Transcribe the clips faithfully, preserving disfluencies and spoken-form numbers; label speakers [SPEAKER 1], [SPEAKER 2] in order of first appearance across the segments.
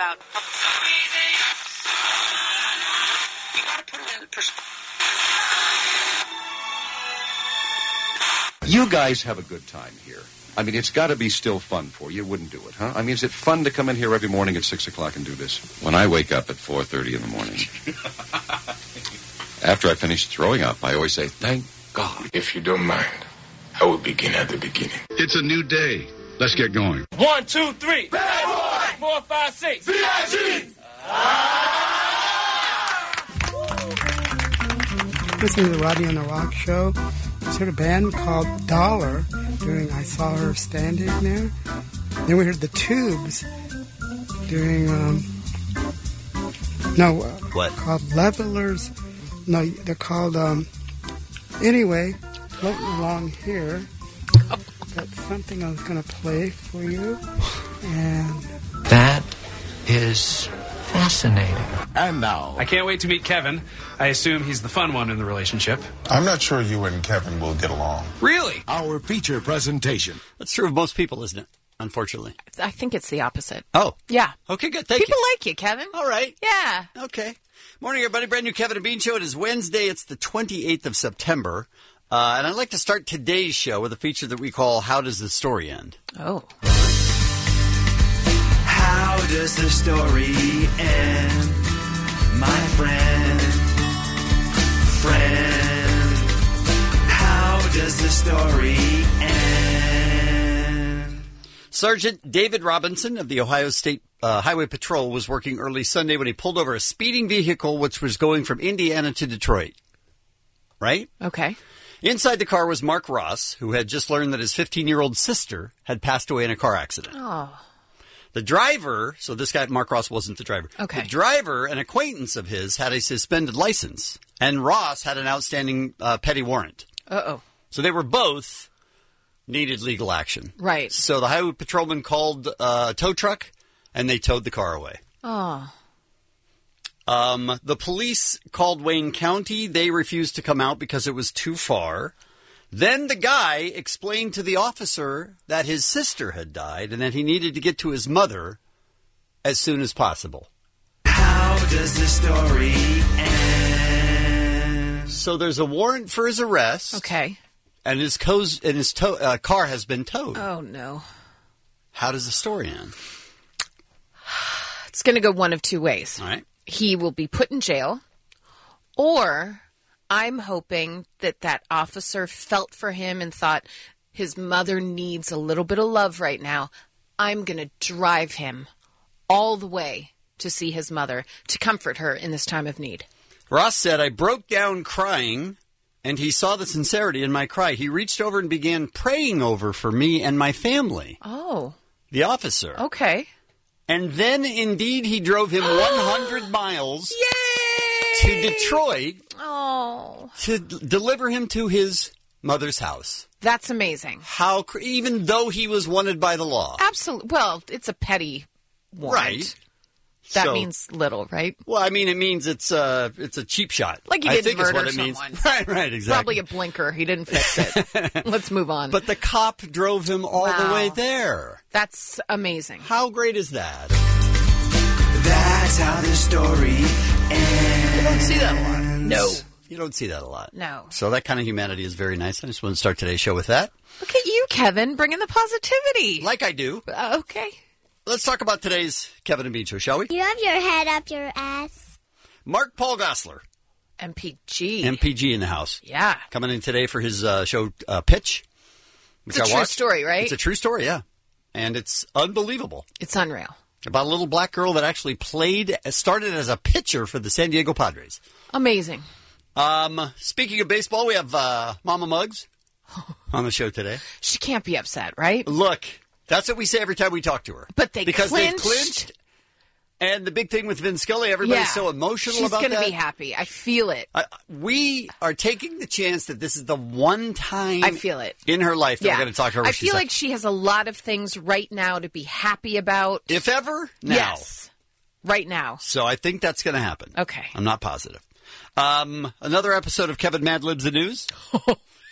[SPEAKER 1] about. You gotta put it in perspective.
[SPEAKER 2] You guys have a good time here. I mean, it's got to be still fun for you. You wouldn't do it, huh? I mean, is it fun to come in here every morning at six o'clock and do this? When I wake up at four thirty in the morning, after I finish throwing up, I always say, thank God.
[SPEAKER 3] If you don't mind, I will begin at the beginning.
[SPEAKER 4] It's a new day. Let's get going.
[SPEAKER 5] One, two, three.
[SPEAKER 6] Bad boy.
[SPEAKER 5] Four, five, six.
[SPEAKER 6] V I G.
[SPEAKER 7] Listening to the Rodney on the Rock show. I heard a band called Dollar doing I Saw Her Standing There. Then we heard the Tubes doing, um, no, uh,
[SPEAKER 8] what?
[SPEAKER 7] Called Levelers. No, they're called, um, anyway, floating along here. That's something I was going to play for you. And
[SPEAKER 9] that is fascinating.
[SPEAKER 4] And now,
[SPEAKER 5] I can't wait to meet Kevin. I assume he's the fun one in the relationship.
[SPEAKER 3] I'm not sure you and Kevin will get along.
[SPEAKER 5] Really?
[SPEAKER 4] our feature presentation.
[SPEAKER 8] That's true of most people, isn't it? Unfortunately.
[SPEAKER 10] I think it's the opposite.
[SPEAKER 8] Oh.
[SPEAKER 10] Yeah.
[SPEAKER 8] Okay, good. Thank
[SPEAKER 10] People
[SPEAKER 8] you.
[SPEAKER 10] like you, Kevin.
[SPEAKER 8] All right.
[SPEAKER 10] Yeah.
[SPEAKER 8] Okay. Morning, everybody. Brand new Kevin and Bean Show. It is Wednesday. It's the twenty-eighth of September. Uh, and I'd like to start today's show with a feature that we call How Does the Story End?
[SPEAKER 10] Oh.
[SPEAKER 11] How does the story end, my friend? Friend, how does the story end?
[SPEAKER 8] Sergeant David Robinson of the Ohio State uh, Highway Patrol was working early Sunday when he pulled over a speeding vehicle which was going from Indiana to Detroit. Right?
[SPEAKER 10] Okay.
[SPEAKER 8] Inside the car was Mark Ross, who had just learned that his fifteen-year-old sister had passed away in a car accident.
[SPEAKER 10] Oh.
[SPEAKER 8] The driver, so this guy, Mark Ross, wasn't the driver.
[SPEAKER 10] Okay.
[SPEAKER 8] The driver, an acquaintance of his, had a suspended license, and Ross had an outstanding uh, petty warrant.
[SPEAKER 10] Uh-oh.
[SPEAKER 8] So they were both needed legal action.
[SPEAKER 10] Right.
[SPEAKER 8] So the highway patrolman called uh, a tow truck, and they towed the car away.
[SPEAKER 10] Oh.
[SPEAKER 8] Um, the police called Wayne County. They refused to come out because it was too far. Then the guy explained to the officer that his sister had died and that he needed to get to his mother as soon as possible.
[SPEAKER 11] How does the story end?
[SPEAKER 8] So there's a warrant for his arrest.
[SPEAKER 10] Okay.
[SPEAKER 8] And his, co- and his tow- uh, car has been towed.
[SPEAKER 10] Oh, no.
[SPEAKER 8] How does the story end?
[SPEAKER 10] It's going to go one of two ways.
[SPEAKER 8] All right.
[SPEAKER 10] He will be put in jail, or I'm hoping that that officer felt for him and thought his mother needs a little bit of love right now. I'm going to drive him all the way to see his mother to comfort her in this time of need.
[SPEAKER 8] Ross said, I broke down crying, and he saw the sincerity in my cry. He reached over and began praying over for me and my family.
[SPEAKER 10] Oh.
[SPEAKER 8] The officer.
[SPEAKER 10] Okay.
[SPEAKER 8] And then, indeed, he drove him one hundred miles
[SPEAKER 10] Yay!
[SPEAKER 8] to Detroit
[SPEAKER 10] Oh.
[SPEAKER 8] to d- deliver him to his mother's house.
[SPEAKER 10] That's amazing.
[SPEAKER 8] How, cr- even though he was wanted by the law.
[SPEAKER 10] Absolutely. Well, it's a petty warrant.
[SPEAKER 8] Right.
[SPEAKER 10] That
[SPEAKER 8] So-
[SPEAKER 10] means little, right?
[SPEAKER 8] Well, I mean, it means it's uh, it's a cheap shot.
[SPEAKER 10] Like he
[SPEAKER 8] I
[SPEAKER 10] didn't
[SPEAKER 8] think is
[SPEAKER 10] murder
[SPEAKER 8] what it
[SPEAKER 10] someone.
[SPEAKER 8] means. Right, right, exactly.
[SPEAKER 10] Probably a blinker. He didn't fix it. Let's move on.
[SPEAKER 8] But the cop drove him all
[SPEAKER 10] Wow.
[SPEAKER 8] the way there.
[SPEAKER 10] That's amazing.
[SPEAKER 8] How great is that?
[SPEAKER 11] That's how the story ends.
[SPEAKER 8] You don't see that a lot.
[SPEAKER 10] No.
[SPEAKER 8] You don't see that a lot.
[SPEAKER 10] No.
[SPEAKER 8] So that kind of humanity is very nice. I just want to start today's show with that.
[SPEAKER 10] Look at you, Kevin, bringing the positivity.
[SPEAKER 8] Like I do.
[SPEAKER 10] Uh, okay.
[SPEAKER 8] Let's talk about today's Kevin and Bean Show, shall we?
[SPEAKER 12] You have your head up your ass.
[SPEAKER 8] Mark Paul Gosselaar,
[SPEAKER 10] M P G.
[SPEAKER 8] M P G in the house.
[SPEAKER 10] Yeah.
[SPEAKER 8] Coming in today for his uh, show uh, Pitch. Which
[SPEAKER 10] It's a
[SPEAKER 8] I
[SPEAKER 10] true
[SPEAKER 8] watched.
[SPEAKER 10] story, right?
[SPEAKER 8] It's a true story, yeah. And it's unbelievable.
[SPEAKER 10] It's unreal.
[SPEAKER 8] About a little black girl that actually played, started as a pitcher for the San Diego Padres.
[SPEAKER 10] Amazing.
[SPEAKER 8] Um, speaking of baseball, we have uh, Mama Muggs on the show today.
[SPEAKER 10] She can't be upset, right?
[SPEAKER 8] Look, that's what we say every time we talk to her.
[SPEAKER 10] But they
[SPEAKER 8] because
[SPEAKER 10] clinched.
[SPEAKER 8] they've clinched. And the big thing with Vin Scully, everybody's
[SPEAKER 10] Yeah.
[SPEAKER 8] so emotional
[SPEAKER 10] She's
[SPEAKER 8] about
[SPEAKER 10] gonna
[SPEAKER 8] that.
[SPEAKER 10] be happy. I feel it.
[SPEAKER 8] I, we are taking the chance that this is the one time
[SPEAKER 10] I feel it.
[SPEAKER 8] in her life that
[SPEAKER 10] Yeah.
[SPEAKER 8] we're going to talk to her. where
[SPEAKER 10] I
[SPEAKER 8] she's
[SPEAKER 10] feel like she has a lot of things right now to be happy about.
[SPEAKER 8] if ever, now.
[SPEAKER 10] Yes. Right now.
[SPEAKER 8] So I think that's going to happen.
[SPEAKER 10] Okay.
[SPEAKER 8] I'm not positive. Um, another episode of Kevin Mad Libs the News.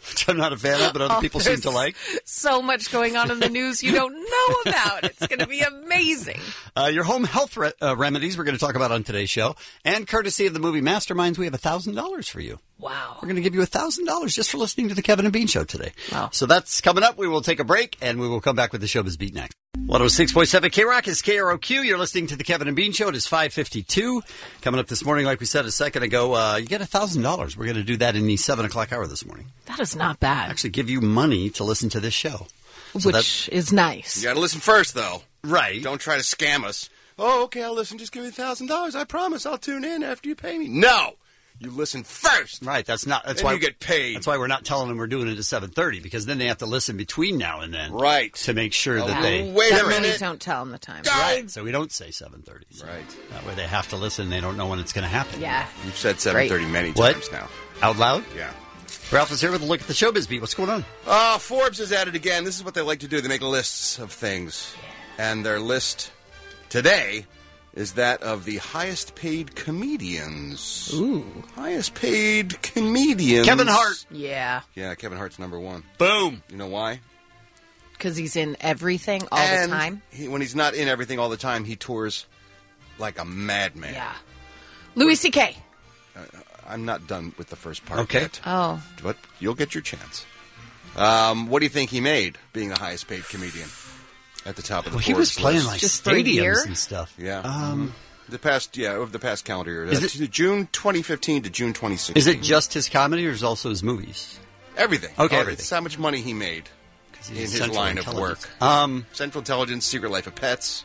[SPEAKER 8] which I'm not a fan of, but other
[SPEAKER 10] Oh,
[SPEAKER 8] people seem to
[SPEAKER 10] there's
[SPEAKER 8] like.
[SPEAKER 10] So much going on in the news you don't know about. It's going to be amazing.
[SPEAKER 8] Uh, your home health re- uh, remedies we're going to talk about on today's show. And courtesy of the movie Masterminds, we have one thousand dollars for you.
[SPEAKER 10] Wow.
[SPEAKER 8] We're going to give you one thousand dollars just for listening to the Kevin and Bean Show today.
[SPEAKER 10] Wow.
[SPEAKER 8] So that's coming up. We will take a break, and we will come back with the Showbiz Beat next. one oh six point seven K-Rock is K R O Q. You're listening to the Kevin and Bean Show. It is five fifty-two. Coming up this morning, like we said a second ago, uh, you get one thousand dollars. We're going to do that in the seven o'clock hour this morning.
[SPEAKER 10] That is not bad.
[SPEAKER 8] Actually give you money to listen to this show. So
[SPEAKER 10] Which is nice.
[SPEAKER 2] You got to listen first, though.
[SPEAKER 8] Right.
[SPEAKER 2] Don't try to scam us. Oh, okay, I'll listen. Just give me one thousand dollars. I promise I'll tune in after you pay me. No! You listen first.
[SPEAKER 8] Right, that's not. That's
[SPEAKER 2] then
[SPEAKER 8] why
[SPEAKER 2] you get paid.
[SPEAKER 8] That's why we're not telling them we're doing it at seven thirty, because then they have to listen between now and then.
[SPEAKER 2] Right.
[SPEAKER 8] To make sure
[SPEAKER 2] Oh,
[SPEAKER 8] that they.
[SPEAKER 2] Wait
[SPEAKER 10] that
[SPEAKER 2] a minute.
[SPEAKER 10] Don't tell them the time.
[SPEAKER 8] Right. So we don't say seven thirty. So
[SPEAKER 2] right.
[SPEAKER 8] That way they have to listen. They don't know when it's going to happen.
[SPEAKER 10] Yeah.
[SPEAKER 2] You've said seven thirty many
[SPEAKER 8] What?
[SPEAKER 2] times now.
[SPEAKER 8] Out loud?
[SPEAKER 2] Yeah.
[SPEAKER 8] Ralph is here with a look at the Showbiz Beat. What's going on?
[SPEAKER 2] Uh, Forbes is at it again. This is what they like to do. They make lists of things. And their list today is that of the highest paid comedians.
[SPEAKER 10] Ooh.
[SPEAKER 2] Highest paid comedians.
[SPEAKER 8] Kevin Hart.
[SPEAKER 10] Yeah.
[SPEAKER 2] Yeah, Kevin Hart's number one.
[SPEAKER 8] Boom.
[SPEAKER 2] You know why?
[SPEAKER 10] Because he's in everything all
[SPEAKER 2] and
[SPEAKER 10] the time.
[SPEAKER 2] He, when he's not in everything all the time, he tours like a madman.
[SPEAKER 10] Yeah. Louis C K.
[SPEAKER 2] Uh, I'm not done with the first part
[SPEAKER 8] Okay.
[SPEAKER 2] yet.
[SPEAKER 10] Oh.
[SPEAKER 2] But you'll get your chance. Um, what do you think he made being the highest paid comedian at the top of the
[SPEAKER 8] Well, he was
[SPEAKER 2] Forbes
[SPEAKER 8] playing
[SPEAKER 2] list?
[SPEAKER 8] like
[SPEAKER 10] Just for a year?
[SPEAKER 8] stadiums and stuff.
[SPEAKER 2] Yeah.
[SPEAKER 8] Um,
[SPEAKER 2] The past, yeah, over the past calendar year.
[SPEAKER 8] Is
[SPEAKER 2] Uh,
[SPEAKER 8] it-
[SPEAKER 2] to June twenty fifteen to June twenty sixteen.
[SPEAKER 8] is it just his comedy or is it also his movies?
[SPEAKER 2] Everything.
[SPEAKER 8] Okay,
[SPEAKER 2] Oh,
[SPEAKER 8] everything.
[SPEAKER 2] It's how much money he made in
[SPEAKER 8] he's
[SPEAKER 2] his
[SPEAKER 8] Central
[SPEAKER 2] line of
[SPEAKER 8] Intelligence.
[SPEAKER 2] work.
[SPEAKER 8] Um,
[SPEAKER 2] Central Intelligence, Secret Life of Pets.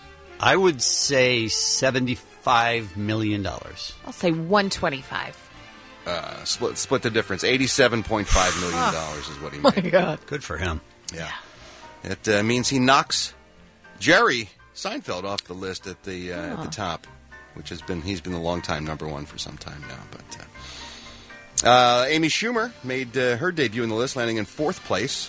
[SPEAKER 8] I would say seventy-five million dollars.
[SPEAKER 10] I'll say one twenty-five.
[SPEAKER 2] Uh, split, split the difference. eighty-seven point five million dollars is what he
[SPEAKER 10] My
[SPEAKER 2] made.
[SPEAKER 10] God.
[SPEAKER 8] Good for him.
[SPEAKER 2] Yeah. It uh, means he knocks Jerry Seinfeld off the list at the uh, at the top, which has been he's been the longtime number one for some time now. But uh, uh, Amy Schumer made uh, her debut in the list, landing in fourth place.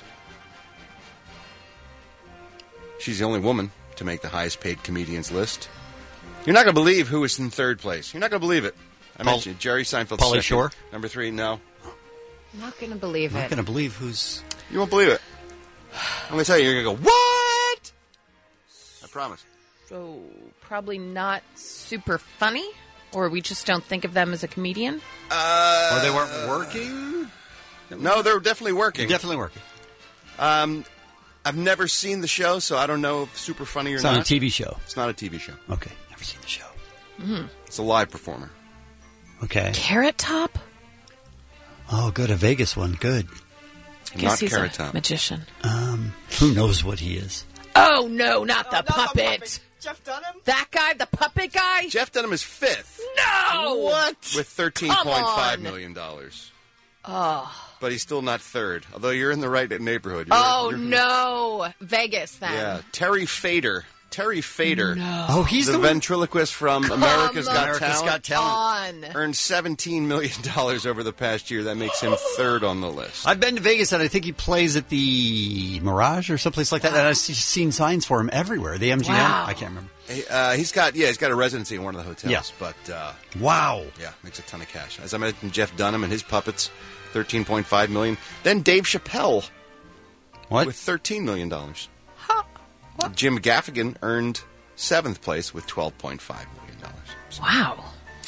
[SPEAKER 2] She's the only woman to make the highest paid comedians list. You're not going to believe who is in third place. You're not going to believe it. I
[SPEAKER 8] Paul-
[SPEAKER 2] mentioned Jerry Seinfeld.
[SPEAKER 8] Pauly
[SPEAKER 2] second.
[SPEAKER 8] Shore?
[SPEAKER 2] Number three, no.
[SPEAKER 10] I'm not going to believe
[SPEAKER 8] I'm not
[SPEAKER 10] it.
[SPEAKER 8] going to believe who's.
[SPEAKER 2] You won't believe it. I'm going to tell you, you're going to go, what? I promise.
[SPEAKER 10] So, probably not super funny? Or we just don't think of them as a comedian?
[SPEAKER 2] Uh,
[SPEAKER 8] Or they weren't working?
[SPEAKER 2] No, they're definitely working.
[SPEAKER 8] Definitely working.
[SPEAKER 2] Um, I've never seen the show, so I don't know if super funny or
[SPEAKER 8] It's
[SPEAKER 2] not.
[SPEAKER 8] not a T V show.
[SPEAKER 2] It's not a T V show.
[SPEAKER 8] Okay, never seen the show.
[SPEAKER 10] Mm.
[SPEAKER 2] It's a live performer.
[SPEAKER 8] Okay.
[SPEAKER 10] Carrot Top?
[SPEAKER 8] Oh, good. A Vegas one. Good.
[SPEAKER 10] I guess
[SPEAKER 2] Not
[SPEAKER 10] he's
[SPEAKER 2] Carrot
[SPEAKER 10] a
[SPEAKER 2] Top.
[SPEAKER 10] magician.
[SPEAKER 8] Um, who knows what he is?
[SPEAKER 10] Oh, no, not the puppet.
[SPEAKER 11] Jeff Dunham?
[SPEAKER 10] That guy, the puppet guy?
[SPEAKER 2] Jeff Dunham is fifth
[SPEAKER 10] No! What?
[SPEAKER 2] with thirteen point five
[SPEAKER 10] on.
[SPEAKER 2] million dollars.
[SPEAKER 10] Oh.
[SPEAKER 2] But he's still not third, although you're in the right neighborhood. You're,
[SPEAKER 10] Oh,
[SPEAKER 2] you're-
[SPEAKER 10] no. Vegas, then.
[SPEAKER 2] Yeah, Terry Fader. Terry Fader.
[SPEAKER 10] No.
[SPEAKER 8] Oh, he's
[SPEAKER 2] the,
[SPEAKER 8] the one-
[SPEAKER 2] ventriloquist from America's Got
[SPEAKER 8] America's
[SPEAKER 2] Talent.
[SPEAKER 8] Got Talent.
[SPEAKER 10] On.
[SPEAKER 2] Earned seventeen million dollars over the past year. That makes him third on the list.
[SPEAKER 8] I've been to Vegas, and I think he plays at the Mirage or someplace like that. And I've se- seen signs for him everywhere. The M G M.
[SPEAKER 10] Wow.
[SPEAKER 8] I can't remember.
[SPEAKER 2] He, uh, he's got yeah, he's got a residency in one of the hotels.
[SPEAKER 8] Yeah.
[SPEAKER 2] But uh,
[SPEAKER 8] Wow.
[SPEAKER 2] yeah, makes a ton of cash. As I mentioned, Jeff Dunham and his puppets, thirteen point five million. Then Dave Chappelle
[SPEAKER 8] What?
[SPEAKER 2] with thirteen million dollars. Jim Gaffigan earned seventh place with twelve point five million dollars.
[SPEAKER 10] Wow.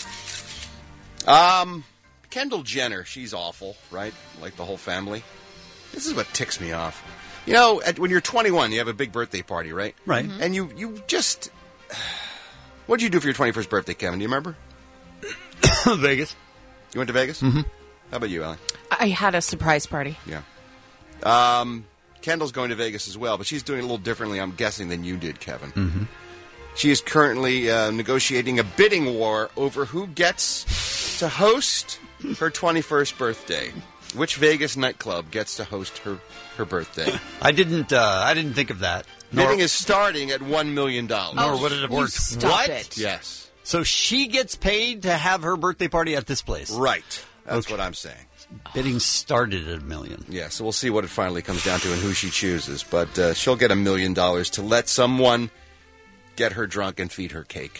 [SPEAKER 2] Um, Kendall Jenner, she's awful, right? Like the whole family. This is what ticks me off. You know, at, when you're twenty-one, you have a big birthday party, right?
[SPEAKER 8] Right.
[SPEAKER 10] Mm-hmm.
[SPEAKER 2] And you, you just... What did you do for your twenty-first birthday, Kevin? Do you remember?
[SPEAKER 8] Vegas.
[SPEAKER 2] You went to Vegas? Mm-hmm. How about you, Allie?
[SPEAKER 10] I had a surprise party.
[SPEAKER 2] Yeah. Um, Kendall's going to Vegas as well, but she's doing it a little differently, I'm guessing, than you did, Kevin.
[SPEAKER 8] Mm-hmm.
[SPEAKER 2] She is currently uh, negotiating a bidding war over who gets to host her twenty-first birthday. Which Vegas nightclub gets to host her, her birthday?
[SPEAKER 8] I didn't. Uh, I didn't think of that.
[SPEAKER 2] Bidding is starting at one million dollars.
[SPEAKER 8] Nor would it have
[SPEAKER 10] you
[SPEAKER 8] worked.
[SPEAKER 10] stop
[SPEAKER 8] What?
[SPEAKER 10] it.
[SPEAKER 2] Yes.
[SPEAKER 8] So she gets paid to have her birthday party at this place.
[SPEAKER 2] Right. That's
[SPEAKER 8] Okay.
[SPEAKER 2] what I'm saying.
[SPEAKER 8] Bidding started at a million.
[SPEAKER 2] Yeah, so we'll see what it finally comes down to and who she chooses. But uh, she'll get a million dollars to let someone get her drunk and feed her cake.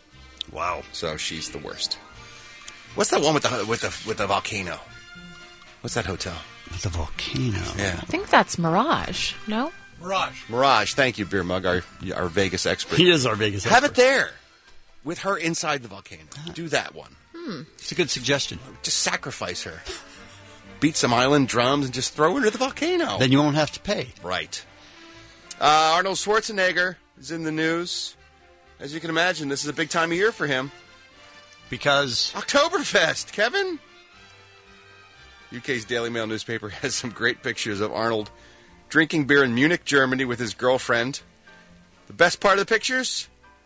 [SPEAKER 8] Wow.
[SPEAKER 2] So she's the worst. What's that one with the with the with the volcano? What's that hotel?
[SPEAKER 8] The volcano.
[SPEAKER 2] Yeah.
[SPEAKER 10] I think that's Mirage. No?
[SPEAKER 2] Mirage. Mirage. Thank you, Beer Mug, our our Vegas expert.
[SPEAKER 8] He is our Vegas expert.
[SPEAKER 2] Have it there with her inside the volcano. Do that one.
[SPEAKER 10] Hmm.
[SPEAKER 8] It's a good suggestion.
[SPEAKER 2] Just sacrifice her. Beat some island drums and just throw her into the volcano.
[SPEAKER 8] Then you won't have to pay.
[SPEAKER 2] Right. Uh, Arnold Schwarzenegger is in the news. As you can imagine, this is a big time of year for him.
[SPEAKER 8] Because?
[SPEAKER 2] Oktoberfest, Kevin. U K's Daily Mail newspaper has some great pictures of Arnold drinking beer in Munich, Germany with his girlfriend. The best part of the pictures?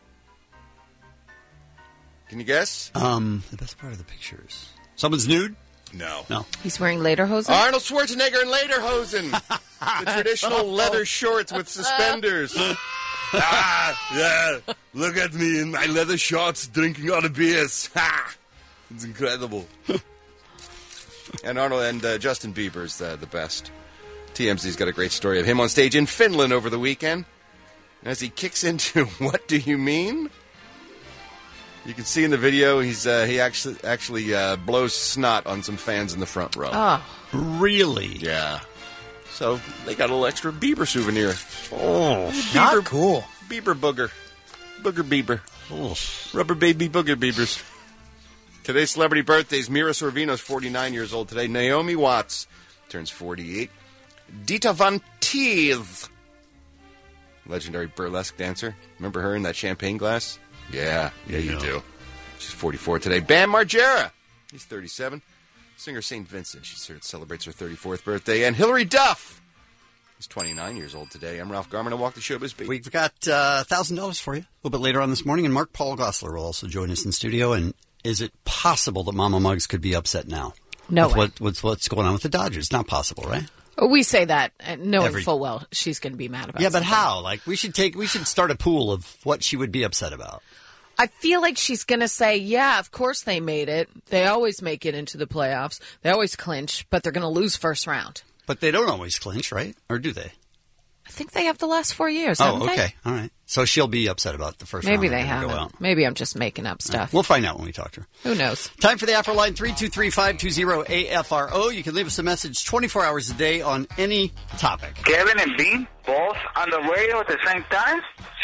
[SPEAKER 2] Can you guess?
[SPEAKER 8] Um, the best part of the pictures. Someone's nude?
[SPEAKER 2] No.
[SPEAKER 8] No.
[SPEAKER 10] He's wearing lederhosen?
[SPEAKER 2] Arnold Schwarzenegger in lederhosen. The traditional leather shorts with suspenders. Ah, yeah. Look at me in my leather shorts drinking all the beers. Ha! It's incredible. And Arnold and uh, Justin Bieber's uh, the best. T M Z's got a great story of him on stage in Finland over the weekend. As he kicks into What Do You Mean? You can see in the video he's uh, he actually actually uh, blows snot on some fans in the front row.
[SPEAKER 10] Oh.
[SPEAKER 8] Really?
[SPEAKER 2] Yeah. So they got a little extra Bieber souvenir.
[SPEAKER 8] Oh,
[SPEAKER 2] Bieber,
[SPEAKER 6] not cool.
[SPEAKER 2] Bieber booger. Booger Bieber. Oh. Rubber baby booger Biebers. Today's celebrity birthdays. Mira Sorvino's forty-nine years old today. Naomi Watts turns forty-eight. Dita Von Teese, legendary burlesque dancer. Remember her in that champagne glass? Yeah, yeah, you
[SPEAKER 8] Yeah.
[SPEAKER 2] do. She's forty-four today. Bam Margera, he's thirty-seven. Singer Saint Vincent, she celebrates her thirty-fourth birthday. And Hilary Duff is twenty-nine years old today. I'm Ralph Garman. I walk the showbiz beat.
[SPEAKER 8] We've got uh, one thousand dollars for you a little bit later on this morning, and Mark Paul Gosselaar will also join us in studio. And is it possible that Mama Muggs could be upset now?
[SPEAKER 10] No
[SPEAKER 8] with
[SPEAKER 10] way.
[SPEAKER 8] What, what's, what's going on with the Dodgers? Not possible, right?
[SPEAKER 10] We say that uh, knowing
[SPEAKER 8] Every-
[SPEAKER 10] full well she's going to be mad about
[SPEAKER 8] Yeah, but
[SPEAKER 10] something.
[SPEAKER 8] how? Like, we should take, we should start a pool of what she would be upset about.
[SPEAKER 10] I feel like she's going to say, yeah, of course they made it. They always make it into the playoffs. They always clinch, but they're going to lose first round.
[SPEAKER 8] But they don't always clinch, right? Or do they?
[SPEAKER 10] I think they have the last four years,
[SPEAKER 8] Oh,
[SPEAKER 10] haven't they?
[SPEAKER 8] okay. All right. So she'll be upset about the first
[SPEAKER 10] Maybe
[SPEAKER 8] round.
[SPEAKER 10] they
[SPEAKER 8] they're gonna
[SPEAKER 10] haven't.
[SPEAKER 8] Go out.
[SPEAKER 10] Maybe I'm just making up stuff.
[SPEAKER 8] We'll find out when we talk to her.
[SPEAKER 10] Who knows?
[SPEAKER 8] Time for the Afro Line, three two three, five two zero, A F R O. You can leave us a message twenty-four hours a day on any topic.
[SPEAKER 13] Kevin and Bean, both on the radio at the same time?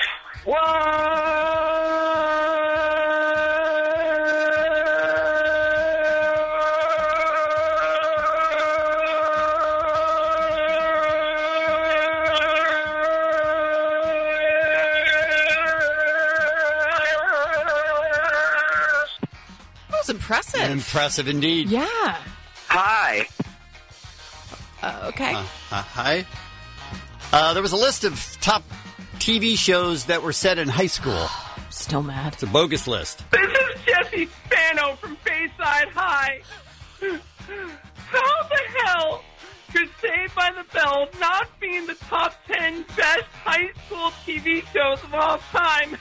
[SPEAKER 10] That was impressive.
[SPEAKER 8] Impressive indeed.
[SPEAKER 10] Yeah.
[SPEAKER 13] Hi.
[SPEAKER 10] Uh, okay.
[SPEAKER 8] Uh, uh, hi. Uh, there was a list of top T V shows that were set in high school.
[SPEAKER 10] Still mad.
[SPEAKER 8] It's a bogus list.
[SPEAKER 14] This is Jesse Spano from Bayside High. How the hell could Saved by the Bell not be in the top ten best high school T V shows of all time?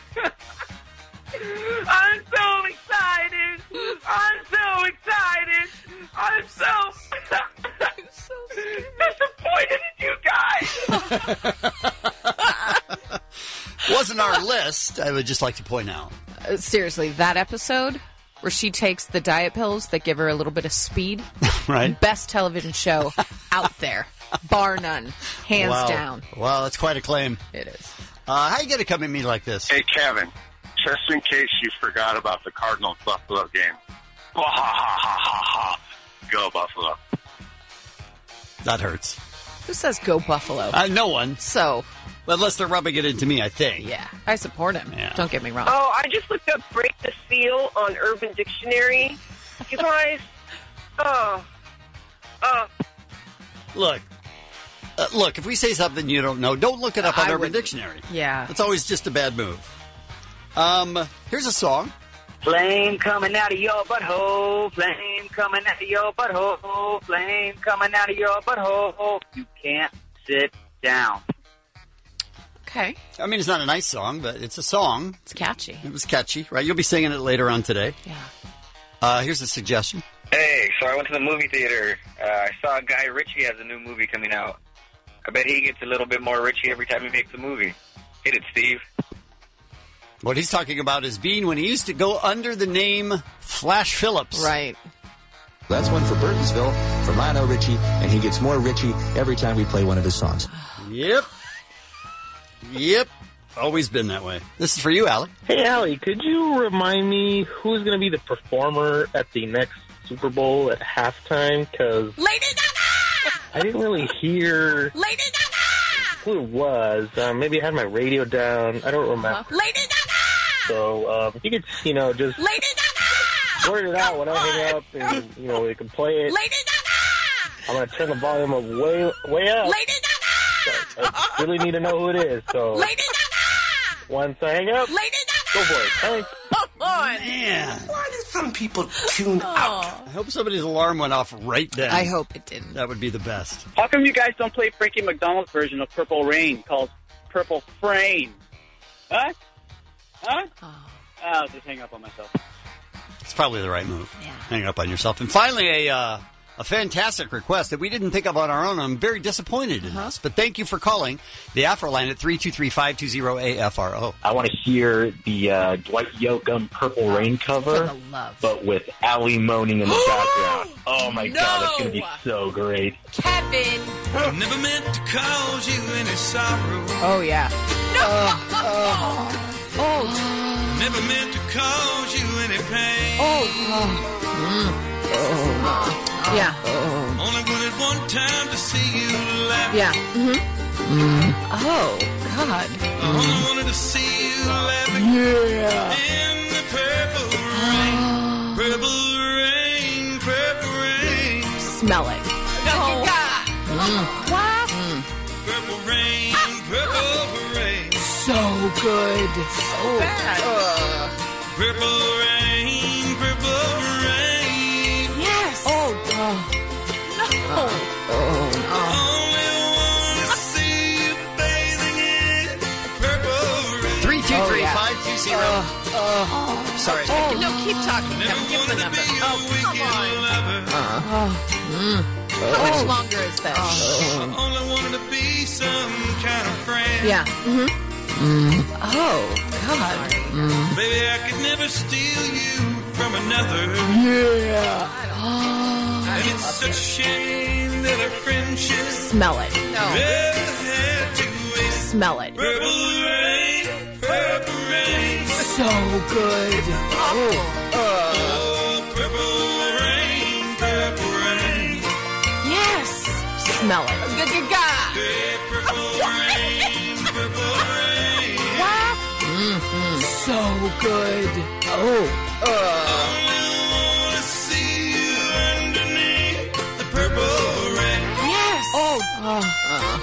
[SPEAKER 14] I'm so excited. I'm so excited. I'm so, so disappointed in you guys.
[SPEAKER 8] Wasn't our list, I would just like to point out.
[SPEAKER 10] Uh, seriously, that episode where she takes the diet pills that give her a little bit of speed.
[SPEAKER 8] Right.
[SPEAKER 10] Best television show out there. Bar none. Hands
[SPEAKER 8] wow.
[SPEAKER 10] down.
[SPEAKER 8] Wow, that's quite a claim.
[SPEAKER 10] It is.
[SPEAKER 8] Uh, how you going to come at me like this?
[SPEAKER 15] Hey, Kevin, just in case you forgot about the Cardinals-Buffalo game. Ha, ha, ha, ha, ha. Go, Buffalo.
[SPEAKER 8] That hurts.
[SPEAKER 10] Who says go Buffalo?
[SPEAKER 8] Uh, no one.
[SPEAKER 10] So.
[SPEAKER 8] Unless they're rubbing it into me, I think.
[SPEAKER 10] Yeah, I support him.
[SPEAKER 8] Yeah.
[SPEAKER 10] Don't get me wrong.
[SPEAKER 14] Oh, I just looked up break the seal on Urban Dictionary. You guys, oh, oh.
[SPEAKER 8] Look. Uh, look, if we say something you don't know, don't look it up on
[SPEAKER 10] I
[SPEAKER 8] Urban
[SPEAKER 10] wouldn't.
[SPEAKER 8] Dictionary.
[SPEAKER 10] Yeah.
[SPEAKER 8] It's always just a bad move. Um, here's a song.
[SPEAKER 13] Flame coming out of your butthole, flame coming out of your butthole, flame coming out of your butthole. You can't sit down.
[SPEAKER 10] Okay.
[SPEAKER 8] I mean, it's not a nice song, but it's a song.
[SPEAKER 10] It's catchy.
[SPEAKER 8] It was catchy, right? You'll be singing it later on today.
[SPEAKER 10] Yeah.
[SPEAKER 8] Uh, here's a suggestion.
[SPEAKER 16] Hey, so I went to the movie theater. Uh, I saw Guy Ritchie has a new movie coming out. I bet he gets a little bit more Ritchie every time he makes a movie. Hit it, Steve.
[SPEAKER 8] What he's talking about is Bean when he used to go under the name Flash Phillips.
[SPEAKER 10] Right.
[SPEAKER 17] That's one for Burtonsville.
[SPEAKER 6] for Lionel Richie, and he gets more Richie every time we play one of his songs.
[SPEAKER 8] Yep. Yep. Always been that way. This is for you, Allie.
[SPEAKER 17] Hey, Allie, could you remind me who's going to be the performer at the next Super Bowl at halftime? Because
[SPEAKER 10] Lady Gaga!
[SPEAKER 17] I didn't really hear
[SPEAKER 10] Lady Gaga!
[SPEAKER 17] who it was. Um, maybe I had my radio down. I don't remember.
[SPEAKER 10] Lady Gaga!
[SPEAKER 17] So uh, if you could, you know, just
[SPEAKER 10] Lady Gaga!
[SPEAKER 17] word it out when I hang up and, you know, we can play it.
[SPEAKER 10] Lady Gaga!
[SPEAKER 17] I'm going to turn the volume up way, way up.
[SPEAKER 10] Lady Gaga!
[SPEAKER 17] I really need to know who it is. So
[SPEAKER 10] Lady Gaga!
[SPEAKER 17] Once I hang up,
[SPEAKER 10] Lady Gaga!
[SPEAKER 17] go for it. Thanks.
[SPEAKER 8] Man.
[SPEAKER 11] Why do some people tune out?
[SPEAKER 8] I hope somebody's alarm went off right then.
[SPEAKER 10] I hope it didn't.
[SPEAKER 8] That would be the best.
[SPEAKER 13] How come you guys don't play Frankie McDonald's version of Purple Rain called Purple Frame? Huh? Huh? Oh. I'll just hang up on myself.
[SPEAKER 8] It's probably the right move. Yeah. Hang up on yourself. And finally, a uh, a fantastic request that we didn't think of on our own. I'm very disappointed in uh-huh. this, but thank you for calling the Afro line at three two three, five two zero, A F R O.
[SPEAKER 18] I want to hear the uh, Dwight Yoakam Purple Rain cover, but with Allie moaning in the background. Oh, my
[SPEAKER 10] no.
[SPEAKER 18] God, that's going to be so great.
[SPEAKER 10] Kevin!
[SPEAKER 11] Never meant to cause you any sorrow.
[SPEAKER 10] Oh, yeah. No! Uh, uh, oh.
[SPEAKER 11] Never meant to cause you any pain.
[SPEAKER 10] Oh. Mm. Oh. Yeah.
[SPEAKER 11] Oh. Only wanted one time to see you laugh.
[SPEAKER 10] Yeah. Mm-hmm. Mm. Oh, God.
[SPEAKER 11] I only mm. wanted to see you laughing.
[SPEAKER 10] Yeah.
[SPEAKER 11] In the purple rain. Purple rain. Purple rain.
[SPEAKER 10] Smell it.
[SPEAKER 11] Oh.
[SPEAKER 10] Mm. What?
[SPEAKER 11] Mm. Purple rain. Purple rain.
[SPEAKER 10] So good. So bad. Uh.
[SPEAKER 11] Purple rain. Purple rain.
[SPEAKER 10] Yes. Oh, oh. No.
[SPEAKER 11] Oh. Oh. Only want to see you bathing in purple rain.
[SPEAKER 8] three two three, five two zero.
[SPEAKER 10] Oh.
[SPEAKER 8] Sorry.
[SPEAKER 10] Oh. No, keep talking. Kevin. Give the number. Oh, come on. Uh-huh. Oh. Mm. How much longer is this?
[SPEAKER 11] Oh. I only wanted to be some kind of friend.
[SPEAKER 10] Yeah. Mm-hmm. Mm. Oh, God. Mm.
[SPEAKER 11] Baby, I could never steal you from another.
[SPEAKER 10] Yeah. Oh.
[SPEAKER 11] And it's such a shame that our friendship.
[SPEAKER 10] Smell it. No.
[SPEAKER 11] Never had to waste.
[SPEAKER 10] Smell it.
[SPEAKER 11] Purple rain, purple rain.
[SPEAKER 10] So good. Oh. Uh.
[SPEAKER 11] Oh, purple rain, purple rain.
[SPEAKER 10] Yes. Smell it. G-g-ga.
[SPEAKER 11] Purple rain, purple rain.
[SPEAKER 10] What? Mm-hmm. So good. Oh. Uh.
[SPEAKER 11] Only want to see you underneath the purple rain.
[SPEAKER 10] Yes. Oh. Uh. Uh.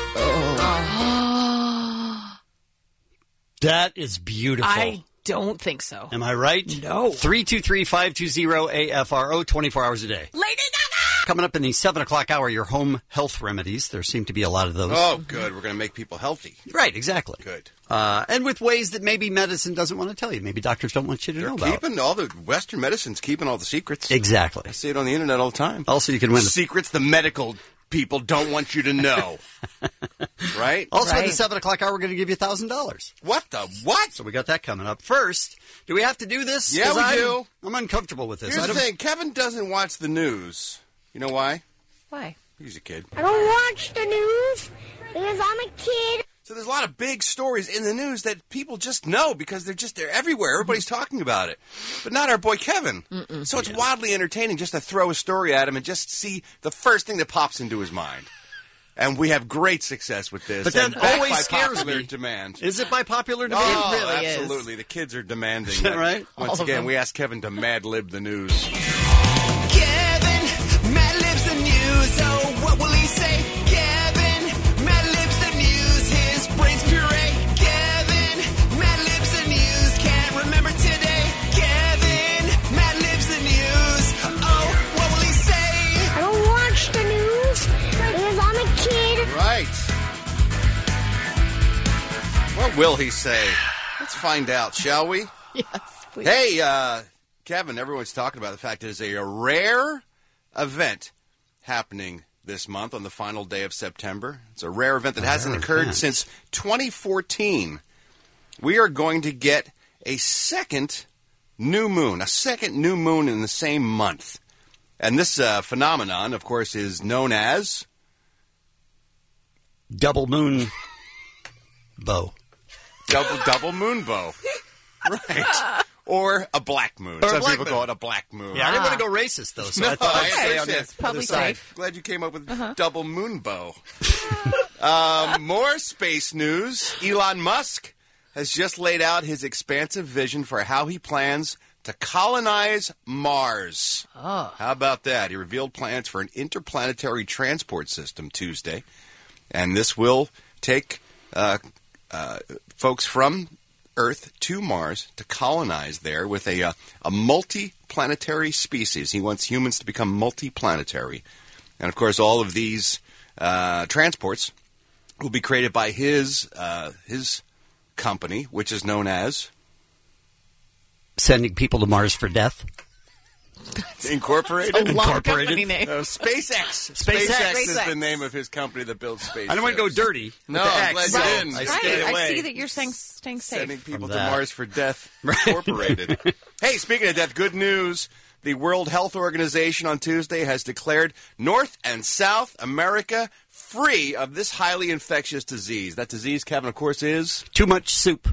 [SPEAKER 10] Oh.
[SPEAKER 8] That is beautiful.
[SPEAKER 10] I don't think so.
[SPEAKER 8] Am I right?
[SPEAKER 10] No.
[SPEAKER 8] three two three, five two zero, A F R O, twenty-four hours a day.
[SPEAKER 10] Lady Gaga!
[SPEAKER 8] Coming up in the seven o'clock hour, your home health remedies. There seem to be a lot of those.
[SPEAKER 2] Oh, good. We're going to make people healthy.
[SPEAKER 8] Right, exactly.
[SPEAKER 2] Good.
[SPEAKER 8] Uh, and with ways that maybe medicine doesn't want to tell you. Maybe doctors don't want you to
[SPEAKER 2] They're
[SPEAKER 8] know about.
[SPEAKER 2] Keeping all the Western medicine's keeping all the secrets.
[SPEAKER 8] Exactly.
[SPEAKER 2] I see it on the internet all the time.
[SPEAKER 8] Also, you can win the
[SPEAKER 2] secrets the medical people don't want you to know. Right?
[SPEAKER 8] Also,
[SPEAKER 10] right.
[SPEAKER 8] in the seven o'clock hour, we're going to give you one thousand dollars.
[SPEAKER 2] What the what?
[SPEAKER 8] So we got that coming up. First, do we have to do this?
[SPEAKER 2] Yeah, we
[SPEAKER 8] I'm,
[SPEAKER 2] do.
[SPEAKER 8] I'm uncomfortable with this.
[SPEAKER 2] Here's the thing. Kevin doesn't watch the news. You know why?
[SPEAKER 10] Why?
[SPEAKER 2] He's a kid.
[SPEAKER 12] I don't watch the news because I'm a kid.
[SPEAKER 2] So there's a lot of big stories in the news that people just know because they're just they're everywhere. Everybody's talking about it. But not our boy Kevin. Mm-mm. So it's yeah. wildly entertaining just to throw a story at him and just see the first thing that pops into his mind. And we have great success with this.
[SPEAKER 8] But that
[SPEAKER 2] and
[SPEAKER 8] always
[SPEAKER 2] by
[SPEAKER 8] scares
[SPEAKER 2] popular
[SPEAKER 8] me.
[SPEAKER 2] demand.
[SPEAKER 8] Is it by popular demand?
[SPEAKER 2] Oh,
[SPEAKER 10] it really
[SPEAKER 2] absolutely.
[SPEAKER 10] is.
[SPEAKER 2] The kids are demanding.
[SPEAKER 8] Is that right?
[SPEAKER 2] Once
[SPEAKER 10] All
[SPEAKER 2] again, we asked Kevin to mad lib the news.
[SPEAKER 11] Kevin, mad libs the news. Oh, what will he say? Kevin, mad libs the news. His brain's puree. Kevin, mad libs the news. Can't remember today. Kevin, mad libs the news. Oh, what will he say?
[SPEAKER 12] I don't watch the news because I'm a kid.
[SPEAKER 2] Right. What will he say? Let's find out, shall we?
[SPEAKER 10] Yes, please.
[SPEAKER 2] Hey, uh, Kevin, everyone's talking about the fact that it's a rare event happening this month on the final day of September. It's a rare event that a hasn't occurred event. since twenty fourteen. We are going to get a second new moon, a second new moon in the same month. And this uh, phenomenon, of course, is known as...
[SPEAKER 8] Double moon bow.
[SPEAKER 2] Double double moon bow. Right. Or a black moon.
[SPEAKER 8] Or a
[SPEAKER 2] Some
[SPEAKER 8] black
[SPEAKER 2] people
[SPEAKER 8] moon.
[SPEAKER 2] call it a black moon.
[SPEAKER 8] Yeah, I didn't want to go racist, though, so
[SPEAKER 2] No,
[SPEAKER 8] I thought I'd
[SPEAKER 2] I
[SPEAKER 8] stay on
[SPEAKER 2] understand.
[SPEAKER 8] the
[SPEAKER 10] Probably
[SPEAKER 2] other side.
[SPEAKER 10] safe.
[SPEAKER 2] Glad you came up with
[SPEAKER 10] Uh-huh.
[SPEAKER 2] double moon bow. um, more space news. Elon Musk has just laid out his expansive vision for how he plans to colonize Mars.
[SPEAKER 10] Oh.
[SPEAKER 2] How about that? He revealed plans for an interplanetary transport system Tuesday. And this will take uh, uh, folks from Earth to Mars to colonize there with a, uh, a multi-planetary species. He wants humans to become multi-planetary. And, of course, all of these uh, transports will be created by his uh, his company, which is known as...
[SPEAKER 8] Sending people to Mars for death.
[SPEAKER 2] Incorporated?
[SPEAKER 10] It's a long
[SPEAKER 8] Incorporated.
[SPEAKER 10] company name.
[SPEAKER 2] Uh, SpaceX.
[SPEAKER 8] SpaceX.
[SPEAKER 2] SpaceX is
[SPEAKER 10] SpaceX.
[SPEAKER 2] the name of his company that builds space.
[SPEAKER 8] I don't want to go dirty.
[SPEAKER 2] No,
[SPEAKER 8] with the
[SPEAKER 2] I'm
[SPEAKER 8] X,
[SPEAKER 2] glad you
[SPEAKER 8] so
[SPEAKER 2] didn't.
[SPEAKER 8] I
[SPEAKER 10] Right.
[SPEAKER 8] stayed
[SPEAKER 10] I
[SPEAKER 8] away.
[SPEAKER 10] see that you're staying, staying safe.
[SPEAKER 2] Sending people
[SPEAKER 8] From
[SPEAKER 2] to
[SPEAKER 8] that.
[SPEAKER 2] Mars for Death Incorporated. Hey, speaking of death, good news. The World Health Organization on Tuesday has declared North and South America free of this highly infectious disease. That disease, Kevin, of course, is...
[SPEAKER 8] Too much soup.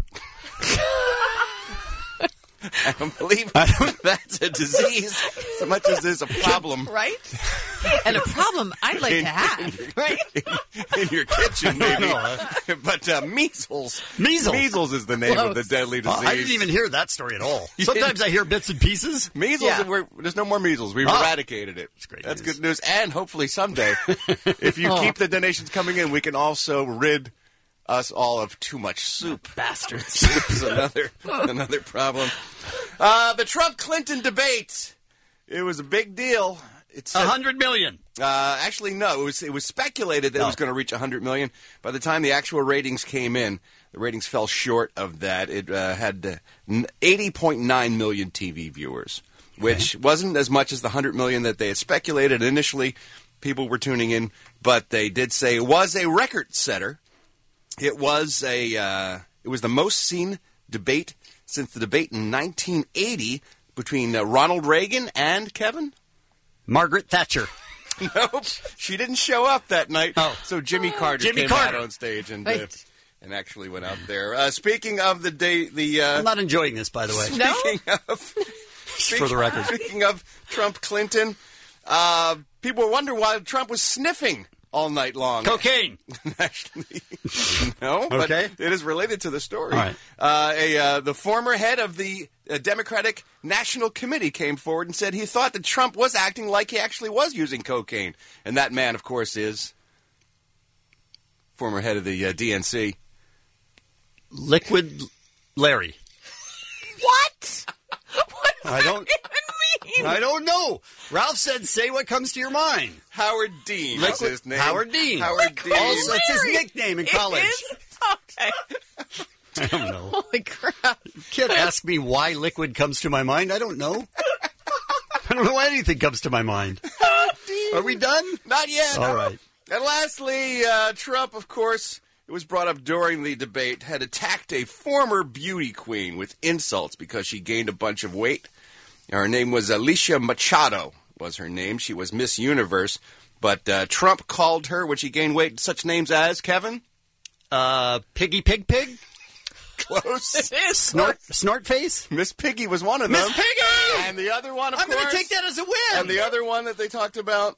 [SPEAKER 2] I don't believe that's a disease so much as it's a problem.
[SPEAKER 10] Right? And a problem I'd like
[SPEAKER 2] In-
[SPEAKER 10] to have. Right?
[SPEAKER 2] in your kitchen, maybe. But uh, measles.
[SPEAKER 8] Measles.
[SPEAKER 2] Measles is the name of the
[SPEAKER 10] Close.
[SPEAKER 2] deadly
[SPEAKER 8] Oh,
[SPEAKER 2] disease.
[SPEAKER 8] I didn't even hear that story at all.
[SPEAKER 2] You
[SPEAKER 8] Sometimes I hear bits and pieces.
[SPEAKER 2] Measles,
[SPEAKER 10] Yeah.
[SPEAKER 2] we're, there's no more measles. We've
[SPEAKER 8] Oh.
[SPEAKER 2] eradicated it.
[SPEAKER 8] That's great
[SPEAKER 2] That's
[SPEAKER 8] news.
[SPEAKER 2] good news. And hopefully someday, if you
[SPEAKER 10] Oh.
[SPEAKER 2] keep the donations coming in, we can also rid us all of too much soup.
[SPEAKER 10] Bastards.
[SPEAKER 2] Soup is another, another problem. Uh, the Trump-Clinton debate. It was a big deal. It's
[SPEAKER 8] A hundred million.
[SPEAKER 2] Uh, actually, no. It was it was speculated that it was
[SPEAKER 8] Oh.
[SPEAKER 2] going to reach one hundred million. By the time the actual ratings came in, the ratings fell short of that. It uh, had uh, eighty point nine million T V viewers, which wasn't as much as the one hundred million that they had speculated initially. People were tuning in, but they did say it was a record setter. It was a uh, it was the most seen debate since the debate in nineteen eighty between uh, Ronald Reagan and Kevin.
[SPEAKER 8] Margaret Thatcher.
[SPEAKER 2] Nope, she didn't show up that night.
[SPEAKER 8] Oh.
[SPEAKER 2] So Jimmy Carter
[SPEAKER 8] Jimmy
[SPEAKER 2] came
[SPEAKER 8] Carter.
[SPEAKER 2] out on stage and uh,
[SPEAKER 10] Right.
[SPEAKER 2] and actually went out there. Uh, speaking of the day, the uh,
[SPEAKER 8] I'm not enjoying this, by the way.
[SPEAKER 10] No?
[SPEAKER 2] speaking of
[SPEAKER 8] For the record.
[SPEAKER 2] speaking of Trump Clinton, uh, people wonder why Trump was sniffing all night long.
[SPEAKER 8] Cocaine.
[SPEAKER 2] Actually, no, but
[SPEAKER 8] Okay.
[SPEAKER 2] it is related to the story.
[SPEAKER 8] All right.
[SPEAKER 2] Uh, a, uh, the former head of the uh, Democratic National Committee came forward and said he thought that Trump was acting like he actually was using cocaine. And that man, of course, is former head of the uh, D N C.
[SPEAKER 8] Liquid Larry.
[SPEAKER 10] What? What does
[SPEAKER 8] I
[SPEAKER 10] that
[SPEAKER 8] don't-
[SPEAKER 10] even mean?
[SPEAKER 8] I don't know. Ralph said, say what comes to your mind.
[SPEAKER 2] Howard Dean is
[SPEAKER 8] Liquid-
[SPEAKER 2] his name.
[SPEAKER 8] Howard Dean.
[SPEAKER 2] Howard Dean.
[SPEAKER 8] Also, it's his
[SPEAKER 10] Larry.
[SPEAKER 8] nickname in
[SPEAKER 10] It
[SPEAKER 8] college.
[SPEAKER 10] is? Okay.
[SPEAKER 8] I don't know.
[SPEAKER 10] Holy crap.
[SPEAKER 8] Can't ask me why liquid comes to my mind. I don't know. I don't know why anything comes to my mind. Are we done?
[SPEAKER 2] Not yet.
[SPEAKER 8] All right.
[SPEAKER 2] And lastly, uh, Trump, of course, it was brought up during the debate, had attacked a former beauty queen with insults because she gained a bunch of weight. Her name was Alicia Machado, was her name. She was Miss Universe. But uh, Trump called her, when she gained weight, such names as, Kevin?
[SPEAKER 8] Uh, Piggy Pig Pig?
[SPEAKER 2] Close.
[SPEAKER 10] It is.
[SPEAKER 8] Snort, snort Face?
[SPEAKER 2] Miss Piggy was one of
[SPEAKER 8] Miss
[SPEAKER 2] them.
[SPEAKER 8] Piggy!
[SPEAKER 2] And the other one, of
[SPEAKER 8] I'm
[SPEAKER 2] course.
[SPEAKER 8] going to take that as a win.
[SPEAKER 2] And the other one that they talked about.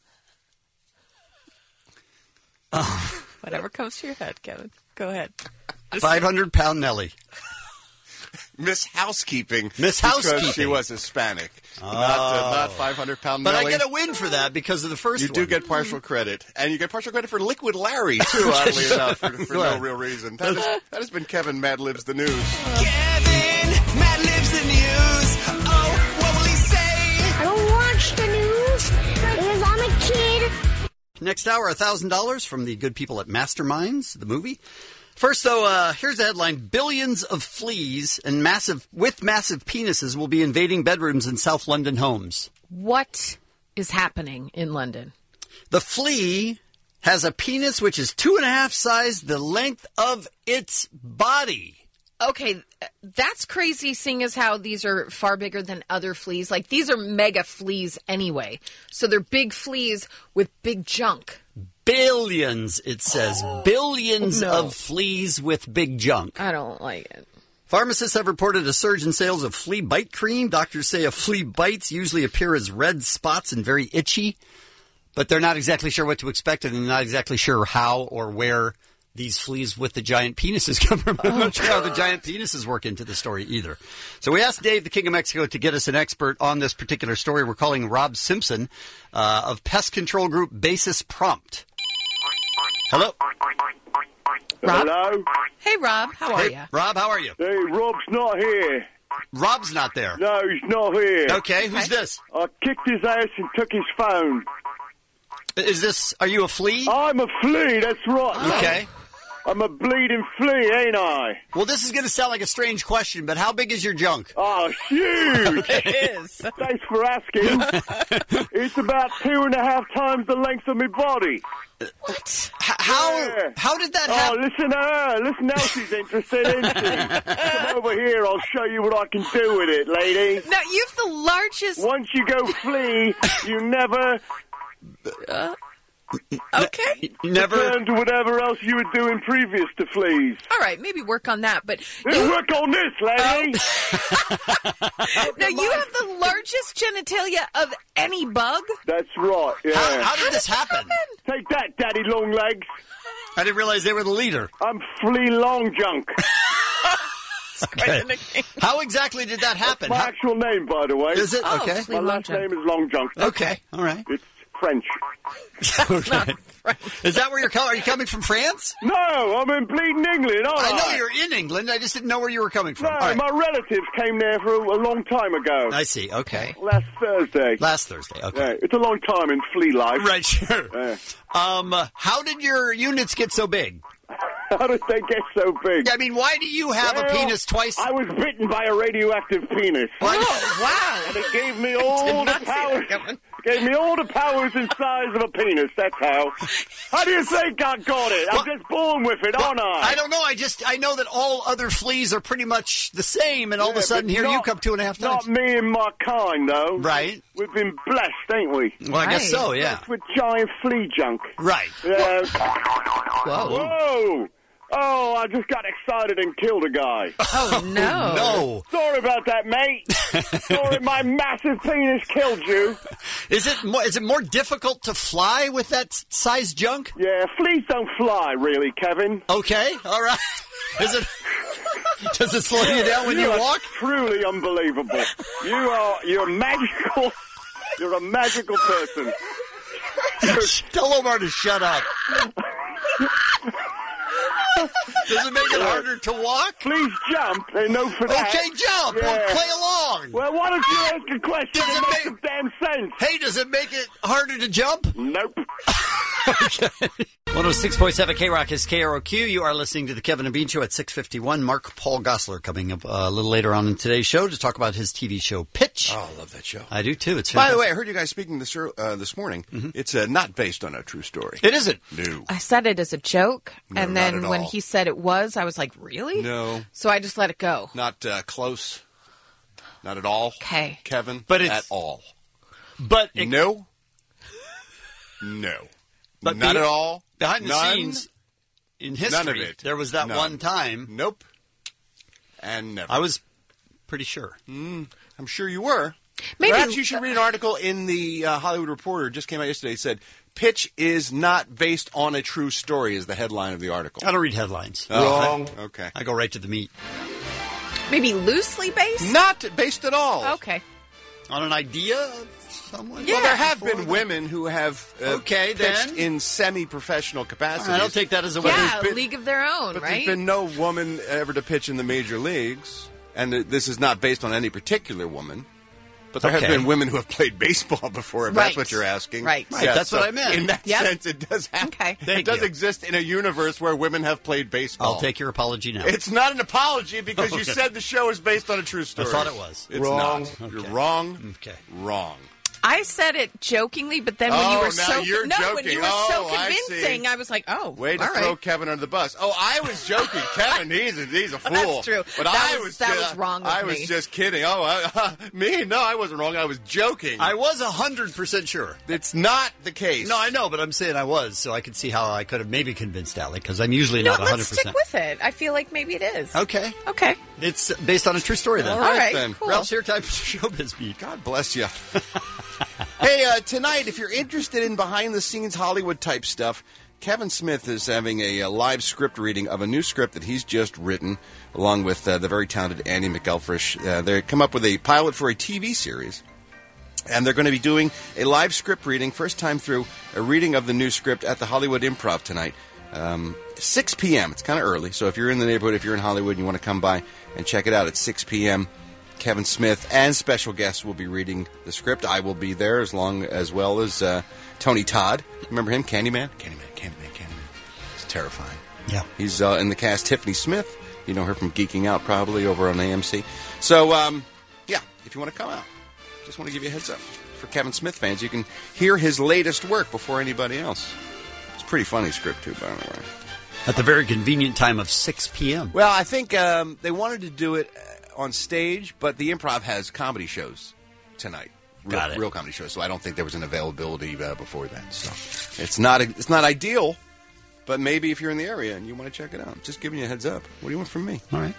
[SPEAKER 10] Whatever comes to your head, Kevin. Go ahead.
[SPEAKER 8] five hundred pound Nellie.
[SPEAKER 2] Miss Housekeeping.
[SPEAKER 8] Miss
[SPEAKER 2] Because
[SPEAKER 8] Housekeeping.
[SPEAKER 2] she was Hispanic.
[SPEAKER 8] Oh.
[SPEAKER 2] Not, uh, not five hundred pound
[SPEAKER 8] But
[SPEAKER 2] Nelly.
[SPEAKER 8] I get a win for that because of the first
[SPEAKER 2] You
[SPEAKER 8] one.
[SPEAKER 2] do get partial credit. And you get partial credit for Liquid Larry, too, oddly enough, for, for no
[SPEAKER 8] Right.
[SPEAKER 2] real reason. That, is, that has been Kevin Mad Libs the News.
[SPEAKER 11] Kevin, Mad Libs the News. Oh, what will he say?
[SPEAKER 12] I don't watch the news because I'm a kid.
[SPEAKER 8] Next hour, one thousand dollars from the good people at Masterminds, the movie. First, though, uh, here's the headline. Billions of fleas and massive with massive penises will be invading bedrooms in South London homes.
[SPEAKER 10] What is happening in London?
[SPEAKER 8] The flea has a penis which is two and a half size the length of its body.
[SPEAKER 10] Okay, that's crazy, seeing as how these are far bigger than other fleas. Like, these are mega fleas anyway. So they're big fleas with big junk.
[SPEAKER 8] Billions, it says. Billions
[SPEAKER 10] no.
[SPEAKER 8] of fleas with big junk.
[SPEAKER 10] I don't like it.
[SPEAKER 8] Pharmacists have reported a surge in sales of flea bite cream. Doctors say a flea bites usually appear as red spots and very itchy, but they're not exactly sure what to expect, and they're not exactly sure how or where these fleas with the giant penises come from. I'm not sure how the giant penises work into the story either. So we asked Dave, the King of Mexico, to get us an expert on this particular story. We're calling Rob Simpson uh, of pest control group Basis Prompt. Hello?
[SPEAKER 10] Rob?
[SPEAKER 19] Hello?
[SPEAKER 10] Hey, Rob. How are
[SPEAKER 8] Hey,
[SPEAKER 10] you?
[SPEAKER 8] Rob, how are you?
[SPEAKER 19] Hey, Rob's not here.
[SPEAKER 8] Rob's not there.
[SPEAKER 19] No, he's not here.
[SPEAKER 8] Okay, who's this?
[SPEAKER 19] I kicked his ass and took his phone.
[SPEAKER 8] Is this, are you a flea?
[SPEAKER 19] I'm a flea, that's right.
[SPEAKER 8] Okay.
[SPEAKER 19] I'm a bleeding flea, ain't I?
[SPEAKER 8] Well, this is going to sound like a strange question, but how big is your junk?
[SPEAKER 19] Oh, huge!
[SPEAKER 10] It is.
[SPEAKER 19] Thanks for asking. It's about two and a half times the length of my body.
[SPEAKER 10] What?
[SPEAKER 8] H- how
[SPEAKER 19] Yeah.
[SPEAKER 8] how did that
[SPEAKER 19] Oh,
[SPEAKER 8] happen?
[SPEAKER 19] listen to her. Listen now she's interested, isn't she? Come over here. I'll show you what I can do with it, lady.
[SPEAKER 10] No, you've the largest...
[SPEAKER 19] Once you go flea, you never
[SPEAKER 10] Uh, okay.
[SPEAKER 8] Never.
[SPEAKER 19] return to whatever else you were doing previous to fleas.
[SPEAKER 10] All right, maybe work on that, but...
[SPEAKER 19] Yeah, work on this, lady.
[SPEAKER 10] Now, you have the largest genitalia of any bug?
[SPEAKER 19] That's right, yeah.
[SPEAKER 8] How, how did this happen?
[SPEAKER 19] Take that, Daddy Long Legs.
[SPEAKER 8] I didn't realize they were the leader.
[SPEAKER 19] I'm Flea Long Junk.
[SPEAKER 8] Okay. How exactly did that happen?
[SPEAKER 19] My
[SPEAKER 8] How-
[SPEAKER 19] actual name, by the way.
[SPEAKER 8] Is it?
[SPEAKER 10] Oh,
[SPEAKER 8] Okay.
[SPEAKER 10] Flea
[SPEAKER 19] My
[SPEAKER 10] Long
[SPEAKER 19] last
[SPEAKER 10] Junk.
[SPEAKER 19] name is Long Junk.
[SPEAKER 8] Okay. All right.
[SPEAKER 19] It's French.
[SPEAKER 8] Okay. Is that where you're coming? Are you coming from France?
[SPEAKER 19] No, I'm in bleeding England, aren't I?
[SPEAKER 8] I know you're in England. I just didn't know where you were coming from.
[SPEAKER 19] No,
[SPEAKER 8] All right.
[SPEAKER 19] my relatives came there for a, a long time ago.
[SPEAKER 8] I see. Okay.
[SPEAKER 19] Last Thursday.
[SPEAKER 8] Last Thursday. Okay.
[SPEAKER 19] Yeah, it's a long time in flea life.
[SPEAKER 8] Right. Sure.
[SPEAKER 19] Yeah.
[SPEAKER 8] Um, uh, how did your units get so big?
[SPEAKER 19] How did they get so big?
[SPEAKER 8] I mean, why do you have a
[SPEAKER 19] Well,
[SPEAKER 8] penis twice?
[SPEAKER 19] I was bitten by a radioactive penis.
[SPEAKER 10] Oh, wow.
[SPEAKER 19] And it gave me all the powers. Gave me all the powers and size of a penis. That's how. How do you think I got it? I'm
[SPEAKER 8] Well-
[SPEAKER 19] just born with it, aren't I?
[SPEAKER 8] I don't know. I just I know that all other fleas are pretty much the same, and all of
[SPEAKER 19] Yeah,
[SPEAKER 8] a sudden
[SPEAKER 19] but
[SPEAKER 8] here you
[SPEAKER 19] not-
[SPEAKER 8] come two and a half times.
[SPEAKER 19] Not me and my kind, though.
[SPEAKER 8] Right.
[SPEAKER 19] We've been blessed, ain't we?
[SPEAKER 8] Well, I guess
[SPEAKER 10] Right.
[SPEAKER 8] so. Yeah.
[SPEAKER 19] Blessed with giant flea junk.
[SPEAKER 8] Right.
[SPEAKER 19] Yeah.
[SPEAKER 10] Whoa.
[SPEAKER 19] Whoa! Oh, I just got excited and killed a guy.
[SPEAKER 10] Oh, no.
[SPEAKER 8] No.
[SPEAKER 19] Sorry about that, mate. Sorry my massive penis killed you.
[SPEAKER 8] Is it more, is it more difficult to fly with that s- size junk?
[SPEAKER 19] Yeah, fleas don't fly, really, Kevin.
[SPEAKER 8] Okay. All right. Is it? Does it slow you down when you
[SPEAKER 19] are
[SPEAKER 8] walk?
[SPEAKER 19] Truly unbelievable. You are, you're magical. You're a magical person.
[SPEAKER 8] Tell Omar to shut up. Does it make it harder to walk?
[SPEAKER 19] Please jump. They know for that.
[SPEAKER 8] Okay, jump.
[SPEAKER 19] Yeah.
[SPEAKER 8] Well, play along.
[SPEAKER 19] Well, why don't you ask a question
[SPEAKER 8] Does
[SPEAKER 19] that
[SPEAKER 8] it
[SPEAKER 19] makes
[SPEAKER 8] make-
[SPEAKER 19] some damn sense?
[SPEAKER 8] Hey, does it make it harder to jump?
[SPEAKER 19] Nope.
[SPEAKER 8] one oh six point seven K-Rock is K R O Q. You are listening to the Kevin and Bean Show at six fifty-one. Mark Paul Gosselaar coming up uh, a little later on in today's show to talk about his T V show Pitch.
[SPEAKER 2] Oh, I love that show.
[SPEAKER 8] I do too. It's
[SPEAKER 2] By the
[SPEAKER 8] fantastic.
[SPEAKER 2] way, I heard you guys speaking this ear- uh, this morning. It's uh, not based on a true story.
[SPEAKER 8] It isn't.
[SPEAKER 2] No.
[SPEAKER 10] I said it as a joke,
[SPEAKER 2] No,
[SPEAKER 10] and
[SPEAKER 2] not
[SPEAKER 10] then
[SPEAKER 2] at
[SPEAKER 10] when
[SPEAKER 2] all.
[SPEAKER 10] he said it was, I was like, really?
[SPEAKER 2] No.
[SPEAKER 10] So I just let it go.
[SPEAKER 2] Not uh, close. Not at all.
[SPEAKER 10] Okay.
[SPEAKER 2] Kevin.
[SPEAKER 8] But it's-
[SPEAKER 2] at all.
[SPEAKER 8] But it,
[SPEAKER 2] No. No.
[SPEAKER 8] But
[SPEAKER 2] not
[SPEAKER 8] be-
[SPEAKER 2] at all.
[SPEAKER 8] behind the
[SPEAKER 2] None.
[SPEAKER 8] scenes in history,
[SPEAKER 2] None of it.
[SPEAKER 8] there was that
[SPEAKER 2] None.
[SPEAKER 8] one time.
[SPEAKER 2] Nope. And never.
[SPEAKER 8] I was pretty sure.
[SPEAKER 2] Mm, I'm sure you were.
[SPEAKER 10] Maybe-
[SPEAKER 2] Perhaps you should read an article in the uh, Hollywood Reporter. Just came out yesterday. It said, Pitch is not based on a true story is the headline of the article.
[SPEAKER 8] I don't read headlines.
[SPEAKER 2] Oh,
[SPEAKER 8] Wrong.
[SPEAKER 2] I- okay.
[SPEAKER 8] I go right to the meat.
[SPEAKER 10] Maybe loosely based?
[SPEAKER 2] Not based at all.
[SPEAKER 10] Okay.
[SPEAKER 8] On an idea of someone?
[SPEAKER 2] Well, there have
[SPEAKER 8] before
[SPEAKER 2] been
[SPEAKER 8] that.
[SPEAKER 2] women who have uh,
[SPEAKER 8] Okay,
[SPEAKER 2] pitched
[SPEAKER 8] then.
[SPEAKER 2] in semi-professional capacities.
[SPEAKER 8] I don't take that as a win.
[SPEAKER 10] Yeah,
[SPEAKER 2] there's been-
[SPEAKER 10] League of Their Own,
[SPEAKER 2] But
[SPEAKER 10] right?
[SPEAKER 2] there's been no woman ever to pitch in the major leagues, and th- this is not based on any particular woman. But there
[SPEAKER 8] Okay.
[SPEAKER 2] have been women who have played baseball before, if
[SPEAKER 10] Right.
[SPEAKER 2] that's what you're asking.
[SPEAKER 10] Right.
[SPEAKER 8] Right, that's what I meant.
[SPEAKER 2] In that
[SPEAKER 10] Yep.
[SPEAKER 2] sense, it does happen.
[SPEAKER 10] Okay.
[SPEAKER 2] It
[SPEAKER 8] Thank
[SPEAKER 2] does
[SPEAKER 8] you.
[SPEAKER 2] exist in a universe where women have played baseball.
[SPEAKER 8] I'll take your apology now.
[SPEAKER 2] It's not an apology because you
[SPEAKER 8] Okay.
[SPEAKER 2] said the show is based on a true story.
[SPEAKER 8] thought it was.
[SPEAKER 2] It's
[SPEAKER 8] Wrong.
[SPEAKER 2] not.
[SPEAKER 8] Okay.
[SPEAKER 2] You're wrong.
[SPEAKER 8] Okay.
[SPEAKER 2] Wrong.
[SPEAKER 10] I said it jokingly, but then when
[SPEAKER 2] Oh,
[SPEAKER 10] you were
[SPEAKER 2] now
[SPEAKER 10] so
[SPEAKER 2] you're
[SPEAKER 10] no,
[SPEAKER 2] joking.
[SPEAKER 10] when you were
[SPEAKER 2] Oh,
[SPEAKER 10] so
[SPEAKER 2] I see.
[SPEAKER 10] convincing, I, was like, oh,
[SPEAKER 2] Way to
[SPEAKER 10] all
[SPEAKER 2] throw
[SPEAKER 10] right.
[SPEAKER 2] Kevin under the bus. Oh, I was joking. Kevin, he's a, he's a fool.
[SPEAKER 10] That's true.
[SPEAKER 2] But
[SPEAKER 10] That
[SPEAKER 2] I
[SPEAKER 10] was-
[SPEAKER 2] was
[SPEAKER 10] that
[SPEAKER 2] ju-
[SPEAKER 10] was wrong of
[SPEAKER 2] I was
[SPEAKER 10] me.
[SPEAKER 2] just kidding. Oh, I, me? No, I wasn't wrong. I was joking.
[SPEAKER 8] I was one hundred percent sure.
[SPEAKER 2] It's not the case.
[SPEAKER 8] No, I know, but I'm saying I was, so I could see how I could have maybe convinced Allie, because I'm usually
[SPEAKER 10] No,
[SPEAKER 8] not one hundred
[SPEAKER 10] let's
[SPEAKER 8] percent.
[SPEAKER 10] stick with it. I feel like maybe it is.
[SPEAKER 8] Okay.
[SPEAKER 10] Okay.
[SPEAKER 8] It's based on a true story, then.
[SPEAKER 2] All right,
[SPEAKER 10] All right,
[SPEAKER 2] then.
[SPEAKER 10] cool.
[SPEAKER 8] Ralph's Hair Time Showbiz Beat.
[SPEAKER 2] God bless you. Hey, uh, tonight, if you're interested in behind-the-scenes Hollywood-type stuff, Kevin Smith is having a, uh live script reading of a new script that he's just written, along with uh, the very talented Andy McElfresh. Uh, they come up with a pilot for a T V series, and they're going to be doing a live script reading, first time through, a reading of the new script at the Hollywood Improv tonight, um, six p.m. It's kind of early, so if you're in the neighborhood, if you're in Hollywood and you want to come by and check it out at six p.m., Kevin Smith and special guests will be reading the script. I will be there as long as well as uh, Tony Todd. Remember him? Candyman? Candyman, Candyman, Candyman. It's terrifying.
[SPEAKER 8] Yeah.
[SPEAKER 2] He's uh, in the cast. Tiffany Smith. You know her from Geeking Out probably over on A M C. So, um, yeah, if you want to come out, just want to give you a heads up. For Kevin Smith fans, you can hear his latest work before anybody else. It's a pretty funny script, too, by the way.
[SPEAKER 8] At the very convenient time of six p.m.
[SPEAKER 2] Well, I think um, they wanted to do it on stage, but the Improv has comedy shows tonight. Real,
[SPEAKER 8] Got it.
[SPEAKER 2] Real comedy shows, so I don't think there was an availability uh, before then. So it's not it's not ideal, but maybe if you're in the area and you want to check it out, just giving you a heads up. What do you want from me?
[SPEAKER 8] All right.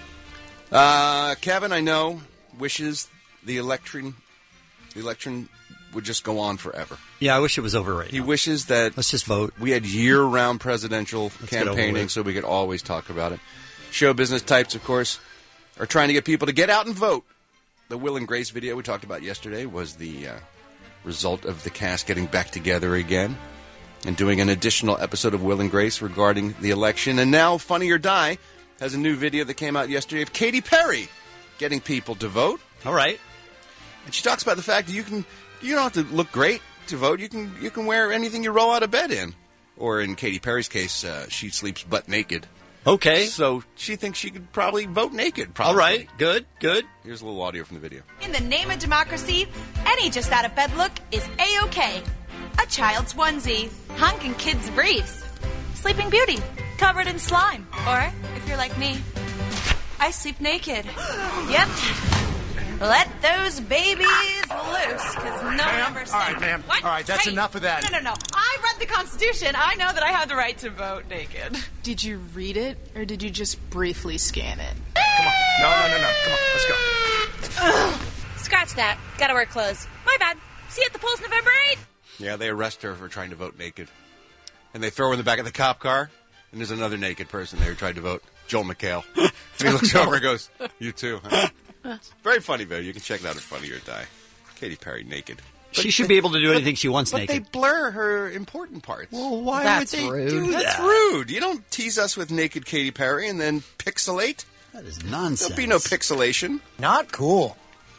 [SPEAKER 2] Uh, Kevin, I know, wishes the election the election would just go on forever.
[SPEAKER 8] Yeah, I wish it was over right
[SPEAKER 2] He
[SPEAKER 8] now.
[SPEAKER 2] wishes that
[SPEAKER 8] Let's just vote.
[SPEAKER 2] we had year-round presidential
[SPEAKER 8] Let's get over
[SPEAKER 2] campaigning
[SPEAKER 8] with.
[SPEAKER 2] so we could always talk about it. Show business types, of course, are trying to get people to get out and vote. The Will and Grace video we talked about yesterday was the uh, result of the cast getting back together again and doing an additional episode of Will and Grace regarding the election. And now Funny or Die has a new video that came out yesterday of Katy Perry getting people to vote.
[SPEAKER 8] All right.
[SPEAKER 2] And she talks about the fact that you can you don't have to look great to vote. You can you can wear anything you roll out of bed in. Or in Katy Perry's case, uh, she sleeps butt naked.
[SPEAKER 8] Okay.
[SPEAKER 2] So she thinks she could probably vote naked. Probably.
[SPEAKER 8] All right. Good. Good.
[SPEAKER 2] Here's a little audio from the video.
[SPEAKER 20] In the name of democracy, any just out of bed look is A-OK. A child's onesie, honking kids' briefs, Sleeping Beauty, covered in slime. Or, if you're like me, I sleep naked. Yep. Let those babies loose, because no number said...
[SPEAKER 21] All right, ma'am.
[SPEAKER 20] What?
[SPEAKER 21] All right, that's
[SPEAKER 20] Hey,
[SPEAKER 21] enough of that.
[SPEAKER 20] No, no, no. I read the Constitution. I know that I have the right to vote naked.
[SPEAKER 22] Did you read it, or did you just briefly scan it?
[SPEAKER 21] No, no, no, no. Come on, let's go.
[SPEAKER 20] Ugh. Scratch that. Gotta wear clothes. My bad. See you at the polls November eighth.
[SPEAKER 2] Yeah, they arrest her for trying to vote naked. And they throw her in the back of the cop car, and there's another naked person there who tried to vote, Joel McHale. And he looks over and goes, you too, huh? Very funny video. You can check it out at Funny or Die. Katy Perry naked.
[SPEAKER 8] She should be able to do anything she wants
[SPEAKER 2] But
[SPEAKER 8] naked.
[SPEAKER 2] they blur her important parts.
[SPEAKER 8] Well, why
[SPEAKER 10] That's
[SPEAKER 8] would they
[SPEAKER 10] rude.
[SPEAKER 8] do
[SPEAKER 2] That's
[SPEAKER 8] that?
[SPEAKER 2] rude. You don't tease us with naked Katy Perry and then pixelate.
[SPEAKER 8] That is nonsense.
[SPEAKER 2] There'll be no pixelation.
[SPEAKER 21] Not cool.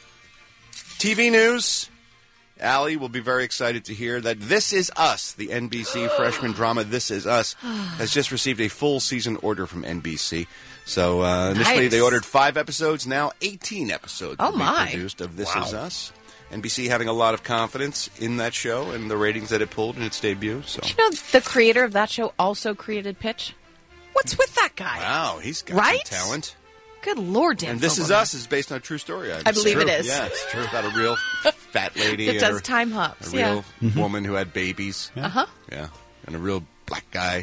[SPEAKER 2] T V news. Allie will be very excited to hear that This Is Us, the N B C freshman drama This Is Us, has just received a full season order from N B C. So uh, initially
[SPEAKER 10] Nice.
[SPEAKER 2] they ordered five episodes, now eighteen episodes
[SPEAKER 10] Oh,
[SPEAKER 2] will be
[SPEAKER 10] my.
[SPEAKER 2] produced of This
[SPEAKER 8] Wow.
[SPEAKER 2] Is Us. N B C having a lot of confidence in that show and the ratings that it pulled in its debut. So
[SPEAKER 10] You know, the creator of that show also created Pitch. What's with that guy?
[SPEAKER 2] wow, he's got
[SPEAKER 10] Right?
[SPEAKER 2] some talent.
[SPEAKER 10] Good Lord, Dan
[SPEAKER 2] And This Is
[SPEAKER 10] Fogelman.
[SPEAKER 2] Us is based on a true story.
[SPEAKER 10] I believe it is.
[SPEAKER 2] Yeah, it's true. About a real fat lady.
[SPEAKER 10] That
[SPEAKER 2] and
[SPEAKER 10] does
[SPEAKER 2] a-
[SPEAKER 10] time hops,
[SPEAKER 2] A
[SPEAKER 10] yeah.
[SPEAKER 2] real woman who had babies.
[SPEAKER 10] Uh huh.
[SPEAKER 2] Yeah. And a real black guy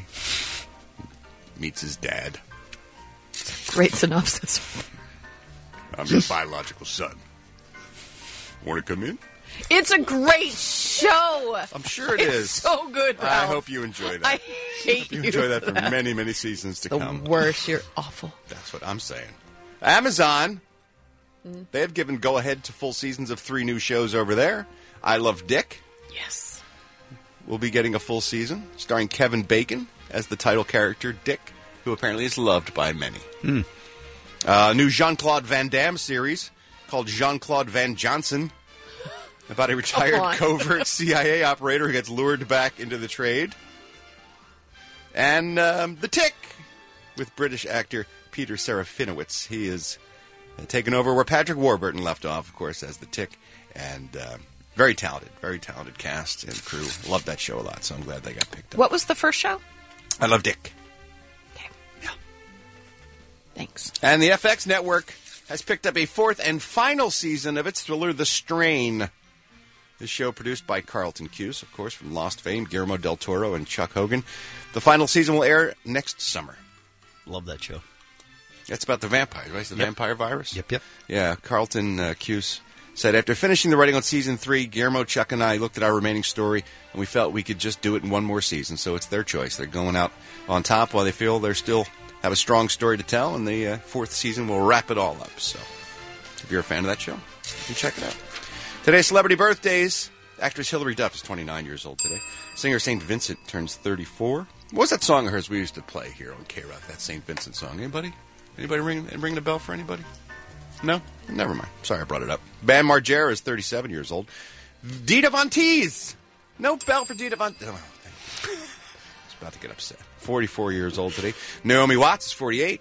[SPEAKER 2] meets his dad.
[SPEAKER 10] Great synopsis.
[SPEAKER 2] I'm your biological son. Want to come in?
[SPEAKER 10] It's a great show.
[SPEAKER 2] I'm sure it
[SPEAKER 10] it's
[SPEAKER 2] is.
[SPEAKER 10] So good,
[SPEAKER 2] I
[SPEAKER 10] Ralph.
[SPEAKER 2] hope you enjoy that.
[SPEAKER 10] I hate
[SPEAKER 2] you
[SPEAKER 10] you.
[SPEAKER 2] enjoy that for
[SPEAKER 10] that.
[SPEAKER 2] many, many seasons to
[SPEAKER 10] The
[SPEAKER 2] come.
[SPEAKER 10] worst. You're awful.
[SPEAKER 2] That's what I'm saying. Amazon,
[SPEAKER 10] Mm.
[SPEAKER 2] they have given go-ahead to full seasons of three new shows over there. I Love Dick
[SPEAKER 10] Yes.
[SPEAKER 2] will be getting a full season, starring Kevin Bacon as the title character, Dick, who apparently is loved by many.
[SPEAKER 8] Hmm.
[SPEAKER 2] Uh, a new Jean-Claude Van Damme series called Jean-Claude Van Johnson, about a retired
[SPEAKER 10] on.
[SPEAKER 2] covert C I A operator who gets lured back into the trade. And um, The Tick, with British actor Peter Serafinowicz. He is uh, taken over where Patrick Warburton left off, of course, as The Tick. And uh, Very talented, very talented cast and crew. Love that show a lot, so I'm glad they got picked up.
[SPEAKER 10] What was the first show?
[SPEAKER 2] I love Dick.
[SPEAKER 10] Thanks.
[SPEAKER 2] And the F X network has picked up a fourth and final season of its thriller, The Strain. This show, produced by Carlton Cuse, of course, from Lost fame, Guillermo del Toro and Chuck Hogan. The final season will air next summer.
[SPEAKER 8] Love that show.
[SPEAKER 2] It's about the vampires, right? It's the
[SPEAKER 8] Yep.
[SPEAKER 2] vampire virus?
[SPEAKER 8] Yep, yep.
[SPEAKER 2] Yeah, Carlton uh, Cuse said, after finishing the writing on season three, Guillermo, Chuck, and I looked at our remaining story, and we felt we could just do it in one more season. So it's their choice. They're going out on top while they feel they're still have a strong story to tell, and the uh, fourth season will wrap it all up. So if you're a fan of that show, you can check it out. Today's celebrity birthdays. Actress Hilary Duff is twenty-nine years old today. Singer Saint Vincent turns thirty-four. What was that song of hers we used to play here on K-Rock, that Saint Vincent song? Anybody? Anybody ring, ring the bell for anybody? No? Never mind. Sorry I brought it up. Bam Margera is thirty-seven years old. Dita Von Teese. No bell for Dita Von... Oh, thank you. I was about to get upset. forty-four years old today. Naomi Watts is forty-eight.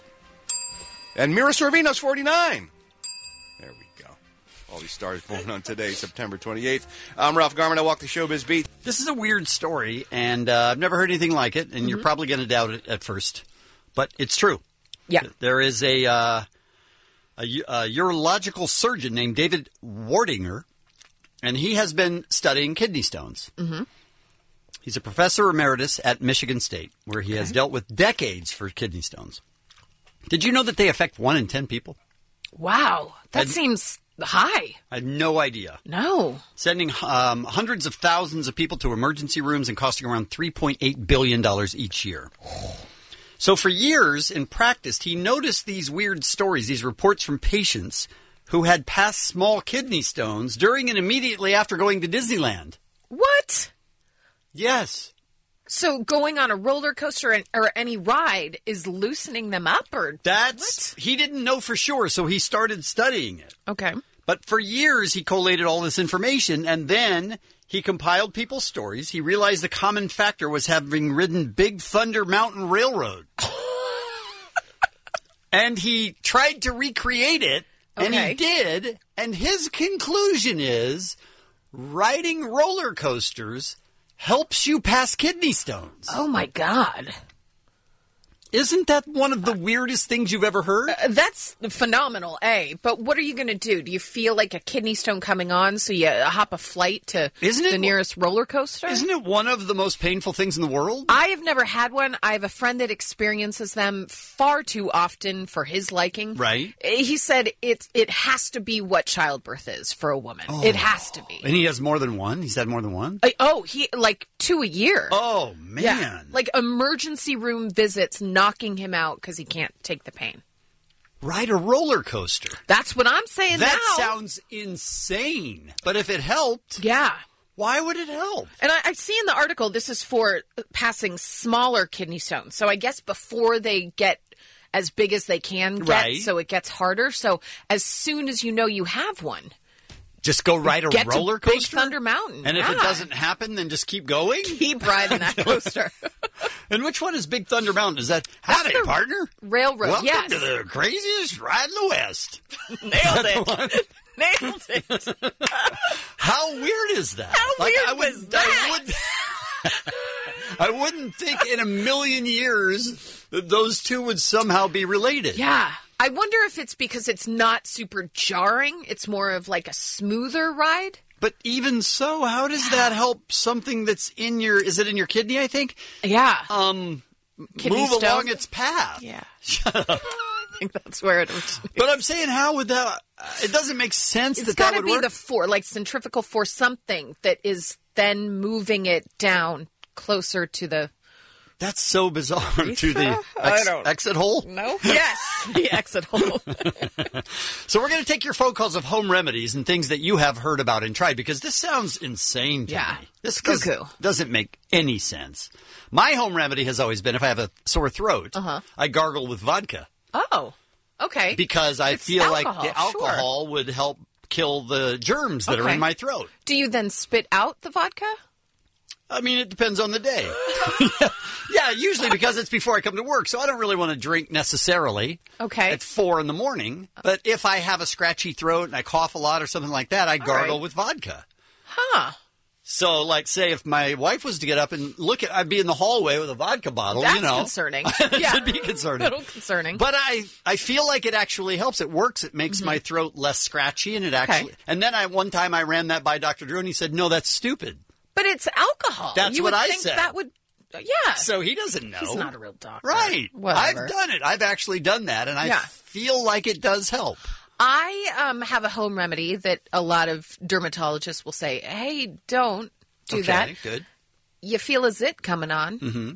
[SPEAKER 2] And Mira Sorvino is forty-nine. There we go. All these stars born on today, September twenty-eighth. I'm Ralph Garman. I walk the showbiz beat.
[SPEAKER 8] This is a weird story, and uh, I've never heard anything like it, and
[SPEAKER 10] Mm-hmm.
[SPEAKER 8] you're probably going to doubt it at first. But it's true.
[SPEAKER 10] Yeah.
[SPEAKER 8] There is a, uh, a, a urological surgeon named David Wardinger, and he has been studying kidney stones.
[SPEAKER 10] Mm-hmm.
[SPEAKER 8] He's a professor emeritus at Michigan State, where he has dealt with decades for kidney stones. Did you know that they affect one in ten people?
[SPEAKER 10] Wow. That
[SPEAKER 8] I'd-
[SPEAKER 10] seems high.
[SPEAKER 8] I had no idea.
[SPEAKER 10] No.
[SPEAKER 8] Sending um, hundreds of thousands of people to emergency rooms and costing around three point eight billion dollars each year. So for years in practice, he noticed these weird stories, these reports from patients who had passed small kidney stones during and immediately after going to Disneyland.
[SPEAKER 10] What?
[SPEAKER 8] Yes.
[SPEAKER 10] So going on a roller coaster and, or any ride is loosening them up, or
[SPEAKER 8] That's, he didn't know for sure, so he started studying it.
[SPEAKER 10] okay?
[SPEAKER 8] But for years, he collated all this information, and then he compiled people's stories. He realized the common factor was having ridden Big Thunder Mountain Railroad. And he tried to recreate it, and
[SPEAKER 10] Okay.
[SPEAKER 8] he did. And his conclusion is riding roller coasters helps you pass kidney stones.
[SPEAKER 10] Oh my God.
[SPEAKER 8] Isn't that one of the weirdest things you've ever heard?
[SPEAKER 10] Uh, that's phenomenal, A. But what are you going to do? Do you feel like a kidney stone coming on, so you hop a flight to
[SPEAKER 8] Isn't it-
[SPEAKER 10] the nearest roller coaster?
[SPEAKER 8] Isn't it one of the most painful things in the world?
[SPEAKER 10] I have never had one. I have a friend that experiences them far too often for his liking.
[SPEAKER 8] Right.
[SPEAKER 10] He said it it has to be what childbirth is for a woman. It has to be.
[SPEAKER 8] And he has more than one? He's had more than one?
[SPEAKER 10] Uh, Oh, he like two a year.
[SPEAKER 8] Oh, man.
[SPEAKER 10] Yeah. Like emergency room visits knocking him out because he can't take the pain.
[SPEAKER 8] Ride a roller coaster.
[SPEAKER 10] That's what I'm saying
[SPEAKER 8] That
[SPEAKER 10] now.
[SPEAKER 8] sounds insane. But if it helped,
[SPEAKER 10] Yeah.
[SPEAKER 8] why would it help?
[SPEAKER 10] And I, I see in the article this is for passing smaller kidney stones. So I guess before they get as big as they can get,
[SPEAKER 8] Right.
[SPEAKER 10] so it gets harder. So as soon as you know you have one,
[SPEAKER 8] Just go ride a
[SPEAKER 10] get
[SPEAKER 8] roller
[SPEAKER 10] to Big
[SPEAKER 8] coaster?
[SPEAKER 10] Thunder Mountain.
[SPEAKER 8] And if it
[SPEAKER 10] Yeah.
[SPEAKER 8] doesn't happen, then just keep going?
[SPEAKER 10] Keep riding that coaster.
[SPEAKER 8] And which one is Big Thunder Mountain? Is that, howdy,
[SPEAKER 10] the
[SPEAKER 8] partner?
[SPEAKER 10] Railroad,
[SPEAKER 8] Welcome
[SPEAKER 10] yes.
[SPEAKER 8] to the craziest ride in the West.
[SPEAKER 10] Nailed it. Nailed it.
[SPEAKER 8] How weird is that?
[SPEAKER 10] How
[SPEAKER 8] Like,
[SPEAKER 10] weird
[SPEAKER 8] I would,
[SPEAKER 10] was that?
[SPEAKER 8] I, would, I wouldn't think in a million years that those two would somehow be related.
[SPEAKER 10] Yeah. I wonder if it's because it's not super jarring. It's more of like a smoother ride.
[SPEAKER 8] But even so, how does that help something that's in your, is it in your kidney, I think?
[SPEAKER 10] Yeah.
[SPEAKER 8] Um,
[SPEAKER 10] Kidney
[SPEAKER 8] move
[SPEAKER 10] stone?
[SPEAKER 8] along its path.
[SPEAKER 10] Yeah.
[SPEAKER 8] Shut up.
[SPEAKER 10] I think that's where it originates.
[SPEAKER 8] But I'm saying, how would that, uh, it doesn't make sense
[SPEAKER 10] It's
[SPEAKER 8] that
[SPEAKER 10] got
[SPEAKER 8] that
[SPEAKER 10] to
[SPEAKER 8] would
[SPEAKER 10] be
[SPEAKER 8] work.
[SPEAKER 10] the force, like centrifugal force, something that is then moving it down closer to the.
[SPEAKER 8] That's so bizarre. To the
[SPEAKER 10] I
[SPEAKER 8] ex-
[SPEAKER 10] don't-
[SPEAKER 8] exit hole?
[SPEAKER 10] No? Yes, the exit hole.
[SPEAKER 8] So we're going to take your phone calls of home remedies and things that you have heard about and tried, because this sounds insane to
[SPEAKER 10] Yeah.
[SPEAKER 8] me. This
[SPEAKER 10] Cuckoo.
[SPEAKER 8] does, doesn't make any sense. My home remedy has always been if I have a sore throat,
[SPEAKER 10] Uh-huh.
[SPEAKER 8] I gargle with vodka.
[SPEAKER 10] Oh, okay.
[SPEAKER 8] Because I
[SPEAKER 10] It's
[SPEAKER 8] feel like
[SPEAKER 10] alcohol,
[SPEAKER 8] the alcohol would help kill the germs that are
[SPEAKER 10] Okay.
[SPEAKER 8] in my throat.
[SPEAKER 10] Do you then spit out the vodka?
[SPEAKER 8] I mean, it depends on the day. Yeah, usually because it's before I come to work, so I don't really want to drink necessarily
[SPEAKER 10] Okay.
[SPEAKER 8] at four in the morning. But if I have a scratchy throat and I cough a lot or something like that, I gargle
[SPEAKER 10] right.
[SPEAKER 8] with vodka.
[SPEAKER 10] Huh.
[SPEAKER 8] So, like, say if my wife was to get up and look at, I'd be in the hallway with a vodka bottle,
[SPEAKER 10] That's
[SPEAKER 8] you know.
[SPEAKER 10] concerning.
[SPEAKER 8] It
[SPEAKER 10] Yeah.
[SPEAKER 8] should be concerning.
[SPEAKER 10] A little concerning.
[SPEAKER 8] But I, I feel like it actually helps. It works. It makes
[SPEAKER 10] Mm-hmm.
[SPEAKER 8] my throat less scratchy, and it actually. And then I one time I ran that by Doctor Drew, and he said, "No, that's stupid."
[SPEAKER 10] But it's alcohol.
[SPEAKER 8] That's
[SPEAKER 10] you
[SPEAKER 8] what
[SPEAKER 10] would
[SPEAKER 8] I
[SPEAKER 10] think
[SPEAKER 8] said.
[SPEAKER 10] That would, yeah.
[SPEAKER 8] So he doesn't know.
[SPEAKER 10] He's not a real doctor.
[SPEAKER 8] Right.
[SPEAKER 10] Whatever.
[SPEAKER 8] I've done it. I've actually done that, and I
[SPEAKER 10] Yeah.
[SPEAKER 8] feel like it does help.
[SPEAKER 10] I um, have a home remedy that a lot of dermatologists will say, hey, don't do
[SPEAKER 8] okay,
[SPEAKER 10] that.
[SPEAKER 8] Good.
[SPEAKER 10] You feel a zit coming on.
[SPEAKER 8] Mm-hmm.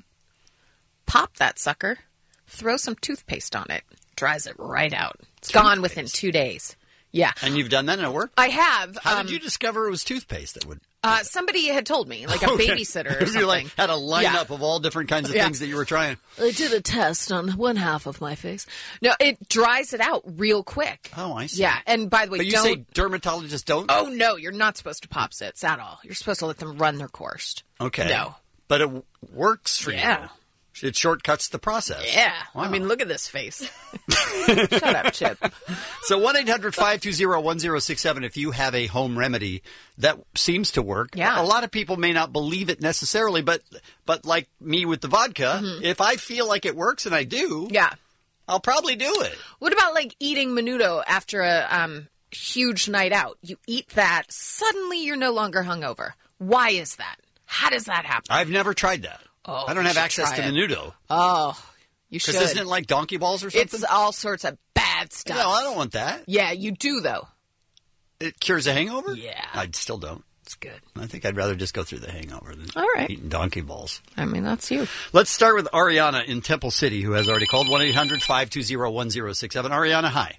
[SPEAKER 10] Pop that sucker. Throw some toothpaste on it. Dries it right out. It's gone within two days. Yeah.
[SPEAKER 8] And you've done that and it worked?
[SPEAKER 10] I have.
[SPEAKER 8] How
[SPEAKER 10] um,
[SPEAKER 8] did you discover it was toothpaste that would...
[SPEAKER 10] Uh, somebody had told me, like a
[SPEAKER 8] Okay.
[SPEAKER 10] babysitter or something.
[SPEAKER 8] You like had a lineup
[SPEAKER 10] Yeah.
[SPEAKER 8] of all different kinds of
[SPEAKER 10] Yeah.
[SPEAKER 8] things that you were trying.
[SPEAKER 10] I did a test on one half of my face. No, it dries it out real quick.
[SPEAKER 8] Oh, I see.
[SPEAKER 10] Yeah, and by the way,
[SPEAKER 8] But you
[SPEAKER 10] don't.
[SPEAKER 8] say dermatologists don't?
[SPEAKER 10] Oh no, you're not supposed to pop zits at all. You're supposed to let them run their course.
[SPEAKER 8] Okay.
[SPEAKER 10] No.
[SPEAKER 8] But it w- works for
[SPEAKER 10] Yeah.
[SPEAKER 8] you. It shortcuts the process.
[SPEAKER 10] Yeah.
[SPEAKER 8] Wow.
[SPEAKER 10] I mean, look at this face. Shut up, Chip.
[SPEAKER 8] So one eight hundred five two zero one zero six seven if you have a home remedy that seems to work.
[SPEAKER 10] Yeah.
[SPEAKER 8] A lot of people may not believe it necessarily, but but like me with the vodka,
[SPEAKER 10] Mhm.
[SPEAKER 8] if I feel like it works and I do,
[SPEAKER 10] Yeah.
[SPEAKER 8] I'll probably do it.
[SPEAKER 10] What about like eating menudo after a um, huge night out? You eat that, suddenly you're no longer hungover. Why is that? How does that happen?
[SPEAKER 8] I've never tried that.
[SPEAKER 10] Oh,
[SPEAKER 8] I don't
[SPEAKER 10] you
[SPEAKER 8] have
[SPEAKER 10] should
[SPEAKER 8] access
[SPEAKER 10] try
[SPEAKER 8] to
[SPEAKER 10] it.
[SPEAKER 8] menudo.
[SPEAKER 10] Oh, you should.
[SPEAKER 8] Because isn't it like donkey balls or something?
[SPEAKER 10] It's all sorts of bad stuff.
[SPEAKER 8] No, I don't want that.
[SPEAKER 10] Yeah, you do though.
[SPEAKER 8] It cures a hangover?
[SPEAKER 10] Yeah.
[SPEAKER 8] I still don't.
[SPEAKER 10] It's good.
[SPEAKER 8] I think I'd rather just go through the hangover than
[SPEAKER 10] All right.
[SPEAKER 8] eating donkey balls.
[SPEAKER 10] I mean, that's you.
[SPEAKER 8] Let's start with Ariana in Temple City, who has already called one eight hundred five two zero one zero six seven. Ariana, hi.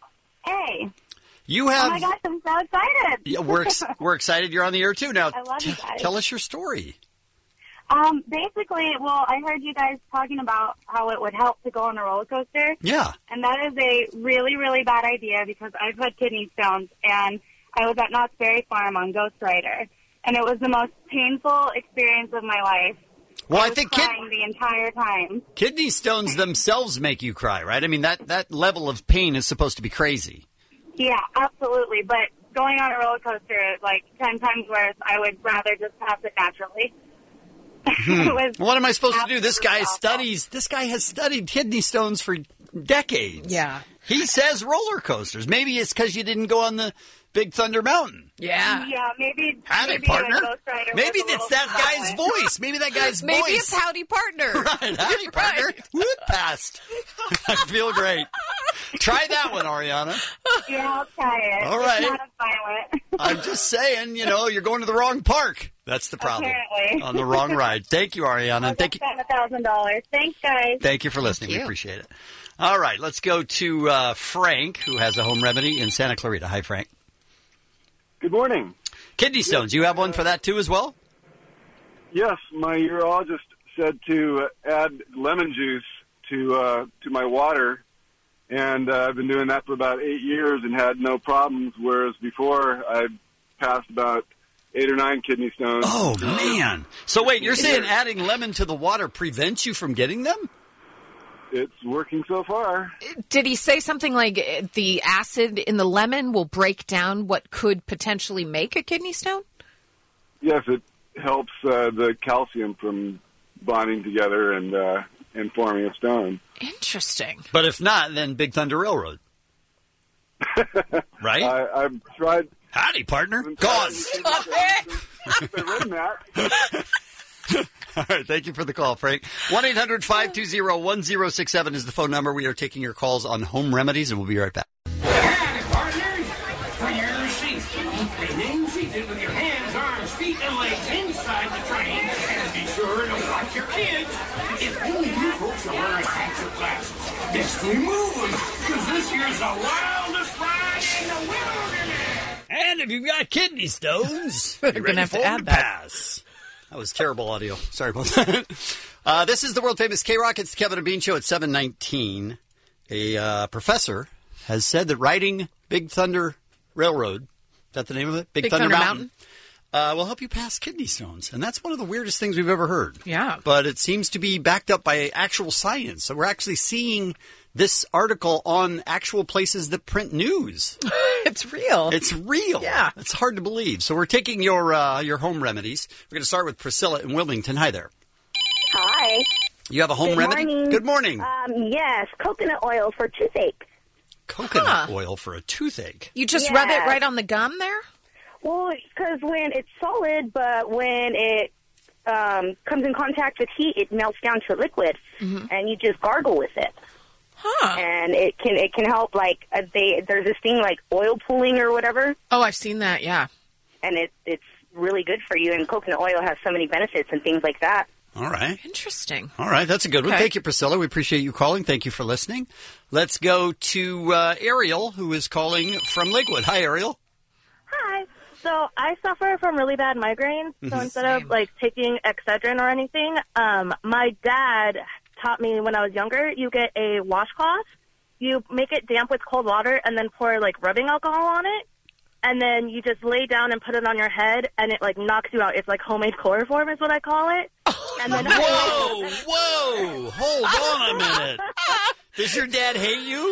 [SPEAKER 1] Hey.
[SPEAKER 8] You have.
[SPEAKER 1] Oh my gosh, I'm so excited.
[SPEAKER 8] Yeah, we're ex- we're excited you're on the air too. Now,
[SPEAKER 1] I love you
[SPEAKER 8] t-
[SPEAKER 1] guys.
[SPEAKER 8] tell us your story.
[SPEAKER 1] Um, basically, well, I heard you guys talking about how it would help to go on a roller coaster.
[SPEAKER 8] Yeah.
[SPEAKER 1] And that is a really, really bad idea because I've had kidney stones and I was at Knott's Berry Farm on Ghost Rider. And it was the most painful experience of my life.
[SPEAKER 8] Well, I
[SPEAKER 1] was
[SPEAKER 8] think kid-
[SPEAKER 1] crying the entire time.
[SPEAKER 8] kidney stones themselves make you cry, right? I mean, that, that level of pain is supposed to be crazy.
[SPEAKER 1] Yeah, absolutely. But going on a roller coaster is like ten times worse. I would rather just pass it naturally.
[SPEAKER 8] Hmm.
[SPEAKER 1] It was
[SPEAKER 8] What am I supposed to do? This guy
[SPEAKER 1] absolutely awful.
[SPEAKER 8] studies. This guy has studied kidney stones for decades.
[SPEAKER 10] Yeah.
[SPEAKER 8] He says roller coasters. Maybe it's because you didn't go on the Big Thunder Mountain.
[SPEAKER 10] Yeah.
[SPEAKER 1] Yeah, maybe.
[SPEAKER 8] Howdy,
[SPEAKER 1] maybe
[SPEAKER 8] partner.
[SPEAKER 1] a Ghost Rider
[SPEAKER 8] Maybe
[SPEAKER 1] was a
[SPEAKER 8] it's
[SPEAKER 1] little
[SPEAKER 8] that guy's
[SPEAKER 1] different.
[SPEAKER 8] voice. Maybe that guy's
[SPEAKER 10] Maybe
[SPEAKER 8] voice.
[SPEAKER 10] it's Howdy Partner.
[SPEAKER 8] Right, howdy, partner. Whoop, passed. I feel great. Try that one, Ariana.
[SPEAKER 1] Yeah, I'll try it.
[SPEAKER 8] All right.
[SPEAKER 1] It's not as violent.
[SPEAKER 8] I'm just saying, you know, you're going to the wrong park. That's the problem.
[SPEAKER 1] Apparently.
[SPEAKER 8] On the wrong ride. Thank you, Ariana. And thank you.
[SPEAKER 1] Spent a thousand dollars. Thanks, guys.
[SPEAKER 8] Thank you for listening. We
[SPEAKER 10] you.
[SPEAKER 8] appreciate it. All right, let's go to uh, Frank, who has a home remedy in Santa Clarita. Hi, Frank.
[SPEAKER 19] Good morning.
[SPEAKER 8] Kidney stones. You have one for that too, as well?
[SPEAKER 19] Yes, my urologist said to uh, add lemon juice to uh, to my water, and uh, I've been doing that for about eight years and had no problems. Whereas before, I passed about eight or nine kidney stones.
[SPEAKER 8] Oh man! So wait, you're saying adding lemon to the water prevents you from getting them?
[SPEAKER 19] It's working so far.
[SPEAKER 10] Did he say something like uh, the acid in the lemon will break down what could potentially make a kidney stone?
[SPEAKER 19] Yes, it helps uh, the calcium from bonding together and uh, and forming a stone.
[SPEAKER 10] Interesting.
[SPEAKER 8] But if not, then Big Thunder Railroad. Right?
[SPEAKER 19] I, I've tried.
[SPEAKER 8] Howdy, partner. Gone.
[SPEAKER 10] Stop it!
[SPEAKER 19] I've written that.
[SPEAKER 8] All right, thank you for the call, Frank. one eight hundred five two zero one zero six seven is the phone number. We are taking your calls on home remedies, and we'll be right back.
[SPEAKER 11] Howdy, partners. For your safety, remain seated with your hands, arms, feet, and legs inside the train. And be sure to watch your kids. If only you folks are wearing hats or glasses, best remove them, because this here's the wildest ride in the wilderness.
[SPEAKER 8] And if you've got kidney stones,
[SPEAKER 10] We're
[SPEAKER 8] you're
[SPEAKER 10] gonna
[SPEAKER 8] ready
[SPEAKER 10] have to
[SPEAKER 8] for
[SPEAKER 10] add
[SPEAKER 8] the
[SPEAKER 10] that.
[SPEAKER 8] pass. That was terrible audio. Sorry about that. Uh, this is the world famous K-Rock. It's the Kevin and Bean Show at seven nineteen. A uh, professor has said that riding Big Thunder Railroad, is that the name of it?
[SPEAKER 10] Big Thunder Mountain.
[SPEAKER 8] uh, will help you pass kidney stones. And that's one of the weirdest things we've ever heard.
[SPEAKER 10] Yeah.
[SPEAKER 8] But it seems to be backed up by actual science. So we're actually seeing this article on actual places that print news.
[SPEAKER 10] It's real.
[SPEAKER 8] It's real.
[SPEAKER 10] Yeah.
[SPEAKER 8] It's hard to believe. So we're taking your uh, your home remedies. We're going to start with Priscilla in Wilmington. Hi there.
[SPEAKER 7] Hi.
[SPEAKER 8] You have a home
[SPEAKER 7] Good
[SPEAKER 8] remedy?
[SPEAKER 7] morning.
[SPEAKER 8] Good morning.
[SPEAKER 7] Um, yes, coconut oil for toothache.
[SPEAKER 8] Coconut oil for a toothache.
[SPEAKER 10] You just rub it
[SPEAKER 7] Yes.
[SPEAKER 10] right on the gum there?
[SPEAKER 7] Well, because when it's solid, but when it um, comes in contact with heat, it melts down to liquid, and you just gargle with it.
[SPEAKER 10] Huh.
[SPEAKER 7] And it can it can help. Like uh, they there's this thing like oil pooling or whatever,
[SPEAKER 10] Oh, I've seen that, yeah.
[SPEAKER 7] and it it's really good for you. And coconut oil has so many benefits and things like that.
[SPEAKER 8] All right.
[SPEAKER 10] Interesting.
[SPEAKER 8] All right. That's a good one.
[SPEAKER 10] Okay.
[SPEAKER 8] Thank you, Priscilla. We appreciate you calling. Thank you for listening. Let's go to uh, Ariel, who is calling from Lakewood. Hi, Ariel.
[SPEAKER 9] Hi. So I suffer from really bad migraines. So
[SPEAKER 8] Mhm.
[SPEAKER 9] instead of like taking Excedrin or anything, um, my dad taught me when I was younger. You get a washcloth, you make it damp with cold water, and then pour like rubbing alcohol on it, and then you just lay down and put it on your head, and it like knocks you out. It's like homemade chloroform, is what I call it. And then
[SPEAKER 8] Whoa, whoa, hold on a minute. Does your dad hate you?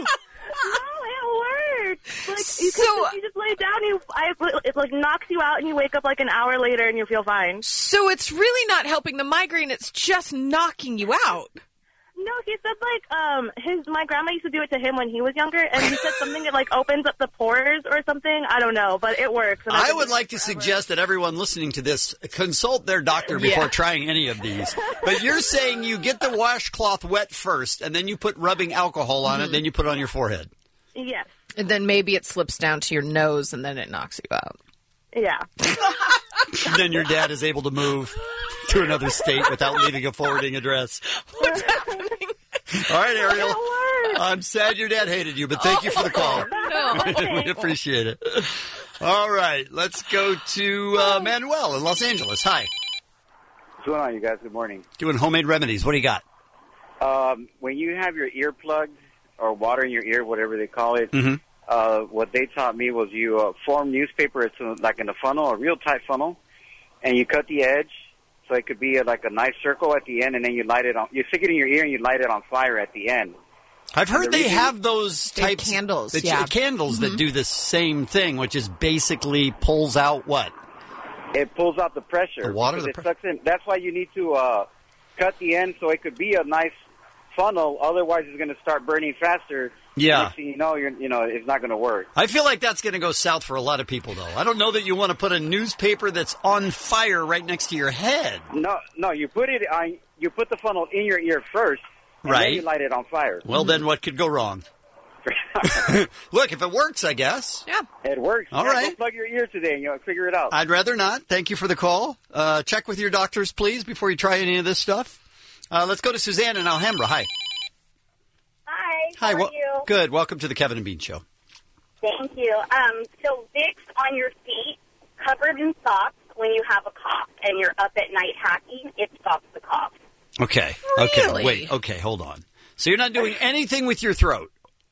[SPEAKER 7] Oh,
[SPEAKER 9] it works. Like you,
[SPEAKER 10] So-
[SPEAKER 9] can, you just lay down, you I, it like knocks you out, and you wake up like an hour later, and you feel fine.
[SPEAKER 10] So it's really not helping the migraine, it's just knocking you out.
[SPEAKER 9] No, he said like um his my grandma used to do it to him when he was younger, and he said something that like opens up the pores or something. I don't know, but it works. And
[SPEAKER 8] I
[SPEAKER 9] I've
[SPEAKER 8] would
[SPEAKER 9] been
[SPEAKER 8] like to suggest that everyone listening to this consult their doctor before
[SPEAKER 10] Yeah.
[SPEAKER 8] trying any of these. But you're saying you get the washcloth wet first, and then you put rubbing alcohol on it, then you put it on your forehead.
[SPEAKER 9] Yes.
[SPEAKER 10] And then maybe it slips down to your nose and then it knocks you out.
[SPEAKER 9] Yeah.
[SPEAKER 8] And then your dad is able to move to another state without leaving a forwarding address.
[SPEAKER 10] What's happening?
[SPEAKER 8] All right, Ariel. I'm sad your dad hated you, but thank you for the call.
[SPEAKER 10] No.
[SPEAKER 8] We appreciate it. All right, let's go to uh, Manuel in Los Angeles. Hi.
[SPEAKER 23] What's going on, you guys? Good morning.
[SPEAKER 8] Doing homemade remedies. What do you got?
[SPEAKER 23] Um, when you have your earplugs or water in your ear, whatever they call it,
[SPEAKER 8] Mhm.
[SPEAKER 23] uh, what they taught me was you uh, form newspaper. It's uh, like in a funnel, a real tight funnel, and you cut the edge so it could be a, like a nice circle at the end, and then you light it on. You stick it in your ear and you light it on fire at the end.
[SPEAKER 8] I've heard
[SPEAKER 23] And the
[SPEAKER 8] they
[SPEAKER 23] reason-
[SPEAKER 8] have those
[SPEAKER 10] They have
[SPEAKER 8] types
[SPEAKER 10] candles,
[SPEAKER 8] that-
[SPEAKER 10] yeah.
[SPEAKER 8] candles that
[SPEAKER 10] Mhm.
[SPEAKER 8] do the same thing, which is basically pulls out what?
[SPEAKER 23] It pulls out the pressure.
[SPEAKER 8] The water,
[SPEAKER 23] because
[SPEAKER 8] the
[SPEAKER 23] it sucks in. That's why you need to uh, cut the end so it could be a nice funnel. Otherwise, it's going to start burning faster.
[SPEAKER 8] Yeah.
[SPEAKER 23] Next thing you know, you're, you know, it's not going to work.
[SPEAKER 8] I feel like that's going to go south for a lot of people, though. I don't know that you want to put a newspaper that's on fire right next to your head.
[SPEAKER 23] No, no, you put it on. You put the funnel in your ear first, and
[SPEAKER 8] Right.
[SPEAKER 23] then you light it on fire.
[SPEAKER 8] Well, then what could go wrong? Look, if it works, I guess.
[SPEAKER 10] Yeah.
[SPEAKER 23] It works.
[SPEAKER 8] All
[SPEAKER 23] Yeah,
[SPEAKER 8] right.
[SPEAKER 23] Go plug your ear today, and you'll figure it out.
[SPEAKER 8] I'd rather not. Thank you for the call. Uh, check with your doctors, please, before you try any of this stuff. Uh, let's go to Suzanne in Alhambra. Hi.
[SPEAKER 7] Hi.
[SPEAKER 8] Hi.
[SPEAKER 7] How
[SPEAKER 8] wel-
[SPEAKER 7] are you?
[SPEAKER 8] Good. Welcome to the Kevin and Bean Show.
[SPEAKER 7] Thank you. Um, so Vicks on your feet, covered in socks, when you have a cough and you're up at night hacking, it stops the cough.
[SPEAKER 8] Okay.
[SPEAKER 7] Really?
[SPEAKER 8] Okay. Wait. Okay. Hold on. So you're not doing anything with your throat.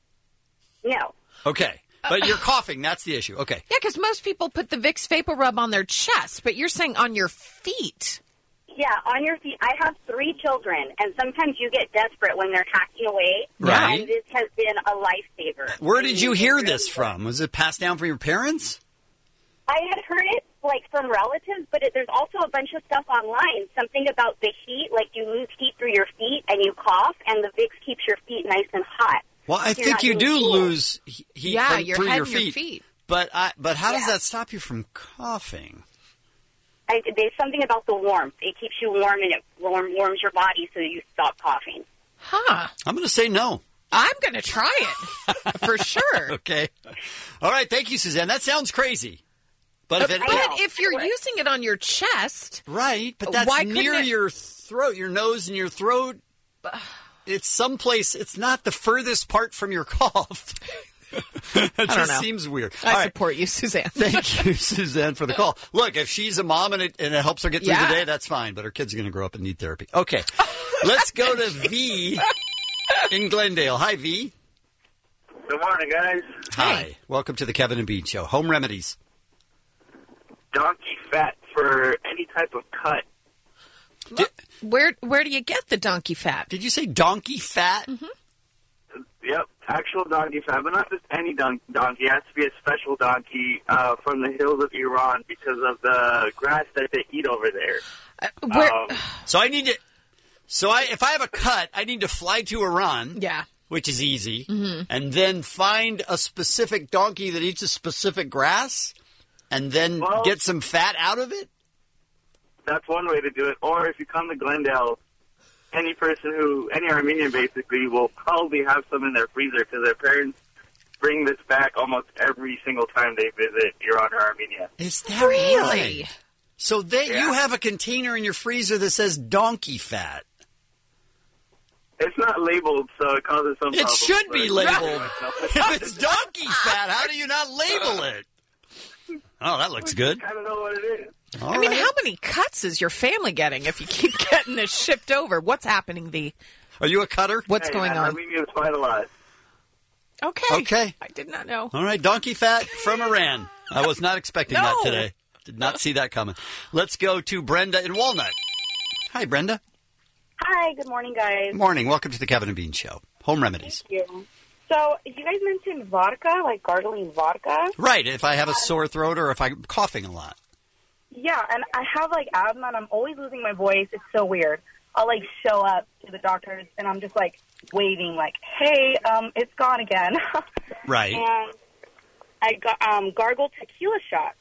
[SPEAKER 7] No.
[SPEAKER 8] Okay. But you're coughing. That's the issue. Okay.
[SPEAKER 10] Yeah, because most people put the Vicks Vapor Rub on their chest, but you're saying on your feet.
[SPEAKER 7] Yeah, on your feet. I have three children, and sometimes you get desperate when they're hacking away.
[SPEAKER 8] Right.
[SPEAKER 7] And this has been a lifesaver.
[SPEAKER 8] Where did you
[SPEAKER 7] And
[SPEAKER 8] hear
[SPEAKER 7] it's
[SPEAKER 8] this
[SPEAKER 7] really
[SPEAKER 8] from? Was it passed down from your parents?
[SPEAKER 7] I had heard it like from relatives, but it, there's also a bunch of stuff online. Something about the heat, like you lose heat through your feet and you cough, and the Vicks keeps your feet nice and hot.
[SPEAKER 8] Well, I
[SPEAKER 7] You're
[SPEAKER 8] think
[SPEAKER 7] not
[SPEAKER 8] you
[SPEAKER 7] being
[SPEAKER 8] do
[SPEAKER 7] cool.
[SPEAKER 8] lose he- heat
[SPEAKER 10] Yeah,
[SPEAKER 8] from,
[SPEAKER 10] your
[SPEAKER 8] through
[SPEAKER 10] head
[SPEAKER 8] your
[SPEAKER 10] and your
[SPEAKER 8] feet.
[SPEAKER 10] feet.
[SPEAKER 8] But I, but how does
[SPEAKER 7] Yeah.
[SPEAKER 8] that stop you from coughing?
[SPEAKER 7] I, there's something about the warmth. It keeps you warm and it warm, warms your body so you stop coughing.
[SPEAKER 10] Huh.
[SPEAKER 8] I'm going to say no.
[SPEAKER 10] I'm going to try it for sure.
[SPEAKER 8] Okay. All right. Thank you, Suzanne. That sounds crazy. But if it,
[SPEAKER 10] But if you're using it on your chest,
[SPEAKER 8] right, but that's
[SPEAKER 10] why couldn't
[SPEAKER 8] near
[SPEAKER 10] it-
[SPEAKER 8] your throat, your nose and your throat. It's someplace. It's not the furthest part from your cough. That
[SPEAKER 10] I don't
[SPEAKER 8] just
[SPEAKER 10] know.
[SPEAKER 8] seems weird.
[SPEAKER 10] I
[SPEAKER 8] All right.
[SPEAKER 10] support you, Suzanne.
[SPEAKER 8] Thank you, Suzanne, for the call. Look, if she's a mom and it, and it helps her get through
[SPEAKER 10] Yeah.
[SPEAKER 8] the day, that's fine. But her kids are going to grow up and need therapy. Okay. Let's go to V in Glendale. Hi, V.
[SPEAKER 24] Good morning, guys.
[SPEAKER 8] Hi. Welcome to the Kevin and Bean Show. Home remedies.
[SPEAKER 3] donkey fat for any type of cut.
[SPEAKER 10] Where where do you get the donkey fat?
[SPEAKER 8] Did you say donkey fat?
[SPEAKER 10] Mm-hmm.
[SPEAKER 3] Yep, actual donkey fat, but not just any don- donkey. It has to be a special donkey uh, from the hills of Iran because of the grass that they eat over there.
[SPEAKER 10] Uh, where,
[SPEAKER 3] um,
[SPEAKER 8] So I need to. So I, if I have a cut, I need to fly to Iran.
[SPEAKER 10] Yeah.
[SPEAKER 8] Which is easy,
[SPEAKER 10] Mhm.
[SPEAKER 8] and then find a specific donkey that eats a specific grass, and then
[SPEAKER 3] Well-
[SPEAKER 8] get some fat out of it.
[SPEAKER 3] That's one way to do it. Or if you come to Glendale, any person who, any Armenian basically, will probably have some in their freezer because their parents bring this back almost every single time they visit Iran or Armenia.
[SPEAKER 8] Is that really? So they, you have a container in your freezer that says donkey fat.
[SPEAKER 3] It's not labeled, so it causes some
[SPEAKER 8] It
[SPEAKER 3] problems.
[SPEAKER 8] should be
[SPEAKER 3] but-
[SPEAKER 8] labeled. If it's donkey fat, how do you not label it? Oh, that looks good.
[SPEAKER 3] I don't know what it is.
[SPEAKER 8] All
[SPEAKER 10] I mean,
[SPEAKER 8] right.
[SPEAKER 10] how many cuts is your family getting if you keep getting this shipped over? What's happening, V?
[SPEAKER 8] Are you a cutter?
[SPEAKER 10] What's
[SPEAKER 3] Hey,
[SPEAKER 10] going
[SPEAKER 3] man,
[SPEAKER 10] on?
[SPEAKER 3] Armenians fight a lot.
[SPEAKER 10] Okay.
[SPEAKER 8] Okay.
[SPEAKER 10] I did not know.
[SPEAKER 8] All right, donkey fat from Iran. I was not expecting that
[SPEAKER 10] No.
[SPEAKER 8] today. Did not see that coming. Let's go to Brenda in Walnut. Hi, Brenda.
[SPEAKER 4] Hi, good morning, guys.
[SPEAKER 8] Morning. Welcome to the Kevin and Bean Show. Home remedies.
[SPEAKER 4] Thank you. So, you guys mentioned vodka, like gargling vodka.
[SPEAKER 8] Right. If I have a sore throat or if I'm coughing a lot.
[SPEAKER 4] Yeah, and I have like asthma, and I'm always losing my voice. It's so weird. I'll like show up to the doctors, and I'm just like waving, like, "Hey, um, it's gone again."
[SPEAKER 8] Right.
[SPEAKER 4] And I got um gargled tequila shots.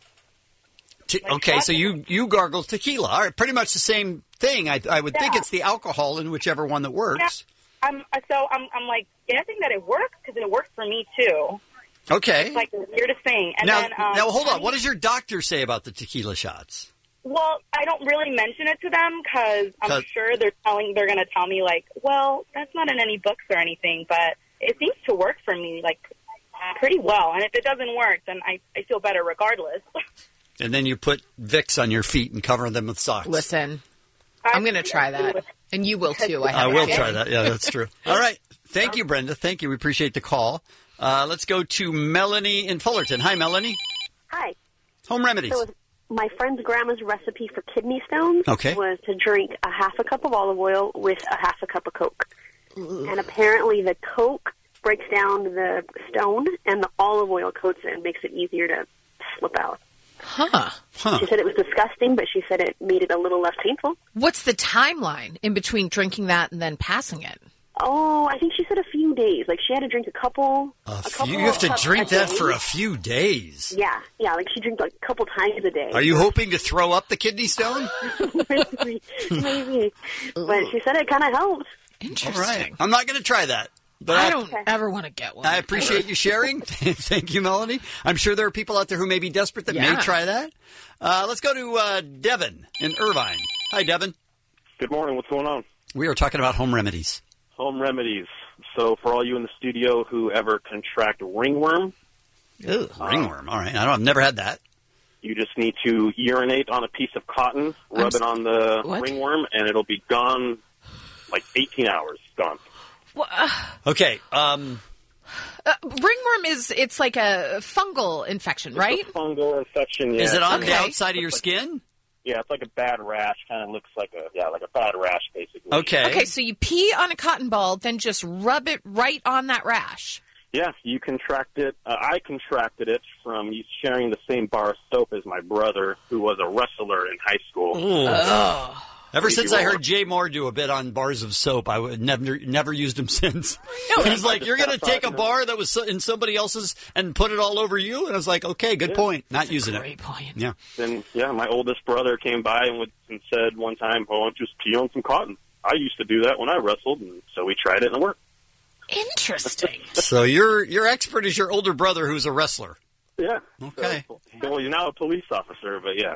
[SPEAKER 8] Te- okay, so you, you gargle tequila. All right, pretty much the same thing. I, I would think
[SPEAKER 4] Yeah.
[SPEAKER 8] it's the alcohol in whichever one that works.
[SPEAKER 4] I'm so I'm I'm like guessing that it works because it works for me too.
[SPEAKER 8] Okay.
[SPEAKER 4] It's like the weirdest thing. And
[SPEAKER 8] now,
[SPEAKER 4] then um,
[SPEAKER 8] now hold on. What does your doctor say about the tequila shots?
[SPEAKER 4] Well, I don't really mention it to them because I'm
[SPEAKER 8] 'Cause-
[SPEAKER 4] sure they're telling they're going to tell me like, well, that's not in any books or anything, but it seems to work for me like pretty well. And if it doesn't work, then I I feel better regardless.
[SPEAKER 8] And then you put Vicks on your feet and cover them with socks.
[SPEAKER 10] Listen, I'm going to try that. And you will too. I,
[SPEAKER 8] I
[SPEAKER 10] have
[SPEAKER 8] will
[SPEAKER 10] to.
[SPEAKER 8] try that. Yeah, that's true. All right. Thank you, Brenda. Thank you. We appreciate the call. Uh, let's go to Melanie in Fullerton. Hi, Melanie.
[SPEAKER 5] Hi.
[SPEAKER 8] Home remedies.
[SPEAKER 5] So my friend's grandma's recipe for kidney stones
[SPEAKER 8] Okay.
[SPEAKER 5] was to drink a half a cup of olive oil with a half a cup of Coke. And apparently the Coke breaks down the stone, and the olive oil coats it and makes it easier to slip out.
[SPEAKER 10] Huh.
[SPEAKER 8] Huh.
[SPEAKER 5] She said it was disgusting, but she said it made it a little less painful.
[SPEAKER 10] What's the timeline in between drinking that and then passing it?
[SPEAKER 5] Oh, I think she said a few days. Like she had to drink a couple.
[SPEAKER 8] A
[SPEAKER 5] a
[SPEAKER 8] few,
[SPEAKER 5] couple
[SPEAKER 8] you have to
[SPEAKER 5] cups
[SPEAKER 8] drink
[SPEAKER 5] a
[SPEAKER 8] that
[SPEAKER 5] day.
[SPEAKER 8] for a few days.
[SPEAKER 5] Yeah, yeah. Like she drinks like a couple times a day.
[SPEAKER 8] Are you hoping to throw up the kidney stone?
[SPEAKER 5] maybe, maybe. But she said it kind of helped.
[SPEAKER 10] Interesting.
[SPEAKER 8] All right. I'm not going to try that. But
[SPEAKER 10] I don't ever want to get one.
[SPEAKER 8] I appreciate you sharing. Thank you, Melanie. I'm sure there are people out there who may be desperate that
[SPEAKER 10] Yeah.
[SPEAKER 8] may try that. Uh, let's go to uh, Devin in Irvine. Hi, Devin.
[SPEAKER 24] Good morning. What's going on?
[SPEAKER 8] We are talking about home remedies.
[SPEAKER 24] Home remedies. So for all you in the studio who ever contract ringworm,
[SPEAKER 8] Ew, ringworm. All right. I don't, I've never had that.
[SPEAKER 24] you just need to urinate on a piece of cotton,
[SPEAKER 10] I'm
[SPEAKER 24] rub it on the
[SPEAKER 10] what?
[SPEAKER 24] ringworm, and it'll be gone like eighteen hours. Gone.
[SPEAKER 10] Well, uh,
[SPEAKER 8] Okay. Um,
[SPEAKER 10] uh, ringworm is it's like a fungal infection, right?
[SPEAKER 24] It's a fungal infection. Yeah.
[SPEAKER 8] Is it on the
[SPEAKER 10] Okay.
[SPEAKER 8] outside of your skin?
[SPEAKER 24] Yeah, it's like a bad rash. Kind of looks like a yeah, like a bad rash, basically.
[SPEAKER 8] Okay.
[SPEAKER 10] Okay, so you pee on a cotton ball, then just rub it right on that rash.
[SPEAKER 24] Yeah, you contract it. Uh, I contracted it from sharing the same bar of soap as my brother, who was a wrestler in high school.
[SPEAKER 8] Ooh. Ever
[SPEAKER 24] If
[SPEAKER 8] since
[SPEAKER 24] you
[SPEAKER 8] I
[SPEAKER 24] want-
[SPEAKER 8] heard Jay Moore do a bit on bars of soap, I would never never used them since. He was like, "You're going to take a bar that was so- in somebody else's and put it all over you," and I was like, "Okay, good
[SPEAKER 24] Yeah.
[SPEAKER 8] point. Not using
[SPEAKER 10] Great
[SPEAKER 8] it."
[SPEAKER 10] point.
[SPEAKER 8] Yeah.
[SPEAKER 24] Then, yeah, my oldest brother came by and, would, and said one time, "Oh, just pee on some cotton." I used to do that when I wrestled, and so we tried it and it worked.
[SPEAKER 10] Interesting.
[SPEAKER 8] So your your expert is your older brother, who's a wrestler.
[SPEAKER 24] Yeah.
[SPEAKER 8] Okay.
[SPEAKER 24] So, well, he's now a police officer, but yeah.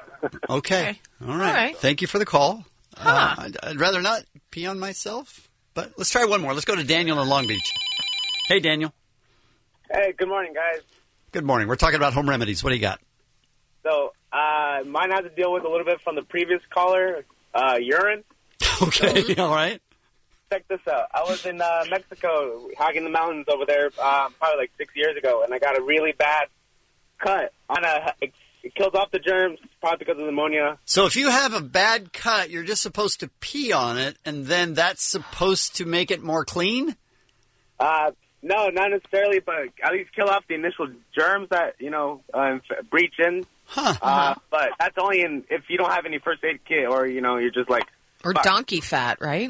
[SPEAKER 8] Okay. All right.
[SPEAKER 10] All right.
[SPEAKER 8] Thank you for the call.
[SPEAKER 10] Huh.
[SPEAKER 8] Uh, I'd, I'd rather not pee on myself, but let's try one more. Let's go to Daniel in Long Beach. Hey, Daniel.
[SPEAKER 25] Hey, good morning, guys.
[SPEAKER 8] Good morning. We're talking about home remedies. What do you got?
[SPEAKER 25] So, uh, mine has to deal with a little bit from the previous caller, uh, urine.
[SPEAKER 8] Okay. All right.
[SPEAKER 25] Check this out. I was in uh, Mexico, hiking the mountains over there, um, probably like six years ago, and I got a really bad cut on a it kills off the germs, probably because of pneumonia.
[SPEAKER 8] So if you have a bad cut, you're just supposed to pee on it, and then that's supposed to make it more clean?
[SPEAKER 25] Uh, no, not necessarily, but at least kill off the initial germs that, you know, uh, breach in.
[SPEAKER 8] Huh.
[SPEAKER 25] Uh, but that's only in if you don't have any first aid kit or, you know, you're just like...
[SPEAKER 10] Or
[SPEAKER 25] fuck.
[SPEAKER 10] donkey fat, right?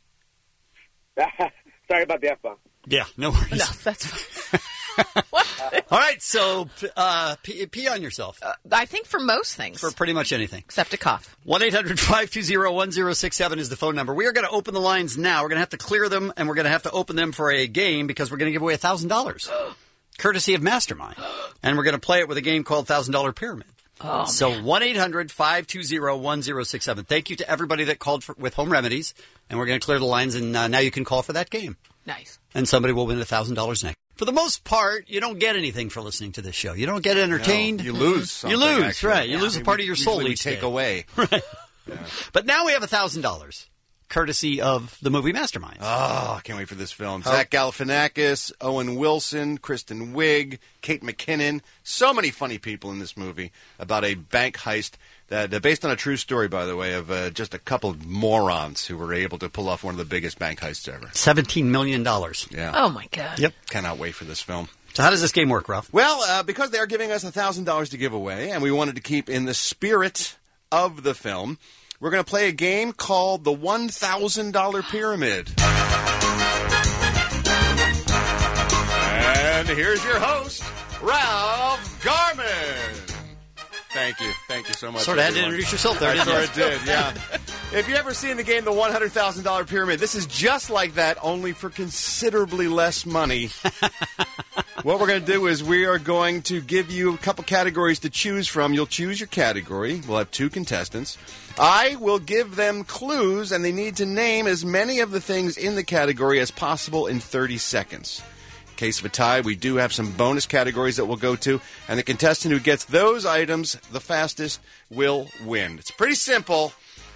[SPEAKER 25] Sorry about the F-bomb.
[SPEAKER 8] Yeah, no worries.
[SPEAKER 10] No, that's fine.
[SPEAKER 8] All right, so uh, pee, pee on yourself.
[SPEAKER 10] Uh, I think for most things.
[SPEAKER 8] For pretty much anything.
[SPEAKER 10] Except a cough.
[SPEAKER 8] one eight hundred five two zero one zero six seven is the phone number. We are going to open the lines now. We're going to have to clear them, and we're going to have to open them for a game because we're going to give away one thousand dollars, courtesy of Mastermind. And we're going to play it with a game called one thousand dollar Pyramid.
[SPEAKER 10] Oh,
[SPEAKER 8] so one eight hundred five two zero one zero six seven. Thank you to everybody that called for, with home remedies, and we're going to clear the lines, and uh, now you can call for that game.
[SPEAKER 10] Nice.
[SPEAKER 8] And somebody will win one thousand dollars next. For the most part, you don't get anything for listening to this show. You don't get entertained.
[SPEAKER 2] No, you lose something,
[SPEAKER 8] You lose,
[SPEAKER 2] actually.
[SPEAKER 8] right. You
[SPEAKER 2] Yeah.
[SPEAKER 8] lose a part of your
[SPEAKER 2] Usually
[SPEAKER 8] soul
[SPEAKER 2] we
[SPEAKER 8] each
[SPEAKER 2] take
[SPEAKER 8] day.
[SPEAKER 2] away.
[SPEAKER 8] Right. But now we have one thousand dollars, courtesy of the movie Masterminds.
[SPEAKER 2] Oh, I can't wait for this film. Zach Galifianakis, Owen Wilson, Kristen Wiig, Kate McKinnon. So many funny people in this movie about a bank heist that, uh, based on a true story, by the way, of uh, just a couple of morons who were able to pull off one of the biggest bank heists ever.
[SPEAKER 8] seventeen million dollars.
[SPEAKER 2] Yeah.
[SPEAKER 10] Oh, my God.
[SPEAKER 8] Yep.
[SPEAKER 2] Cannot wait for this film.
[SPEAKER 8] So how does this game work, Ralph?
[SPEAKER 2] Well, uh, because they are giving us one thousand dollars to give away, and we wanted to keep in the spirit of the film, we're going to play a game called the one thousand dollar Pyramid. And here's your host, Ralph Garman. Thank you. Thank you so much.
[SPEAKER 8] Sort of had to
[SPEAKER 2] everyone.
[SPEAKER 8] introduce yourself there,
[SPEAKER 2] I
[SPEAKER 8] didn't
[SPEAKER 2] sort
[SPEAKER 8] you?
[SPEAKER 2] of did, yeah. If you've ever seen the game, the one hundred thousand dollar Pyramid, this is just like that, only for considerably less money. What we're going to do is we are going to give you a couple categories to choose from. You'll choose your category. We'll have two contestants. I will give them clues, and they need to name as many of the things in the category as possible in thirty seconds. In case of a tie, we do have some bonus categories that we'll go to, and the contestant who gets those items the fastest will win. It's pretty simple.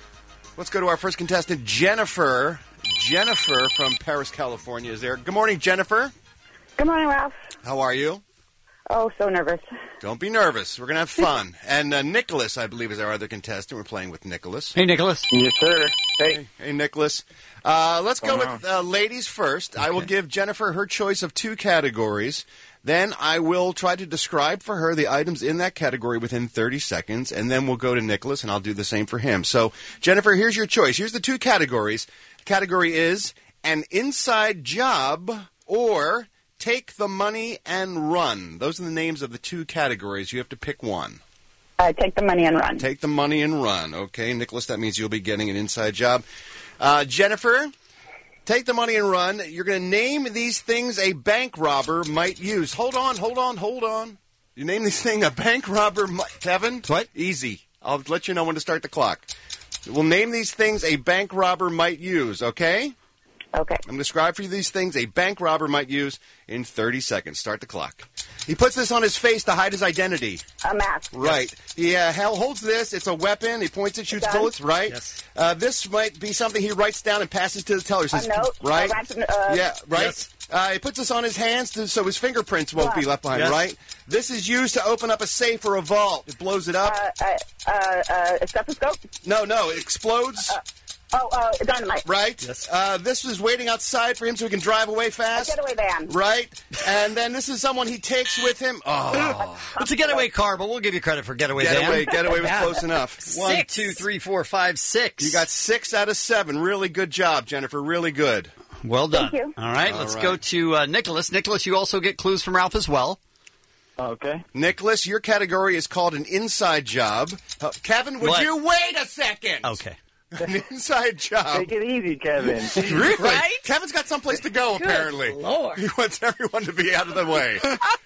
[SPEAKER 2] Let's go to our first contestant, Jennifer. Jennifer from Paris, California is there. Good morning, Jennifer.
[SPEAKER 6] Good morning, Ralph.
[SPEAKER 2] How are you?
[SPEAKER 6] Oh, so nervous.
[SPEAKER 2] Don't be nervous. We're going to have fun. And uh, Nicholas, I believe, is our other contestant. We're playing with Nicholas.
[SPEAKER 8] Hey, Nicholas.
[SPEAKER 23] Yes, sir. Hey.
[SPEAKER 2] Hey, Nicholas. Uh, let's go
[SPEAKER 23] Going
[SPEAKER 2] with uh, ladies first. I will give Jennifer her choice of two categories. Then I will try to describe for her the items in that category within thirty seconds. And then we'll go to Nicholas, and I'll do the same for him. So, Jennifer, here's your choice. Here's the two categories. The category is an inside job or take the money and run. Those are the names of the two categories. You have to pick one.
[SPEAKER 6] Uh, take the money and run.
[SPEAKER 2] Take the money and run. Okay, Nicholas, that means you'll be getting an inside job. Uh, Jennifer, take the money and run. You're going to name these things a bank robber might use. Hold on, hold on, hold on. You name this thing a bank robber might... Kevin?
[SPEAKER 8] What?
[SPEAKER 2] Easy. I'll let you know when to start the clock. We'll name these things a bank robber might use, okay?
[SPEAKER 6] Okay.
[SPEAKER 2] I'm going to describe for you these things a bank robber might use in thirty seconds. Start the clock. He puts this on his face to hide his identity.
[SPEAKER 6] A mask.
[SPEAKER 2] Right. He uh, holds this. It's a weapon. He points it, shoots
[SPEAKER 6] Gun.
[SPEAKER 2] bullets. Right.
[SPEAKER 8] Yes.
[SPEAKER 2] Uh, this might be something he writes down and passes to the teller. Says,
[SPEAKER 6] A note.
[SPEAKER 2] Right.
[SPEAKER 6] A ransom, uh,
[SPEAKER 2] yeah. Right.
[SPEAKER 8] Yes.
[SPEAKER 2] Uh, he puts this on his hands to, so his fingerprints won't be left behind.
[SPEAKER 8] Yes.
[SPEAKER 2] Right. This is used to open up a safe or a vault. It blows it up.
[SPEAKER 6] Uh, uh, uh, uh, a stethoscope.
[SPEAKER 2] no, no. It explodes.
[SPEAKER 6] Uh, oh, uh, dynamite.
[SPEAKER 2] right.
[SPEAKER 8] Yes.
[SPEAKER 2] Uh, this is waiting outside for him so he can drive away
[SPEAKER 6] A
[SPEAKER 2] fast.
[SPEAKER 6] getaway van.
[SPEAKER 2] Right. And then this is someone he takes with him. Oh.
[SPEAKER 8] It's a getaway car, but we'll give you credit for getaway
[SPEAKER 2] Getaway,
[SPEAKER 8] van.
[SPEAKER 2] getaway was close enough.
[SPEAKER 8] One,
[SPEAKER 10] Six.
[SPEAKER 8] two, three, four, five, six.
[SPEAKER 2] You got six out of seven. Really good job, Jennifer. Really good.
[SPEAKER 8] Well done.
[SPEAKER 6] Thank you.
[SPEAKER 8] All right,
[SPEAKER 2] All
[SPEAKER 8] let's
[SPEAKER 2] right.
[SPEAKER 8] go to uh, Nicholas. Nicholas, you also get clues from Ralph as well.
[SPEAKER 23] Okay.
[SPEAKER 2] Nicholas, your category is called an inside job. Uh, Kevin, would
[SPEAKER 8] What?
[SPEAKER 2] you wait a second?
[SPEAKER 8] Okay.
[SPEAKER 2] An inside job.
[SPEAKER 23] Take it easy, Kevin.
[SPEAKER 2] Really?
[SPEAKER 10] Right?
[SPEAKER 2] Kevin's got someplace to go, apparently.
[SPEAKER 10] Lord.
[SPEAKER 2] He wants everyone to be out of the way.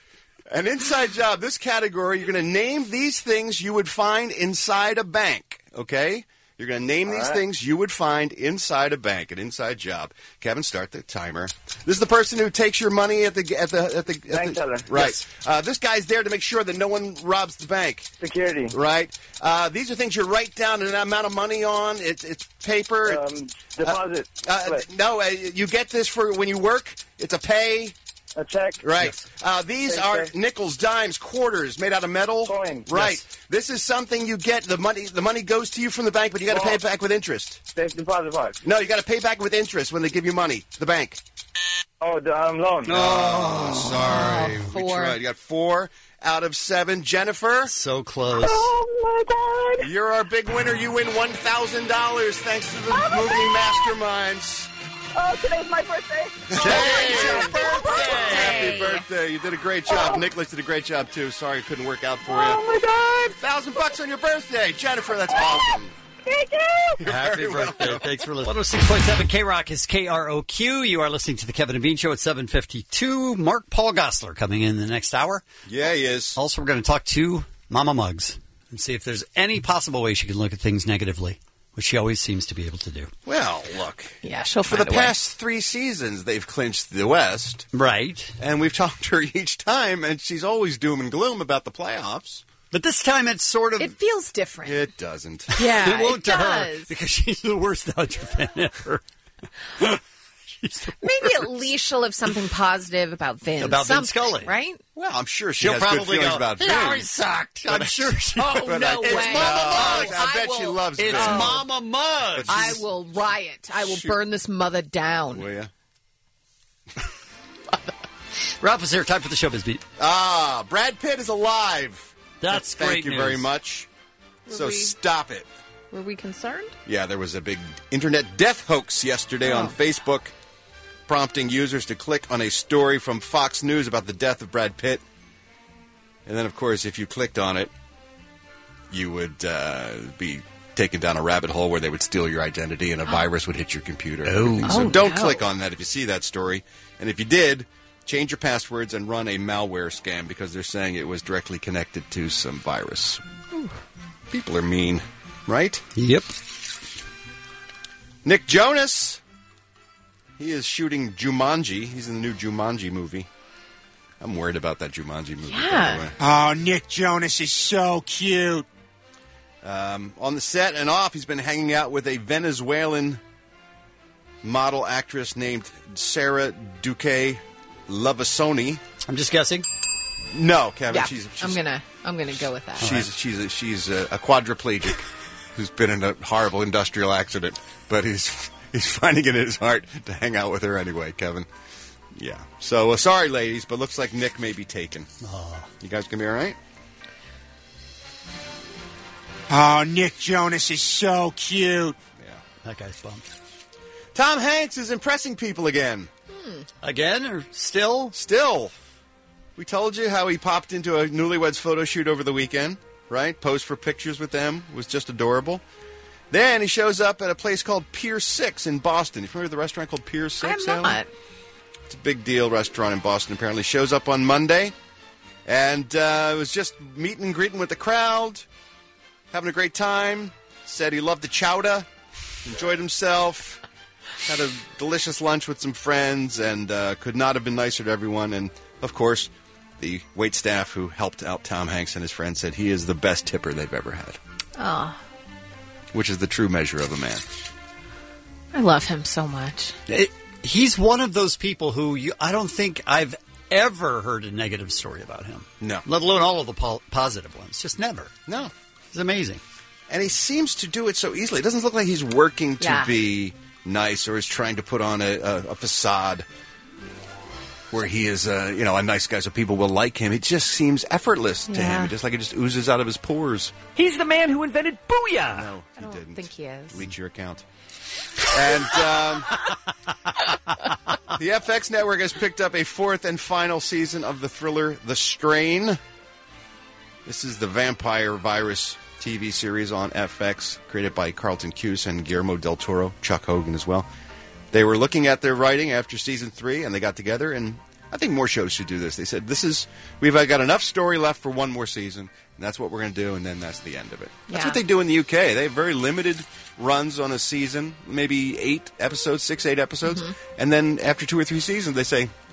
[SPEAKER 2] An inside job. This category, you're going to name these things you would find inside a bank, okay? You're going to name these
[SPEAKER 23] right.
[SPEAKER 2] things you would find inside a bank, an inside job. Kevin, start the timer. This is the person who takes your money at the at the at the, at
[SPEAKER 23] Bank
[SPEAKER 2] the
[SPEAKER 23] teller.
[SPEAKER 2] right.
[SPEAKER 23] Yes.
[SPEAKER 2] Uh, this guy's there to make sure that no one robs the bank.
[SPEAKER 23] Security.
[SPEAKER 2] Right. Uh, these are things you write down an amount of money on. It's it's paper.
[SPEAKER 23] Um, deposit.
[SPEAKER 2] Uh, uh, no, uh, you get this for when you work. It's a pay.
[SPEAKER 25] A check.
[SPEAKER 2] Right. Uh, these
[SPEAKER 25] Thanks,
[SPEAKER 2] are
[SPEAKER 25] sir.
[SPEAKER 2] nickels, dimes, quarters made out of metal.
[SPEAKER 25] Coin.
[SPEAKER 2] Right.
[SPEAKER 25] Yes.
[SPEAKER 2] This is something you get. The money The money goes to you from the bank, but you got to pay it back with interest.
[SPEAKER 25] Deposit box.
[SPEAKER 2] No, you got to pay back with interest when they give you money. The bank.
[SPEAKER 25] Oh, the um, loan.
[SPEAKER 2] Oh, sorry.
[SPEAKER 25] Oh,
[SPEAKER 2] We
[SPEAKER 25] four.
[SPEAKER 2] tried. You got four out of seven. Jennifer?
[SPEAKER 8] So close.
[SPEAKER 25] Oh, my God.
[SPEAKER 2] You're our big winner. You win one thousand dollars thanks to the
[SPEAKER 25] Oh,
[SPEAKER 2] movie Masterminds.
[SPEAKER 6] Oh, today's my birthday.
[SPEAKER 2] Happy birthday. You did a great job. Nicholas did a great job, too. Sorry it couldn't work out for you.
[SPEAKER 6] Oh, my God.
[SPEAKER 2] Thousand bucks on your birthday. Jennifer, that's awesome.
[SPEAKER 6] Thank you.
[SPEAKER 8] Happy birthday. Thanks for listening. one oh six point seven K-Rock is K R O Q. You are listening to the Kevin and Bean Show at seven fifty-two. Mark Paul Gosselaar coming in the next hour.
[SPEAKER 2] Yeah, he is.
[SPEAKER 8] Also, we're going to talk to Mama Muggs and see if there's any possible way she can look at things negatively, which she always seems to be able to do.
[SPEAKER 2] Well, look.
[SPEAKER 10] Yeah, she'll
[SPEAKER 2] For
[SPEAKER 10] find
[SPEAKER 2] the
[SPEAKER 10] a way.
[SPEAKER 2] past three seasons, they've clinched the West.
[SPEAKER 8] Right.
[SPEAKER 2] And we've talked to her each time, and she's always doom and gloom about the playoffs.
[SPEAKER 8] But this time it's sort of...
[SPEAKER 10] It feels different.
[SPEAKER 2] It doesn't.
[SPEAKER 10] Yeah,
[SPEAKER 8] it won't
[SPEAKER 10] it
[SPEAKER 8] to her
[SPEAKER 10] does.
[SPEAKER 8] because she's the worst Dodger fan ever.
[SPEAKER 10] Maybe at least she'll have something positive about Vince.
[SPEAKER 8] About Vince
[SPEAKER 10] Something,
[SPEAKER 8] Scully.
[SPEAKER 10] right?
[SPEAKER 2] Well, I'm sure she
[SPEAKER 8] She'll
[SPEAKER 2] has
[SPEAKER 8] probably
[SPEAKER 2] good feelings
[SPEAKER 8] go,
[SPEAKER 2] about
[SPEAKER 8] "No,
[SPEAKER 2] Vince.
[SPEAKER 8] he sucked."
[SPEAKER 2] But
[SPEAKER 8] I'm sure she...
[SPEAKER 10] Oh,
[SPEAKER 2] but
[SPEAKER 10] no
[SPEAKER 2] I-
[SPEAKER 10] way.
[SPEAKER 2] It's Mama Muggs. I,
[SPEAKER 10] I
[SPEAKER 2] bet
[SPEAKER 10] will-
[SPEAKER 2] she loves
[SPEAKER 8] It's
[SPEAKER 2] Vince.
[SPEAKER 8] Mama Muggs.
[SPEAKER 10] I will riot. I will burn this mother down.
[SPEAKER 2] Will ya?
[SPEAKER 8] Ralph is here. Time for the Showbiz Beat.
[SPEAKER 2] Ah, Brad Pitt is alive.
[SPEAKER 8] That's
[SPEAKER 2] Thank
[SPEAKER 8] great
[SPEAKER 2] you
[SPEAKER 8] news.
[SPEAKER 2] very much.
[SPEAKER 10] Were
[SPEAKER 2] so
[SPEAKER 10] we-
[SPEAKER 2] stop it.
[SPEAKER 10] Were we concerned?
[SPEAKER 2] Yeah, there was a big internet death hoax yesterday
[SPEAKER 10] Oh.
[SPEAKER 2] on Facebook, prompting users to click on a story from Fox News about the death of Brad Pitt. And then, of course, if you clicked on it, you would uh, be taken down a rabbit hole where they would steal your identity and a virus would hit your computer. and
[SPEAKER 8] Oh.
[SPEAKER 2] everything. So
[SPEAKER 10] Oh,
[SPEAKER 2] don't
[SPEAKER 10] no.
[SPEAKER 2] click on that if you see that story. And if you did, change your passwords and run a malware scam because they're saying it was directly connected to some virus. People are mean, right?
[SPEAKER 8] Yep.
[SPEAKER 2] Nick Jonas. He is shooting Jumanji. He's in the new Jumanji movie. I'm worried about that Jumanji movie,
[SPEAKER 10] Yeah.
[SPEAKER 2] by the way.
[SPEAKER 21] Oh, Nick Jonas is so cute.
[SPEAKER 2] Um, on the set and off, he's been hanging out with a Venezuelan model actress named Sarah Duque Lavasoni.
[SPEAKER 8] I'm just guessing.
[SPEAKER 2] No, Kevin.
[SPEAKER 10] Yeah,
[SPEAKER 2] She's, she's
[SPEAKER 10] I'm gonna I'm gonna go with that.
[SPEAKER 2] she's she's a, she's a, a quadriplegic who's been in a horrible industrial accident, but he's he's finding it in his heart to hang out with her anyway, Kevin. Yeah. So uh, sorry, ladies, but looks like Nick may be taken. You guys gonna be all right?
[SPEAKER 21] Oh, Nick Jonas is so cute.
[SPEAKER 8] That guy's bummed.
[SPEAKER 2] Tom Hanks is impressing people again.
[SPEAKER 8] Again or still?
[SPEAKER 2] Still. We told you how he popped into a newlyweds photo shoot over the weekend, right? Posed for pictures with them. Was just adorable. Then he shows up at a place called Pier six in Boston. You familiar with the restaurant called Pier six?
[SPEAKER 10] I'm not.
[SPEAKER 2] It's a big deal restaurant in Boston, apparently. Shows up on Monday. And uh, was just meeting and greeting with the crowd. Having a great time. Said he loved the chowder. Enjoyed himself. Had a delicious lunch with some friends. And uh, could not have been nicer to everyone. And, of course, the wait staff who helped out Tom Hanks and his friends said he is the best tipper they've ever had.
[SPEAKER 10] Oh,
[SPEAKER 2] Which is the true measure of a man.
[SPEAKER 10] I love him so much.
[SPEAKER 8] It, he's one of those people who you, I don't think I've ever heard a negative story about him.
[SPEAKER 2] No.
[SPEAKER 8] Let alone all of the po- positive ones. Just never.
[SPEAKER 2] No.
[SPEAKER 8] It's amazing.
[SPEAKER 2] And he seems to do it so easily. It doesn't look like he's working to
[SPEAKER 10] Yeah.
[SPEAKER 2] be nice or is trying to put on a, a, a facade where he is, uh, you know, a nice guy so people will like him. It just seems effortless to
[SPEAKER 10] Yeah.
[SPEAKER 2] him. Just like it just oozes out of his pores.
[SPEAKER 13] He's the man who invented Booyah!
[SPEAKER 2] No,
[SPEAKER 10] I
[SPEAKER 2] he
[SPEAKER 10] don't
[SPEAKER 2] didn't.
[SPEAKER 10] think he is.
[SPEAKER 2] Leaked your account. And um, the F X network has picked up a fourth and final season of the thriller The Strain. This is the vampire virus T V series on F X, created by Carlton Cuse and Guillermo del Toro, Chuck Hogan as well. They were looking at their writing after season three, and they got together, and I think more shows should do this. They said, "This is we've got enough story left for one more season, and that's what we're going to do, and then that's the end of it." That's
[SPEAKER 10] Yeah.
[SPEAKER 2] what they do in the U K. They have very limited runs on a season, maybe eight episodes, six, eight episodes,
[SPEAKER 10] Mm-hmm.
[SPEAKER 2] and then after two or three seasons, they say,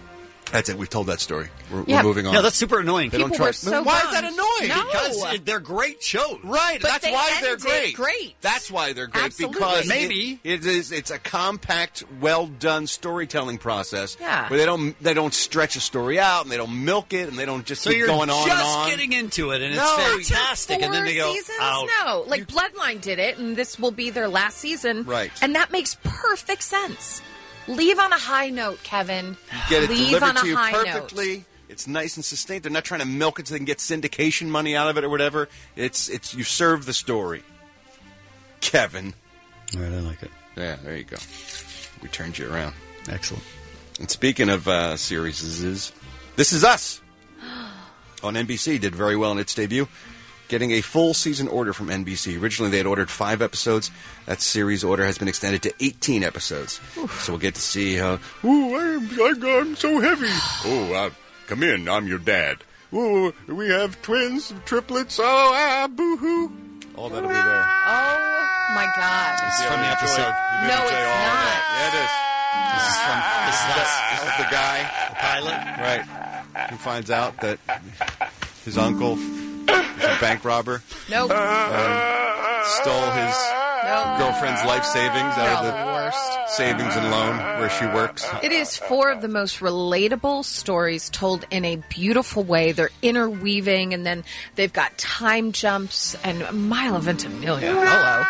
[SPEAKER 2] That's it. We've told that story. We're,
[SPEAKER 10] Yeah.
[SPEAKER 2] we're moving on.
[SPEAKER 8] Yeah, that's super annoying.
[SPEAKER 2] They don't
[SPEAKER 10] People were
[SPEAKER 2] trust.
[SPEAKER 10] so
[SPEAKER 2] Why is
[SPEAKER 10] bummed.
[SPEAKER 2] that annoying?
[SPEAKER 10] No.
[SPEAKER 8] Because it- they're great shows.
[SPEAKER 2] Right.
[SPEAKER 10] But
[SPEAKER 2] that's
[SPEAKER 10] they
[SPEAKER 2] why they're
[SPEAKER 10] ended
[SPEAKER 2] great.
[SPEAKER 10] great.
[SPEAKER 2] That's why they're great
[SPEAKER 10] Absolutely.
[SPEAKER 2] because
[SPEAKER 8] Maybe.
[SPEAKER 2] it, it is. It's a compact, well done storytelling process.
[SPEAKER 10] Yeah.
[SPEAKER 2] Where they don't they don't stretch a story out and they don't milk it and they don't just
[SPEAKER 8] So
[SPEAKER 2] keep
[SPEAKER 8] you're
[SPEAKER 2] going on
[SPEAKER 8] just
[SPEAKER 2] and on.
[SPEAKER 8] getting into it, and
[SPEAKER 2] No.
[SPEAKER 8] it's fantastic,
[SPEAKER 10] Four
[SPEAKER 8] and then they go
[SPEAKER 10] seasons?
[SPEAKER 8] out.
[SPEAKER 10] No, like Bloodline did it, and this will be their last season.
[SPEAKER 2] Right.
[SPEAKER 10] And that makes perfect sense. Leave on a high note, Kevin.
[SPEAKER 2] Get it
[SPEAKER 10] Leave
[SPEAKER 2] delivered
[SPEAKER 10] on a
[SPEAKER 2] to you
[SPEAKER 10] high
[SPEAKER 2] perfectly.
[SPEAKER 10] note.
[SPEAKER 2] It's nice and sustained. They're not trying to milk it so they can get syndication money out of it or whatever. It's it's you serve the story. Kevin.
[SPEAKER 8] All right, I like it.
[SPEAKER 2] Yeah, there you go. We turned you around.
[SPEAKER 8] Excellent.
[SPEAKER 2] And speaking of uh, series, is This Is Us on N B C did very well in its debut, getting a full season order from N B C. Originally, they had ordered five episodes. That series order has been extended to eighteen episodes. So we'll get to see how. Ooh, I'm, I'm, I'm so heavy. Oh, uh, come in. I'm your dad. Ooh, we have twins, triplets. Oh, ah, boo-hoo. All that'll be there.
[SPEAKER 10] Oh, my God.
[SPEAKER 8] This is from the episode.
[SPEAKER 10] No, it's not.
[SPEAKER 2] Yeah, it is.
[SPEAKER 8] This is from This Is Us.
[SPEAKER 2] This is the guy,
[SPEAKER 8] The pilot.
[SPEAKER 2] right, who finds out that his uncle is a bank robber.
[SPEAKER 10] Nope.
[SPEAKER 2] Um, stole his
[SPEAKER 10] Nope.
[SPEAKER 2] girlfriend's life savings out of
[SPEAKER 10] No,
[SPEAKER 2] the
[SPEAKER 10] worst.
[SPEAKER 2] savings and loan where she works.
[SPEAKER 10] It is four of the most relatable stories told in a beautiful way. They're interweaving, and then they've got time jumps and a mile of Ventimiglia. Hello.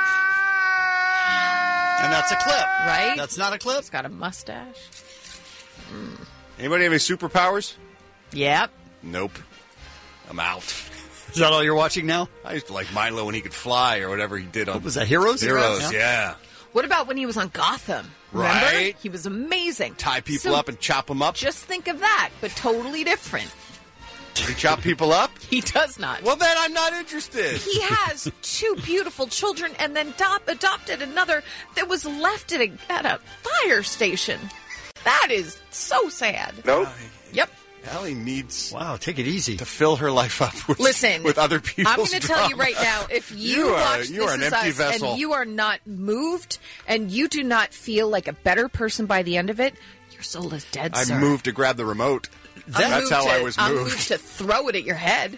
[SPEAKER 8] And that's a clip.
[SPEAKER 10] Right?
[SPEAKER 8] That's not a clip.
[SPEAKER 10] He's got a mustache.
[SPEAKER 2] Anybody have any superpowers?
[SPEAKER 10] Yep.
[SPEAKER 2] Nope. I'm out.
[SPEAKER 8] Is that all you're watching now?
[SPEAKER 2] I used to like Milo when he could fly or whatever he did on.
[SPEAKER 8] What was that, Heroes?
[SPEAKER 2] Heroes,
[SPEAKER 8] Yeah.
[SPEAKER 2] yeah.
[SPEAKER 10] What about when he was on Gotham? Remember?
[SPEAKER 2] Right.
[SPEAKER 10] He was amazing.
[SPEAKER 2] Tie people
[SPEAKER 10] So
[SPEAKER 2] up and chop them up.
[SPEAKER 10] Just think of that, but totally different.
[SPEAKER 2] Did he chop people up?
[SPEAKER 10] He does not.
[SPEAKER 2] Well, then I'm not interested.
[SPEAKER 10] He has two beautiful children and then adop- adopted another that was left at a, at a fire station. That is so sad.
[SPEAKER 2] Nope.
[SPEAKER 10] Yep.
[SPEAKER 2] Allie needs
[SPEAKER 8] wow, take it easy
[SPEAKER 2] to fill her life up with,
[SPEAKER 10] Listen,
[SPEAKER 2] with other people's
[SPEAKER 10] I'm going to tell you
[SPEAKER 2] drama.
[SPEAKER 10] right now, if you,
[SPEAKER 2] You are-
[SPEAKER 10] watch
[SPEAKER 2] you
[SPEAKER 10] This
[SPEAKER 2] are an
[SPEAKER 10] Is
[SPEAKER 2] empty
[SPEAKER 10] Us
[SPEAKER 2] vessel.
[SPEAKER 10] and you are not moved and you do not feel like a better person by the end of it, your soul is dead,
[SPEAKER 2] I
[SPEAKER 10] sir.
[SPEAKER 2] moved to grab the remote.
[SPEAKER 10] I'm
[SPEAKER 2] That's
[SPEAKER 10] moved
[SPEAKER 2] how
[SPEAKER 10] to,
[SPEAKER 2] I was
[SPEAKER 10] I'm
[SPEAKER 2] moved.
[SPEAKER 10] moved to throw it at your head.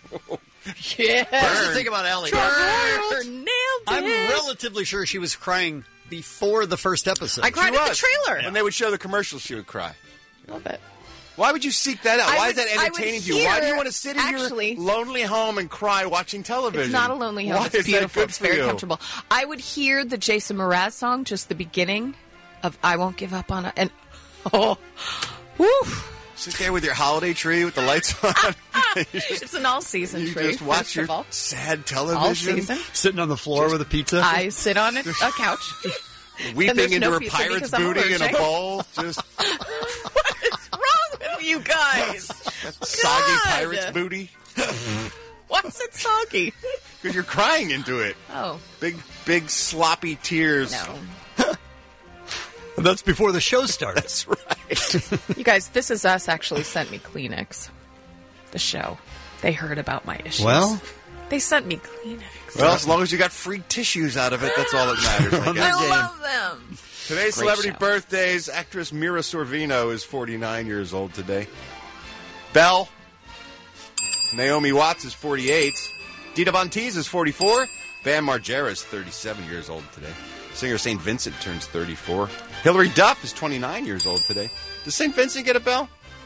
[SPEAKER 10] Yeah.
[SPEAKER 8] Here's the thing about Ellie.
[SPEAKER 10] Burn. Nailed it.
[SPEAKER 8] I'm relatively sure she was crying before the first episode.
[SPEAKER 10] I cried
[SPEAKER 2] She
[SPEAKER 10] at the
[SPEAKER 2] was.
[SPEAKER 10] trailer.
[SPEAKER 2] When they would show the commercials, she would cry.
[SPEAKER 10] A little bit.
[SPEAKER 2] Why would you seek that out?
[SPEAKER 10] I
[SPEAKER 2] Why
[SPEAKER 10] would-
[SPEAKER 2] is that
[SPEAKER 10] I would
[SPEAKER 2] entertaining to you? Why do you
[SPEAKER 10] hear-
[SPEAKER 2] want to sit in
[SPEAKER 10] actually-
[SPEAKER 2] your lonely home and cry watching television?
[SPEAKER 10] It's not a lonely home.
[SPEAKER 2] Why
[SPEAKER 10] It's
[SPEAKER 2] is that
[SPEAKER 10] beautiful.
[SPEAKER 2] good
[SPEAKER 10] It's
[SPEAKER 2] for
[SPEAKER 10] very
[SPEAKER 2] you?
[SPEAKER 10] comfortable. I would hear the Jason Mraz song, just the beginning of "I Won't Give Up on It," and oh, woo!
[SPEAKER 2] Sit there with your holiday tree with the lights on. You just-
[SPEAKER 10] It's an all-season
[SPEAKER 2] you
[SPEAKER 10] tree.
[SPEAKER 2] just watch
[SPEAKER 10] first
[SPEAKER 2] your
[SPEAKER 10] of all.
[SPEAKER 2] sad
[SPEAKER 10] all
[SPEAKER 2] television,
[SPEAKER 10] season.
[SPEAKER 8] Sitting on the floor with a pizza.
[SPEAKER 10] I sit on a, a couch. And
[SPEAKER 2] weeping
[SPEAKER 10] there's
[SPEAKER 2] into
[SPEAKER 10] no
[SPEAKER 2] her
[SPEAKER 10] pizza
[SPEAKER 2] pirate's
[SPEAKER 10] because I'm
[SPEAKER 2] booty in a
[SPEAKER 10] allergic.
[SPEAKER 2] bowl. Just
[SPEAKER 10] Wrong with you guys?
[SPEAKER 2] soggy
[SPEAKER 10] God.
[SPEAKER 2] pirate's booty.
[SPEAKER 10] What's it soggy?
[SPEAKER 2] Because you're crying into it.
[SPEAKER 10] Oh
[SPEAKER 2] Big, big sloppy tears.
[SPEAKER 10] no!
[SPEAKER 8] That's before the show started.
[SPEAKER 2] That's right.
[SPEAKER 10] You guys, This Is Us actually sent me Kleenex. The show. They heard about my issues.
[SPEAKER 8] Well,
[SPEAKER 10] they sent me Kleenex.
[SPEAKER 2] Well, as long as you got free tissues out of it, that's all that matters. I guess.
[SPEAKER 10] I love them.
[SPEAKER 2] Today's celebrity
[SPEAKER 10] show.
[SPEAKER 2] birthdays. Actress Mira Sorvino is forty-nine years old today. Belle. Naomi Watts is forty-eight. Dita Von Teese is forty-four. Bam Margera is thirty-seven years old today. Singer Saint Vincent turns thirty-four. Hilary Duff is twenty-nine years old today. Does Saint Vincent get a bell?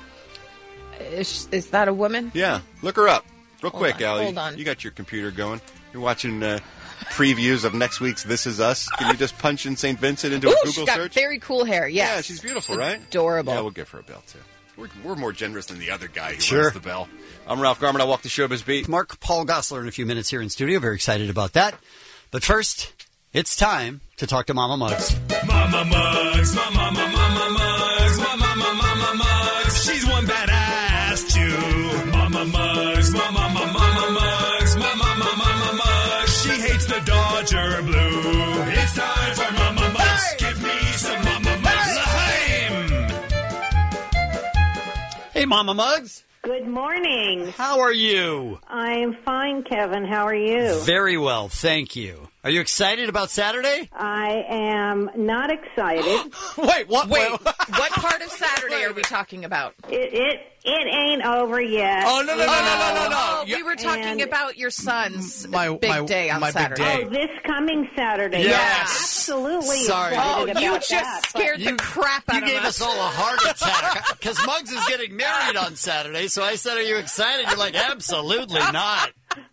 [SPEAKER 10] Is, is that a woman?
[SPEAKER 2] Yeah. Look her up. Real
[SPEAKER 10] Hold
[SPEAKER 2] quick,
[SPEAKER 10] on,
[SPEAKER 2] Allie.
[SPEAKER 10] hold on.
[SPEAKER 2] You got your computer going. You're watching uh, previews of next week's This Is Us. Can you just punch in Saint Vincent into
[SPEAKER 10] Ooh,
[SPEAKER 2] a Google
[SPEAKER 10] she's got
[SPEAKER 2] search?
[SPEAKER 10] very cool hair. Yes.
[SPEAKER 2] Yeah, she's beautiful, right?
[SPEAKER 10] Adorable.
[SPEAKER 2] Yeah, we'll give her a bell, too. We're, we're more generous than the other guy who
[SPEAKER 8] Sure.
[SPEAKER 2] runs the bell. I'm Ralph Garman. I walk the showbiz beat.
[SPEAKER 8] Mark Paul Gosselaar in a few minutes here in studio. Very excited about that. But first, it's time to talk to Mama Muggs.
[SPEAKER 11] Mama Mugs, Mama, Mama, Mama Mugs, Mama, Mama, Mama Mugs. She's one badass Jew. Mama Mugs, Mama, Mama, Mama Mugs, Mama, Mama, Mama Mugs. She hates the Dodger blue. It's time for Mama Mugs. Give me some Mama Mugs. L'chaim.
[SPEAKER 8] Hey, Mama Muggs.
[SPEAKER 14] Good morning.
[SPEAKER 8] How are you?
[SPEAKER 14] I'm fine, Kevin. How are you?
[SPEAKER 8] Very well, thank you. Are you excited about Saturday?
[SPEAKER 14] I am not excited.
[SPEAKER 13] Wait, what?
[SPEAKER 10] Wait, what part of Saturday are we talking about?
[SPEAKER 14] It it it ain't over yet.
[SPEAKER 13] Oh, no, no, no, no, no, no, no.
[SPEAKER 10] Oh,
[SPEAKER 13] You-
[SPEAKER 10] we were talking
[SPEAKER 14] And-
[SPEAKER 10] about your son's
[SPEAKER 13] My-
[SPEAKER 10] big
[SPEAKER 13] my-
[SPEAKER 10] day on
[SPEAKER 13] my big
[SPEAKER 10] Saturday.
[SPEAKER 13] day.
[SPEAKER 14] Oh, this coming Saturday.
[SPEAKER 13] Yes.
[SPEAKER 14] Yeah, absolutely.
[SPEAKER 13] Sorry.
[SPEAKER 14] excited
[SPEAKER 10] Oh,
[SPEAKER 14] about
[SPEAKER 10] you just
[SPEAKER 14] that, but-
[SPEAKER 10] scared the crap out
[SPEAKER 8] You
[SPEAKER 10] of
[SPEAKER 8] gave
[SPEAKER 10] us.
[SPEAKER 8] us all a heart attack because Muggs is getting married on Saturday. So I said, "Are you excited?" You're like, "Absolutely not."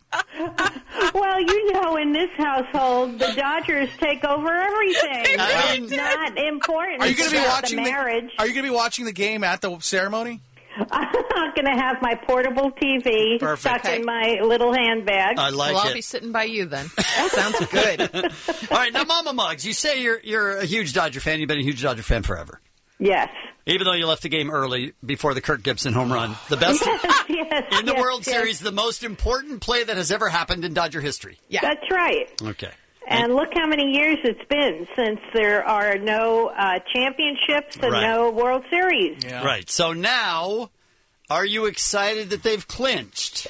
[SPEAKER 14] Well, you know, in this household, the Dodgers take over everything.
[SPEAKER 8] I
[SPEAKER 14] It's
[SPEAKER 8] mean-
[SPEAKER 14] not important.
[SPEAKER 13] Are you going to be
[SPEAKER 14] It's about
[SPEAKER 13] watching
[SPEAKER 14] the marriage?
[SPEAKER 13] Are you going to be watching the game at the ceremony?
[SPEAKER 14] I'm not going to have my portable T V
[SPEAKER 13] Perfect.
[SPEAKER 14] stuck in my little handbag.
[SPEAKER 8] I like
[SPEAKER 10] well, I'll
[SPEAKER 8] it.
[SPEAKER 10] be sitting by you then. Sounds good.
[SPEAKER 8] All right, now, Mama Muggs, you say you're you're a huge Dodger fan. You've been a huge Dodger fan forever.
[SPEAKER 14] Yes.
[SPEAKER 8] Even though you left the game early before the Kirk Gibson home run. The best
[SPEAKER 14] yes,
[SPEAKER 8] in the
[SPEAKER 14] yes,
[SPEAKER 8] World
[SPEAKER 14] yes.
[SPEAKER 8] Series, the most important play that has ever happened in Dodger history.
[SPEAKER 10] Yeah.
[SPEAKER 14] That's right.
[SPEAKER 8] Okay.
[SPEAKER 14] And look how many years it's been since there are no uh, championships and
[SPEAKER 8] Right.
[SPEAKER 14] no World Series.
[SPEAKER 8] Right. So now, are you excited that they've clinched?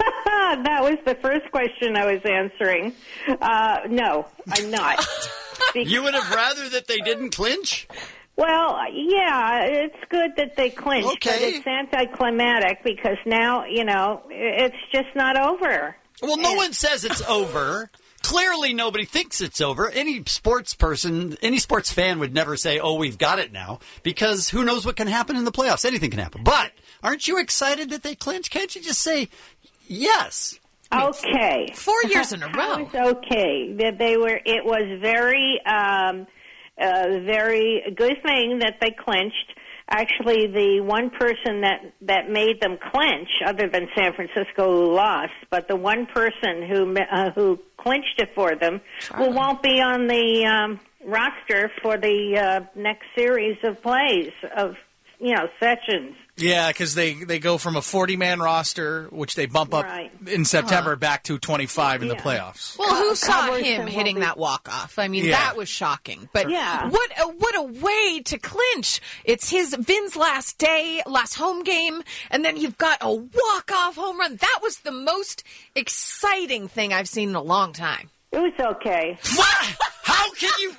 [SPEAKER 14] That was the first question I was answering. Uh, no, I'm not.
[SPEAKER 8] You would have rather that they didn't clinch?
[SPEAKER 14] Well, yeah, it's good that they clinched, but
[SPEAKER 8] Okay.
[SPEAKER 14] it's anticlimactic because now, you know, it's just not over.
[SPEAKER 8] Well, no one says it's over. Clearly, nobody thinks it's over. Any sports person, any sports fan would never say, "Oh, we've got it now," because who knows what can happen in the playoffs? Anything can happen. But aren't you excited that they clinch? Can't you just say yes?
[SPEAKER 14] Okay.
[SPEAKER 10] Four years in a row.
[SPEAKER 14] It's okay. That they were. It was very, um, uh, very good thing that they clinched. Actually, the one person that that made them clinch, other than San Francisco who lost, but the one person who uh, who clinched it for them, who won't be on the um, roster for the uh, next series of plays of you know sessions.
[SPEAKER 13] Yeah, because they, they go from a forty-man roster, which they bump up
[SPEAKER 14] Right.
[SPEAKER 13] in September,
[SPEAKER 10] Uh-huh.
[SPEAKER 13] back to twenty-five in the
[SPEAKER 14] Yeah.
[SPEAKER 13] playoffs.
[SPEAKER 10] Well, who
[SPEAKER 14] Co-
[SPEAKER 10] saw
[SPEAKER 14] covers
[SPEAKER 10] him
[SPEAKER 14] him will
[SPEAKER 10] hitting
[SPEAKER 14] be-
[SPEAKER 10] that walk-off? I mean,
[SPEAKER 13] Yeah.
[SPEAKER 10] that was shocking. But
[SPEAKER 14] Yeah.
[SPEAKER 10] what a, what a way to clinch. It's his Vin's last day, last home game, and then you've got a walk-off home run. That was the most exciting thing I've seen in a long time.
[SPEAKER 14] It was okay.
[SPEAKER 8] What? How can you?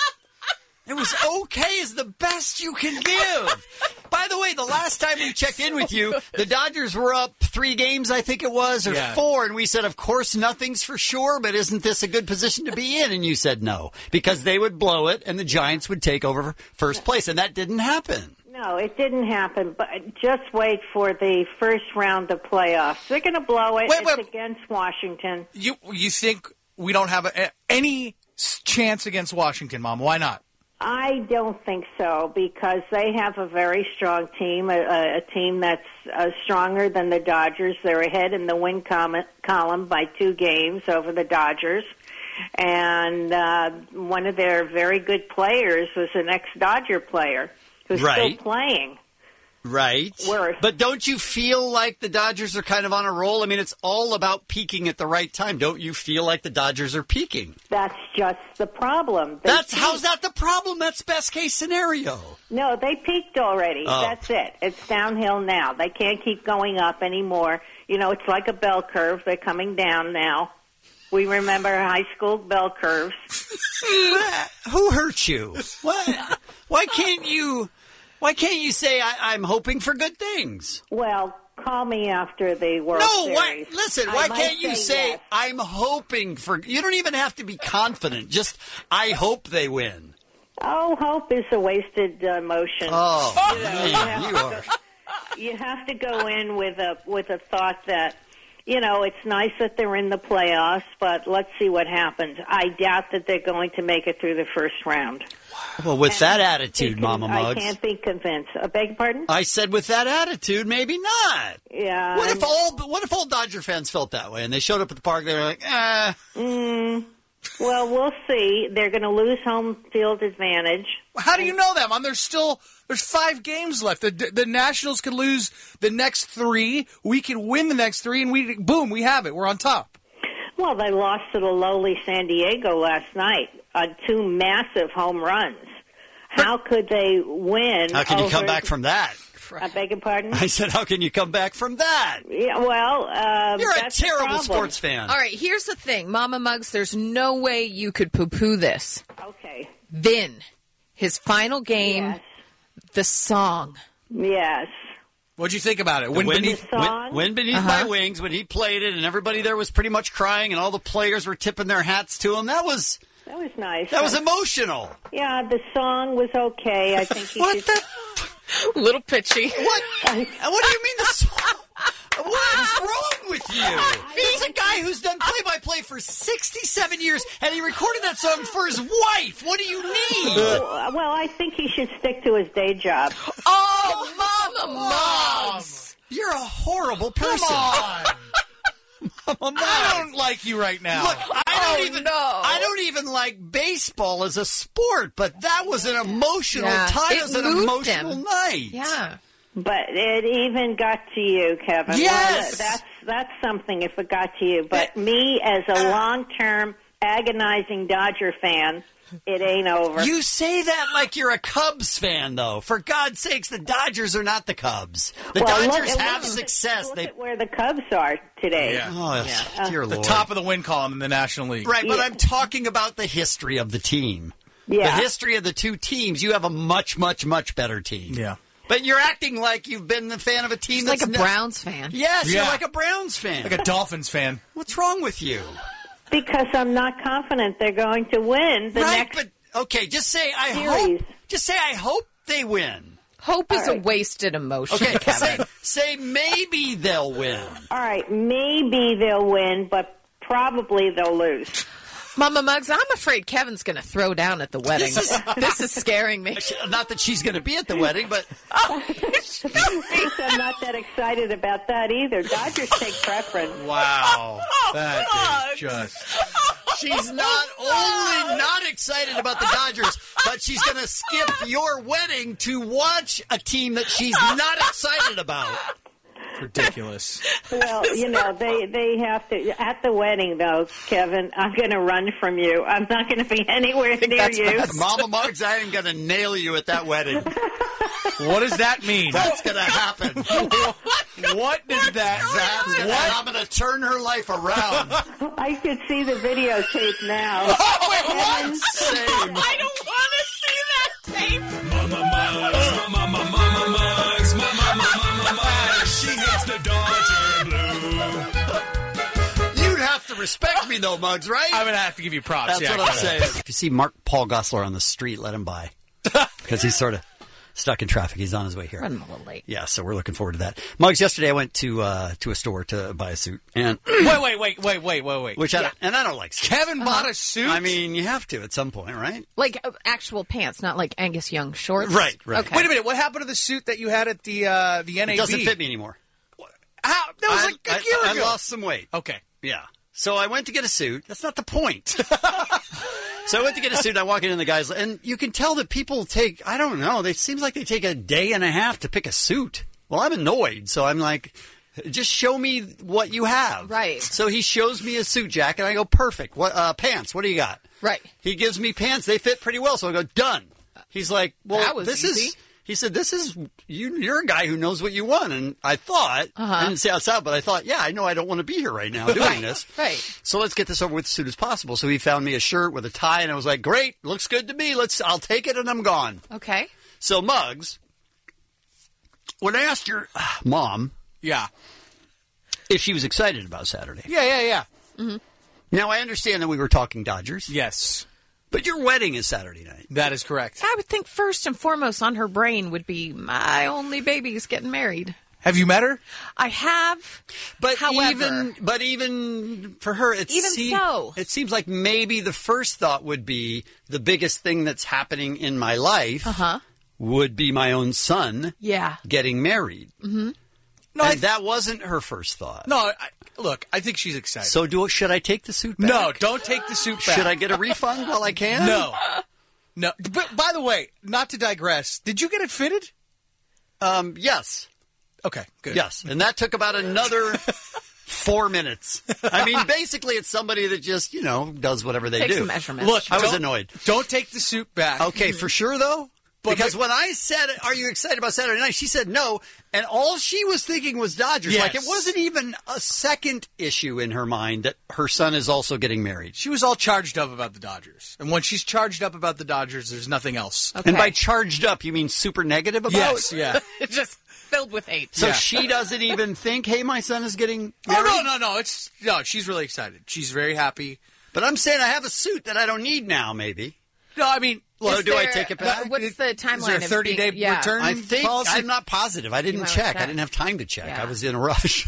[SPEAKER 8] It was okay is the best you can give. By the way, the last time we checked in with you, the Dodgers were up three games, I think it was, or
[SPEAKER 13] Yeah.
[SPEAKER 8] four, and we said, of course, nothing's for sure, but isn't this a good position to be in? And you said no, because they would blow it and the Giants would take over first place, and that didn't happen.
[SPEAKER 14] No, it didn't happen, but just wait for the first round of playoffs. They're going to blow it.
[SPEAKER 13] Wait,
[SPEAKER 14] it's
[SPEAKER 13] wait.
[SPEAKER 14] against Washington.
[SPEAKER 13] You you think we don't have a, any s- chance against Washington, Mom? Why not?
[SPEAKER 14] I don't think so because they have a very strong team, a, a, a team that's uh, stronger than the Dodgers. They're ahead in the win com- column by two games over the Dodgers. And uh, one of their very good players was an ex-Dodger player who's
[SPEAKER 8] Right.
[SPEAKER 14] still playing.
[SPEAKER 8] Right.
[SPEAKER 14] Where-
[SPEAKER 8] But don't you feel like the Dodgers are kind of on a roll? I mean, it's all about peaking at the right time. Don't you feel like the Dodgers are peaking?
[SPEAKER 14] That's just the problem. They
[SPEAKER 8] That's
[SPEAKER 14] peaked.
[SPEAKER 8] how's that the problem? That's best case scenario.
[SPEAKER 14] No, they peaked already.
[SPEAKER 8] Oh.
[SPEAKER 14] That's it. It's downhill now. They can't keep going up anymore. You know, it's like a bell curve. They're coming down now. We remember high school bell curves.
[SPEAKER 8] Who hurt you? Why, why can't you? Why can't you say I, I'm hoping for good things?
[SPEAKER 14] Well, call me after the World
[SPEAKER 8] No,
[SPEAKER 14] Series.
[SPEAKER 8] why, listen.
[SPEAKER 14] I
[SPEAKER 8] Why
[SPEAKER 14] might
[SPEAKER 8] can't you say
[SPEAKER 14] yes.
[SPEAKER 8] I'm hoping for? You don't even have to be confident. Just I hope they win.
[SPEAKER 14] Oh, hope is a wasted uh, motion.
[SPEAKER 8] Oh,
[SPEAKER 14] you, know,
[SPEAKER 8] man,
[SPEAKER 14] you, have
[SPEAKER 8] you
[SPEAKER 14] to
[SPEAKER 8] are.
[SPEAKER 14] go, you have to go in with a with a thought that, you know, it's nice that they're in the playoffs, but let's see what happens. I doubt that they're going to make it through the first round.
[SPEAKER 8] Well, with
[SPEAKER 14] And
[SPEAKER 8] that
[SPEAKER 14] I
[SPEAKER 8] attitude,
[SPEAKER 14] can-
[SPEAKER 8] Mama
[SPEAKER 14] I
[SPEAKER 8] Muggs.
[SPEAKER 14] can't be convinced. I beg your pardon?
[SPEAKER 8] I said with that attitude, maybe not.
[SPEAKER 14] Yeah.
[SPEAKER 8] What
[SPEAKER 14] I
[SPEAKER 8] if all What if all Dodger fans felt that way and they showed up at the park? They were like, ah.
[SPEAKER 14] Mm, well, we'll see. They're going to lose home field advantage.
[SPEAKER 13] How do you know that, Mom? There's still there's five games left. The the Nationals could lose the next three. We can win the next three, and we boom, we have it. We're on top.
[SPEAKER 14] Well, they lost to the lowly San Diego last night on two massive home runs. How could they win?
[SPEAKER 8] How can you come
[SPEAKER 14] over-
[SPEAKER 8] back from that?
[SPEAKER 14] I beg your pardon?
[SPEAKER 8] I said, how can you come back from that?
[SPEAKER 14] Yeah, well, uh,
[SPEAKER 8] You're a
[SPEAKER 14] that's the
[SPEAKER 8] terrible
[SPEAKER 14] problem.
[SPEAKER 8] sports fan.
[SPEAKER 10] All right, here's the thing. Mama Muggs, there's no way you could poo-poo this.
[SPEAKER 14] Okay.
[SPEAKER 10] Vin, his final game,
[SPEAKER 14] Yes.
[SPEAKER 10] the song.
[SPEAKER 14] Yes.
[SPEAKER 13] What'd you think about it?
[SPEAKER 8] The
[SPEAKER 13] Wind
[SPEAKER 8] Wind
[SPEAKER 13] Beneath.
[SPEAKER 8] Wind, Wind Beneath
[SPEAKER 10] Uh-huh.
[SPEAKER 8] My Wings, when he played it, and everybody there was pretty much crying, and all the players were tipping their hats to him. That was
[SPEAKER 14] That was nice.
[SPEAKER 8] that was emotional.
[SPEAKER 14] Yeah, the song was okay. I think he
[SPEAKER 8] What
[SPEAKER 14] should...
[SPEAKER 8] the?
[SPEAKER 10] Little pitchy.
[SPEAKER 8] What? What do you mean the song? What's wrong with you? He's a guy who's done play-by-play for sixty-seven years, and he recorded that song for his wife. What do you need?
[SPEAKER 14] Uh, well, I think he should stick to his day job.
[SPEAKER 10] Oh, Mama Muggs!
[SPEAKER 8] You're a horrible person.
[SPEAKER 13] Come on. I don't like you right now.
[SPEAKER 8] Look, I don't
[SPEAKER 10] Oh,
[SPEAKER 8] even
[SPEAKER 10] no.
[SPEAKER 8] I don't even like baseball as a sport, but that was an emotional
[SPEAKER 10] Yeah,
[SPEAKER 8] time.
[SPEAKER 10] it
[SPEAKER 8] It was an
[SPEAKER 10] moved
[SPEAKER 8] emotional
[SPEAKER 10] him.
[SPEAKER 8] night.
[SPEAKER 10] Yeah.
[SPEAKER 14] But it even got to you, Kevin.
[SPEAKER 8] Yes!
[SPEAKER 14] Well, that's that's something if it got to you. But me, as a long-term agonizing Dodger fan, it ain't over.
[SPEAKER 8] You say that like you're a Cubs fan, though. For God's sakes, the Dodgers are not the Cubs. The
[SPEAKER 14] Well, look-
[SPEAKER 8] Dodgers
[SPEAKER 14] look-
[SPEAKER 8] have
[SPEAKER 14] look-
[SPEAKER 8] success.
[SPEAKER 14] Look
[SPEAKER 8] They
[SPEAKER 14] at where the Cubs are today.
[SPEAKER 13] Yeah.
[SPEAKER 8] Oh, dear
[SPEAKER 13] The
[SPEAKER 8] Lord.
[SPEAKER 13] top of the win column in the National League.
[SPEAKER 8] Right, but
[SPEAKER 14] Yeah.
[SPEAKER 8] I'm talking about the history of the team.
[SPEAKER 14] Yeah.
[SPEAKER 8] The history of the two teams. You have a much, much, much better team.
[SPEAKER 13] Yeah.
[SPEAKER 8] But you're acting like you've been the fan of a team
[SPEAKER 10] He's
[SPEAKER 8] that's
[SPEAKER 10] like a
[SPEAKER 8] ne-
[SPEAKER 10] Browns fan.
[SPEAKER 8] Yes,
[SPEAKER 13] Yeah.
[SPEAKER 8] you're like a Browns fan.
[SPEAKER 13] Like a Dolphins fan.
[SPEAKER 8] What's wrong with you?
[SPEAKER 14] Because I'm not confident they're going to win the
[SPEAKER 8] right,
[SPEAKER 14] next
[SPEAKER 8] but okay, just say I
[SPEAKER 14] series.
[SPEAKER 8] hope. Just say I hope they win.
[SPEAKER 10] Hope is
[SPEAKER 14] All
[SPEAKER 10] a
[SPEAKER 14] right.
[SPEAKER 10] wasted emotion,
[SPEAKER 8] Okay, say,
[SPEAKER 10] Kevin.
[SPEAKER 8] say maybe they'll win.
[SPEAKER 14] All right, maybe they'll win, but probably they'll lose.
[SPEAKER 10] Mama Muggs, I'm afraid Kevin's going to throw down at the wedding.
[SPEAKER 8] This is-
[SPEAKER 10] This is scaring me.
[SPEAKER 8] Not that she's going to be at the wedding, but
[SPEAKER 14] I'm not that excited about that either. Dodgers take preference.
[SPEAKER 13] Wow. That is just.
[SPEAKER 8] she's not only not excited about the Dodgers, but she's going to skip your wedding to watch a team that she's not excited about.
[SPEAKER 13] Ridiculous.
[SPEAKER 14] Well, you know, they they have to at the wedding though, Kevin. I'm going to run from you. I'm not going to be anywhere near you.
[SPEAKER 8] Mama Muggs, I am going to nail you at that wedding.
[SPEAKER 13] What does that mean?
[SPEAKER 8] That's going to happen.
[SPEAKER 13] What does that?
[SPEAKER 8] That's gonna,
[SPEAKER 13] What?
[SPEAKER 8] I'm going to turn her life around.
[SPEAKER 14] I could see the videotape now.
[SPEAKER 8] Oh, wait, what? Same.
[SPEAKER 10] I don't want to see that tape.
[SPEAKER 11] Mama Mugs, Mama, Mama, Mama Mugs, Mama, Mama, Mama Mugs. She hates the Dodger blue.
[SPEAKER 8] You'd have to respect me, though, Muggs, right?
[SPEAKER 13] I'm going to have to give you props.
[SPEAKER 8] That's
[SPEAKER 13] yeah,
[SPEAKER 8] what I'm
[SPEAKER 13] kinda.
[SPEAKER 8] saying. If you see Mark Paul Gosselaar on the street, let him by. Because he's sort of stuck in traffic. He's on his way here.
[SPEAKER 10] Running a little late.
[SPEAKER 8] Yeah, so we're looking forward to that. Muggs, yesterday I went to uh, to a store to buy a suit. and
[SPEAKER 13] Wait, wait, wait, wait, wait, wait, wait.
[SPEAKER 8] Which I don't, and I don't like suits.
[SPEAKER 13] Kevin bought a suit?
[SPEAKER 8] I mean, you have to at some point, right?
[SPEAKER 10] Like uh, actual pants, not like Angus Young shorts.
[SPEAKER 8] Right, right.
[SPEAKER 10] Okay.
[SPEAKER 13] Wait a minute. What happened to the suit that you had at the uh, the N A B?
[SPEAKER 8] It doesn't fit me anymore.
[SPEAKER 13] How? That was
[SPEAKER 8] I,
[SPEAKER 13] like a
[SPEAKER 8] I-
[SPEAKER 13] year
[SPEAKER 8] I
[SPEAKER 13] ago.
[SPEAKER 8] lost some weight.
[SPEAKER 13] Okay.
[SPEAKER 8] Yeah. So I went to get a suit. That's not the point. So I went to get a suit, and I walk in, and the guys, and you can tell that people take, I don't know, it seems like they take a day and a half to pick a suit. Well, I'm annoyed, so I'm like, just show me what you have.
[SPEAKER 10] Right.
[SPEAKER 8] So he shows me a suit jacket, and I go, perfect. What uh, pants? What do you got?
[SPEAKER 10] Right.
[SPEAKER 8] He gives me pants. They fit pretty well, so I go, done. He's like, well,
[SPEAKER 10] That was
[SPEAKER 8] this
[SPEAKER 10] easy.
[SPEAKER 8] is... He said, this is, you, you're a guy who knows what you want. And I thought,
[SPEAKER 10] Uh-huh.
[SPEAKER 8] I didn't say out loud, but I thought, yeah, I know I don't want to be here right now doing
[SPEAKER 10] Right,
[SPEAKER 8] this.
[SPEAKER 10] right.
[SPEAKER 8] So let's get this over with as soon as possible. So he found me a shirt with a tie, and I was like, great, looks good to me. Let's, I'll take it, and I'm gone.
[SPEAKER 10] Okay.
[SPEAKER 8] So Muggs, when I asked your uh, mom
[SPEAKER 13] Yeah.
[SPEAKER 8] if she was excited about Saturday.
[SPEAKER 13] Yeah, yeah, yeah.
[SPEAKER 10] Mm-hmm.
[SPEAKER 8] Now, I understand that we were talking Dodgers.
[SPEAKER 13] Yes.
[SPEAKER 8] But your wedding is Saturday night.
[SPEAKER 13] That is correct.
[SPEAKER 10] I would think first and foremost on her brain would be my only baby's getting married.
[SPEAKER 13] Have you met her?
[SPEAKER 10] I have,
[SPEAKER 8] But
[SPEAKER 10] however,
[SPEAKER 8] even but even for her, it
[SPEAKER 10] Even
[SPEAKER 8] seem-
[SPEAKER 10] so.
[SPEAKER 8] it seems like maybe the first thought would be the biggest thing that's happening in my life
[SPEAKER 10] uh-huh.
[SPEAKER 8] would be my own son
[SPEAKER 10] Yeah.
[SPEAKER 8] getting married.
[SPEAKER 10] Mm-hmm.
[SPEAKER 13] No,
[SPEAKER 8] and
[SPEAKER 13] I-
[SPEAKER 8] that wasn't her first thought.
[SPEAKER 13] No, I, look, I think she's excited.
[SPEAKER 8] So do should I take the suit back?
[SPEAKER 13] no, don't take the suit back.
[SPEAKER 8] Should I get a refund while I can?
[SPEAKER 13] No. No. But by the way, not to digress, did you get it fitted?
[SPEAKER 8] Um, yes.
[SPEAKER 13] Okay, good.
[SPEAKER 8] Yes. And that took about another four minutes. I mean, basically, it's somebody that just, you know, does whatever they
[SPEAKER 10] Take
[SPEAKER 8] do.
[SPEAKER 10] some measurements.
[SPEAKER 13] Look,
[SPEAKER 8] I was
[SPEAKER 13] don't-
[SPEAKER 8] annoyed.
[SPEAKER 13] Don't take the suit back.
[SPEAKER 8] Okay, for sure, though? because when I said, "Are you excited about Saturday night?" she said no, and all she was thinking was Dodgers.
[SPEAKER 13] Yes.
[SPEAKER 8] Like it wasn't even a second issue in her mind that her son is also getting married.
[SPEAKER 13] She was all charged up about the Dodgers, and when she's charged up about the Dodgers, there's nothing else.
[SPEAKER 8] And by charged up, you mean super negative about?
[SPEAKER 13] Yes, yeah.
[SPEAKER 10] Just filled with hate.
[SPEAKER 8] So
[SPEAKER 13] Yeah.
[SPEAKER 8] she doesn't even think, "Hey, my son is getting
[SPEAKER 13] Oh
[SPEAKER 8] married."
[SPEAKER 13] no, no, no! It's no. She's really excited. She's very happy.
[SPEAKER 8] But I'm saying I have a suit that I don't need now. Maybe.
[SPEAKER 13] No, I mean,
[SPEAKER 8] Well,
[SPEAKER 10] Is
[SPEAKER 8] do I
[SPEAKER 10] there-
[SPEAKER 8] take it back?
[SPEAKER 10] What's the timeline?
[SPEAKER 13] Is there a
[SPEAKER 10] of
[SPEAKER 13] thirty-day
[SPEAKER 10] being- yeah.
[SPEAKER 13] return
[SPEAKER 8] I think
[SPEAKER 13] policy?
[SPEAKER 8] I'm not positive. I didn't
[SPEAKER 10] might wanna
[SPEAKER 8] check. I
[SPEAKER 10] check.
[SPEAKER 8] didn't have time to check.
[SPEAKER 10] Yeah.
[SPEAKER 8] I was in a rush.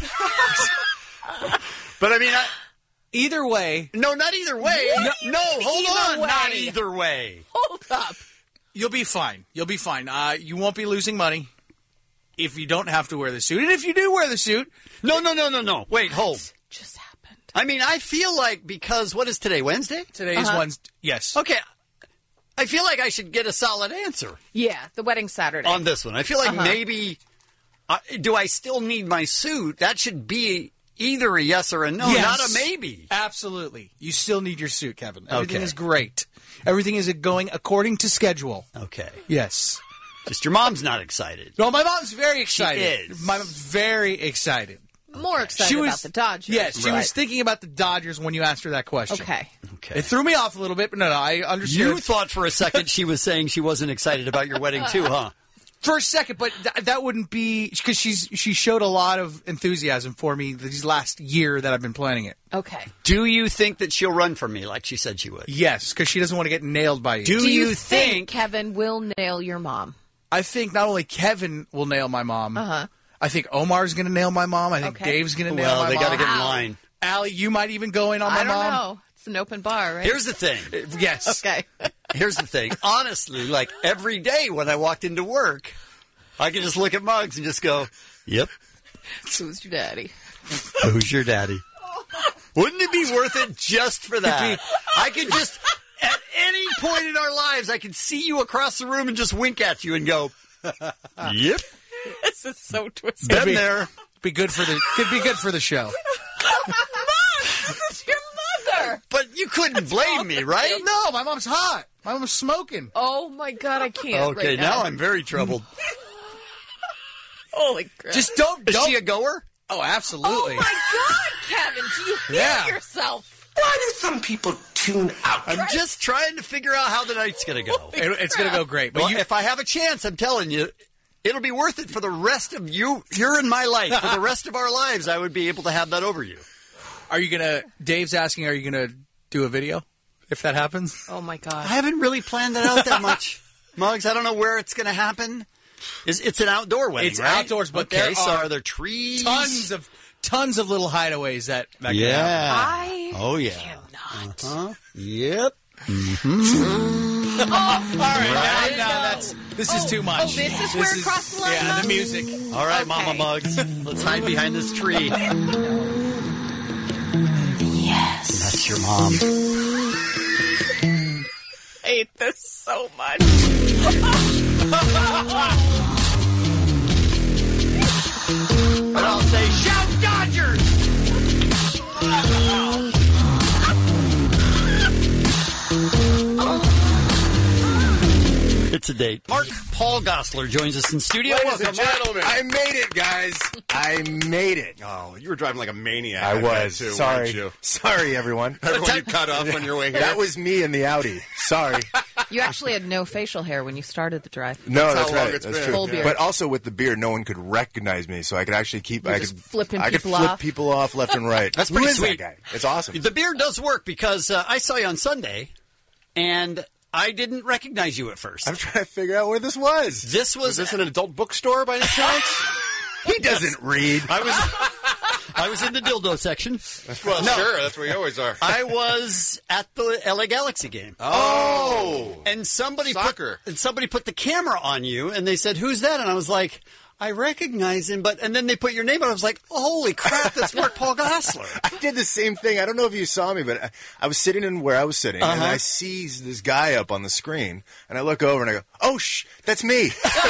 [SPEAKER 8] But I mean, I,
[SPEAKER 13] either way.
[SPEAKER 8] no, not either way.
[SPEAKER 10] What
[SPEAKER 8] No,
[SPEAKER 10] do you
[SPEAKER 8] no,
[SPEAKER 10] mean
[SPEAKER 8] hold
[SPEAKER 10] either
[SPEAKER 8] on, not
[SPEAKER 10] way?
[SPEAKER 8] either way.
[SPEAKER 10] Hold up.
[SPEAKER 13] You'll be fine. You'll be fine. Uh, you won't be losing money if you don't have to wear the suit. And if you do wear the suit,
[SPEAKER 8] No, no, no, no, no. Wait, hold.
[SPEAKER 10] Just happened.
[SPEAKER 8] I mean, I feel like because what is today? Wednesday?
[SPEAKER 13] today is
[SPEAKER 10] Uh-huh.
[SPEAKER 13] Wednesday. Yes.
[SPEAKER 8] Okay. I feel like I should get a solid answer
[SPEAKER 10] Yeah, the wedding Saturday.
[SPEAKER 8] on this one. I feel like
[SPEAKER 10] Uh-huh.
[SPEAKER 8] maybe. Uh, do I still need my suit? That should be either a yes or a no,
[SPEAKER 13] Yes.
[SPEAKER 8] not a maybe.
[SPEAKER 13] Absolutely. You still need your suit, Kevin. Everything
[SPEAKER 8] Okay.
[SPEAKER 13] is great. Everything is going according to schedule.
[SPEAKER 8] Okay.
[SPEAKER 13] Yes.
[SPEAKER 8] Just your mom's not excited.
[SPEAKER 13] No, my mom's very excited.
[SPEAKER 8] is.
[SPEAKER 13] My mom's very excited.
[SPEAKER 10] More excited
[SPEAKER 13] She was-
[SPEAKER 10] about the Dodgers.
[SPEAKER 13] Yes, she
[SPEAKER 10] Right.
[SPEAKER 13] was thinking about the Dodgers when you asked her that question.
[SPEAKER 10] Okay.
[SPEAKER 8] Okay.
[SPEAKER 13] It threw me off a little bit, but no, no, I understood.
[SPEAKER 8] You thought for a second she was saying she wasn't excited about your wedding too, huh?
[SPEAKER 13] For a second, but th- that wouldn't be because she's she showed a lot of enthusiasm for me these last year that I've been planning it.
[SPEAKER 10] Okay.
[SPEAKER 8] Do you think that she'll run from me like she said she would?
[SPEAKER 13] Yes, because she doesn't want to get nailed by you.
[SPEAKER 8] Do,
[SPEAKER 10] Do you,
[SPEAKER 8] you
[SPEAKER 10] think,
[SPEAKER 8] think?
[SPEAKER 10] Kevin will nail your mom?
[SPEAKER 13] I think not only Kevin will nail my mom.
[SPEAKER 10] Uh huh.
[SPEAKER 13] I think Omar's going to nail my mom. I think
[SPEAKER 10] Okay.
[SPEAKER 13] Dave's going to nail
[SPEAKER 8] Well,
[SPEAKER 13] my
[SPEAKER 8] they
[SPEAKER 13] mom.
[SPEAKER 8] got to get in
[SPEAKER 10] Wow.
[SPEAKER 8] line.
[SPEAKER 13] Allie, you might even go in on my
[SPEAKER 10] I don't
[SPEAKER 13] mom.
[SPEAKER 10] know. It's an open bar, right?
[SPEAKER 8] Here's the thing.
[SPEAKER 13] Yes.
[SPEAKER 10] Okay.
[SPEAKER 8] Here's the thing. Honestly, like every day when I walked into work, I could just look at Muggs and just go, "Yep,
[SPEAKER 10] Who's your daddy?
[SPEAKER 8] who's your daddy?" Wouldn't it be worth it just for that? I could just, at any point in our lives, I could see you across the room and just wink at you and go, "Yep,
[SPEAKER 10] This is so twisted.
[SPEAKER 8] been
[SPEAKER 13] be-
[SPEAKER 8] there."
[SPEAKER 13] Be good for the could be good for the show.
[SPEAKER 10] Mom, this is your mother.
[SPEAKER 8] But you couldn't blame me, right?
[SPEAKER 13] No, my mom's hot. My mom's smoking.
[SPEAKER 10] Oh my God, I can't.
[SPEAKER 8] Okay,
[SPEAKER 10] right
[SPEAKER 8] now
[SPEAKER 10] now
[SPEAKER 8] I'm very troubled.
[SPEAKER 10] Holy crap.
[SPEAKER 13] Just don't.
[SPEAKER 8] Is
[SPEAKER 13] don't
[SPEAKER 8] she a goer?
[SPEAKER 13] oh, absolutely.
[SPEAKER 10] Oh my God, Kevin, do you hear
[SPEAKER 13] Yeah.
[SPEAKER 10] yourself?
[SPEAKER 21] Why do some people tune out?
[SPEAKER 8] I'm just trying to figure out how the night's going to go.
[SPEAKER 13] It- it's going to go great. But
[SPEAKER 8] Well,
[SPEAKER 13] you,
[SPEAKER 8] if I have a chance, I'm telling you, it'll be worth it for the rest of you. You're in my life. For the rest of our lives, I would be able to have that over you.
[SPEAKER 13] are you going to? Dave's asking, are you going to do a video if that happens?
[SPEAKER 10] Oh my
[SPEAKER 8] I
[SPEAKER 10] God.
[SPEAKER 8] haven't really planned that out that much, Muggs. I don't know where it's going to happen. It's, it's an outdoor wedding,
[SPEAKER 13] It's
[SPEAKER 8] right?
[SPEAKER 13] outdoors, but
[SPEAKER 8] okay,
[SPEAKER 13] there
[SPEAKER 8] so
[SPEAKER 13] are
[SPEAKER 8] are there trees?
[SPEAKER 13] Tons of tons of little hideaways that. that can
[SPEAKER 8] Yeah.
[SPEAKER 13] happen.
[SPEAKER 10] I
[SPEAKER 8] Oh yeah.
[SPEAKER 10] cannot.
[SPEAKER 8] Huh? Yep.
[SPEAKER 10] Oh,
[SPEAKER 13] All right, now, now that's this is too much.
[SPEAKER 10] Oh, this is where it crossed the line,
[SPEAKER 13] Yeah,
[SPEAKER 10] huh?
[SPEAKER 13] the music.
[SPEAKER 8] All right,
[SPEAKER 10] Okay.
[SPEAKER 8] Mama Muggs. Let's hide behind this tree.
[SPEAKER 10] Yes.
[SPEAKER 8] That's your mom.
[SPEAKER 10] I hate this so much.
[SPEAKER 8] And I'll say, shout Dodgers! It's a date. Mark Paul Gosselaar joins us in studio.
[SPEAKER 12] Ladies
[SPEAKER 8] Welcome,
[SPEAKER 12] and
[SPEAKER 8] Mark.
[SPEAKER 12] gentlemen, I made it, guys. I made it.
[SPEAKER 2] Oh, you were driving like a maniac.
[SPEAKER 12] I
[SPEAKER 2] bet,
[SPEAKER 12] was.
[SPEAKER 2] too,
[SPEAKER 12] Sorry.
[SPEAKER 2] weren't you?
[SPEAKER 12] Sorry, everyone.
[SPEAKER 2] Everyone you cut off on your way here.
[SPEAKER 12] That was me in the Audi. Sorry.
[SPEAKER 10] You actually had no facial hair when you started the drive.
[SPEAKER 12] No,
[SPEAKER 2] That's
[SPEAKER 12] that's,
[SPEAKER 2] how long
[SPEAKER 12] right.
[SPEAKER 2] it's
[SPEAKER 12] That's
[SPEAKER 2] been.
[SPEAKER 12] true.
[SPEAKER 10] Full beard.
[SPEAKER 12] But also with the beard, no one could recognize me, so I could actually keep.
[SPEAKER 10] You're
[SPEAKER 12] I
[SPEAKER 10] just
[SPEAKER 12] could
[SPEAKER 10] flipping
[SPEAKER 12] I could
[SPEAKER 10] people
[SPEAKER 12] flip
[SPEAKER 10] off.
[SPEAKER 12] people off left and right.
[SPEAKER 8] That's
[SPEAKER 12] Who
[SPEAKER 8] pretty
[SPEAKER 12] is
[SPEAKER 8] sweet.
[SPEAKER 12] that guy? It's awesome.
[SPEAKER 8] The beard does work because uh, I saw you on Sunday, and I didn't recognize you at first.
[SPEAKER 12] I'm trying to figure out where this was.
[SPEAKER 8] This was,
[SPEAKER 2] Was this an adult bookstore by any chance?
[SPEAKER 12] He doesn't read.
[SPEAKER 8] I was I was in the dildo section.
[SPEAKER 2] Well,
[SPEAKER 8] No.
[SPEAKER 2] sure. That's where you always are.
[SPEAKER 8] I was at the L A Galaxy game.
[SPEAKER 2] Oh.
[SPEAKER 8] And somebody
[SPEAKER 2] Soccer.
[SPEAKER 8] put and somebody put the camera on you, and they said, "Who's that?" And I was like, I recognize him, but and then they put your name on. I was like, holy crap, that's Mark Paul Gosselaar.
[SPEAKER 12] I did the same thing. I don't know if you saw me, but I, I was sitting in where I was sitting, and
[SPEAKER 8] Uh-huh.
[SPEAKER 12] I see this guy up on the screen, and I look over and I go, "Oh, shh, that's me."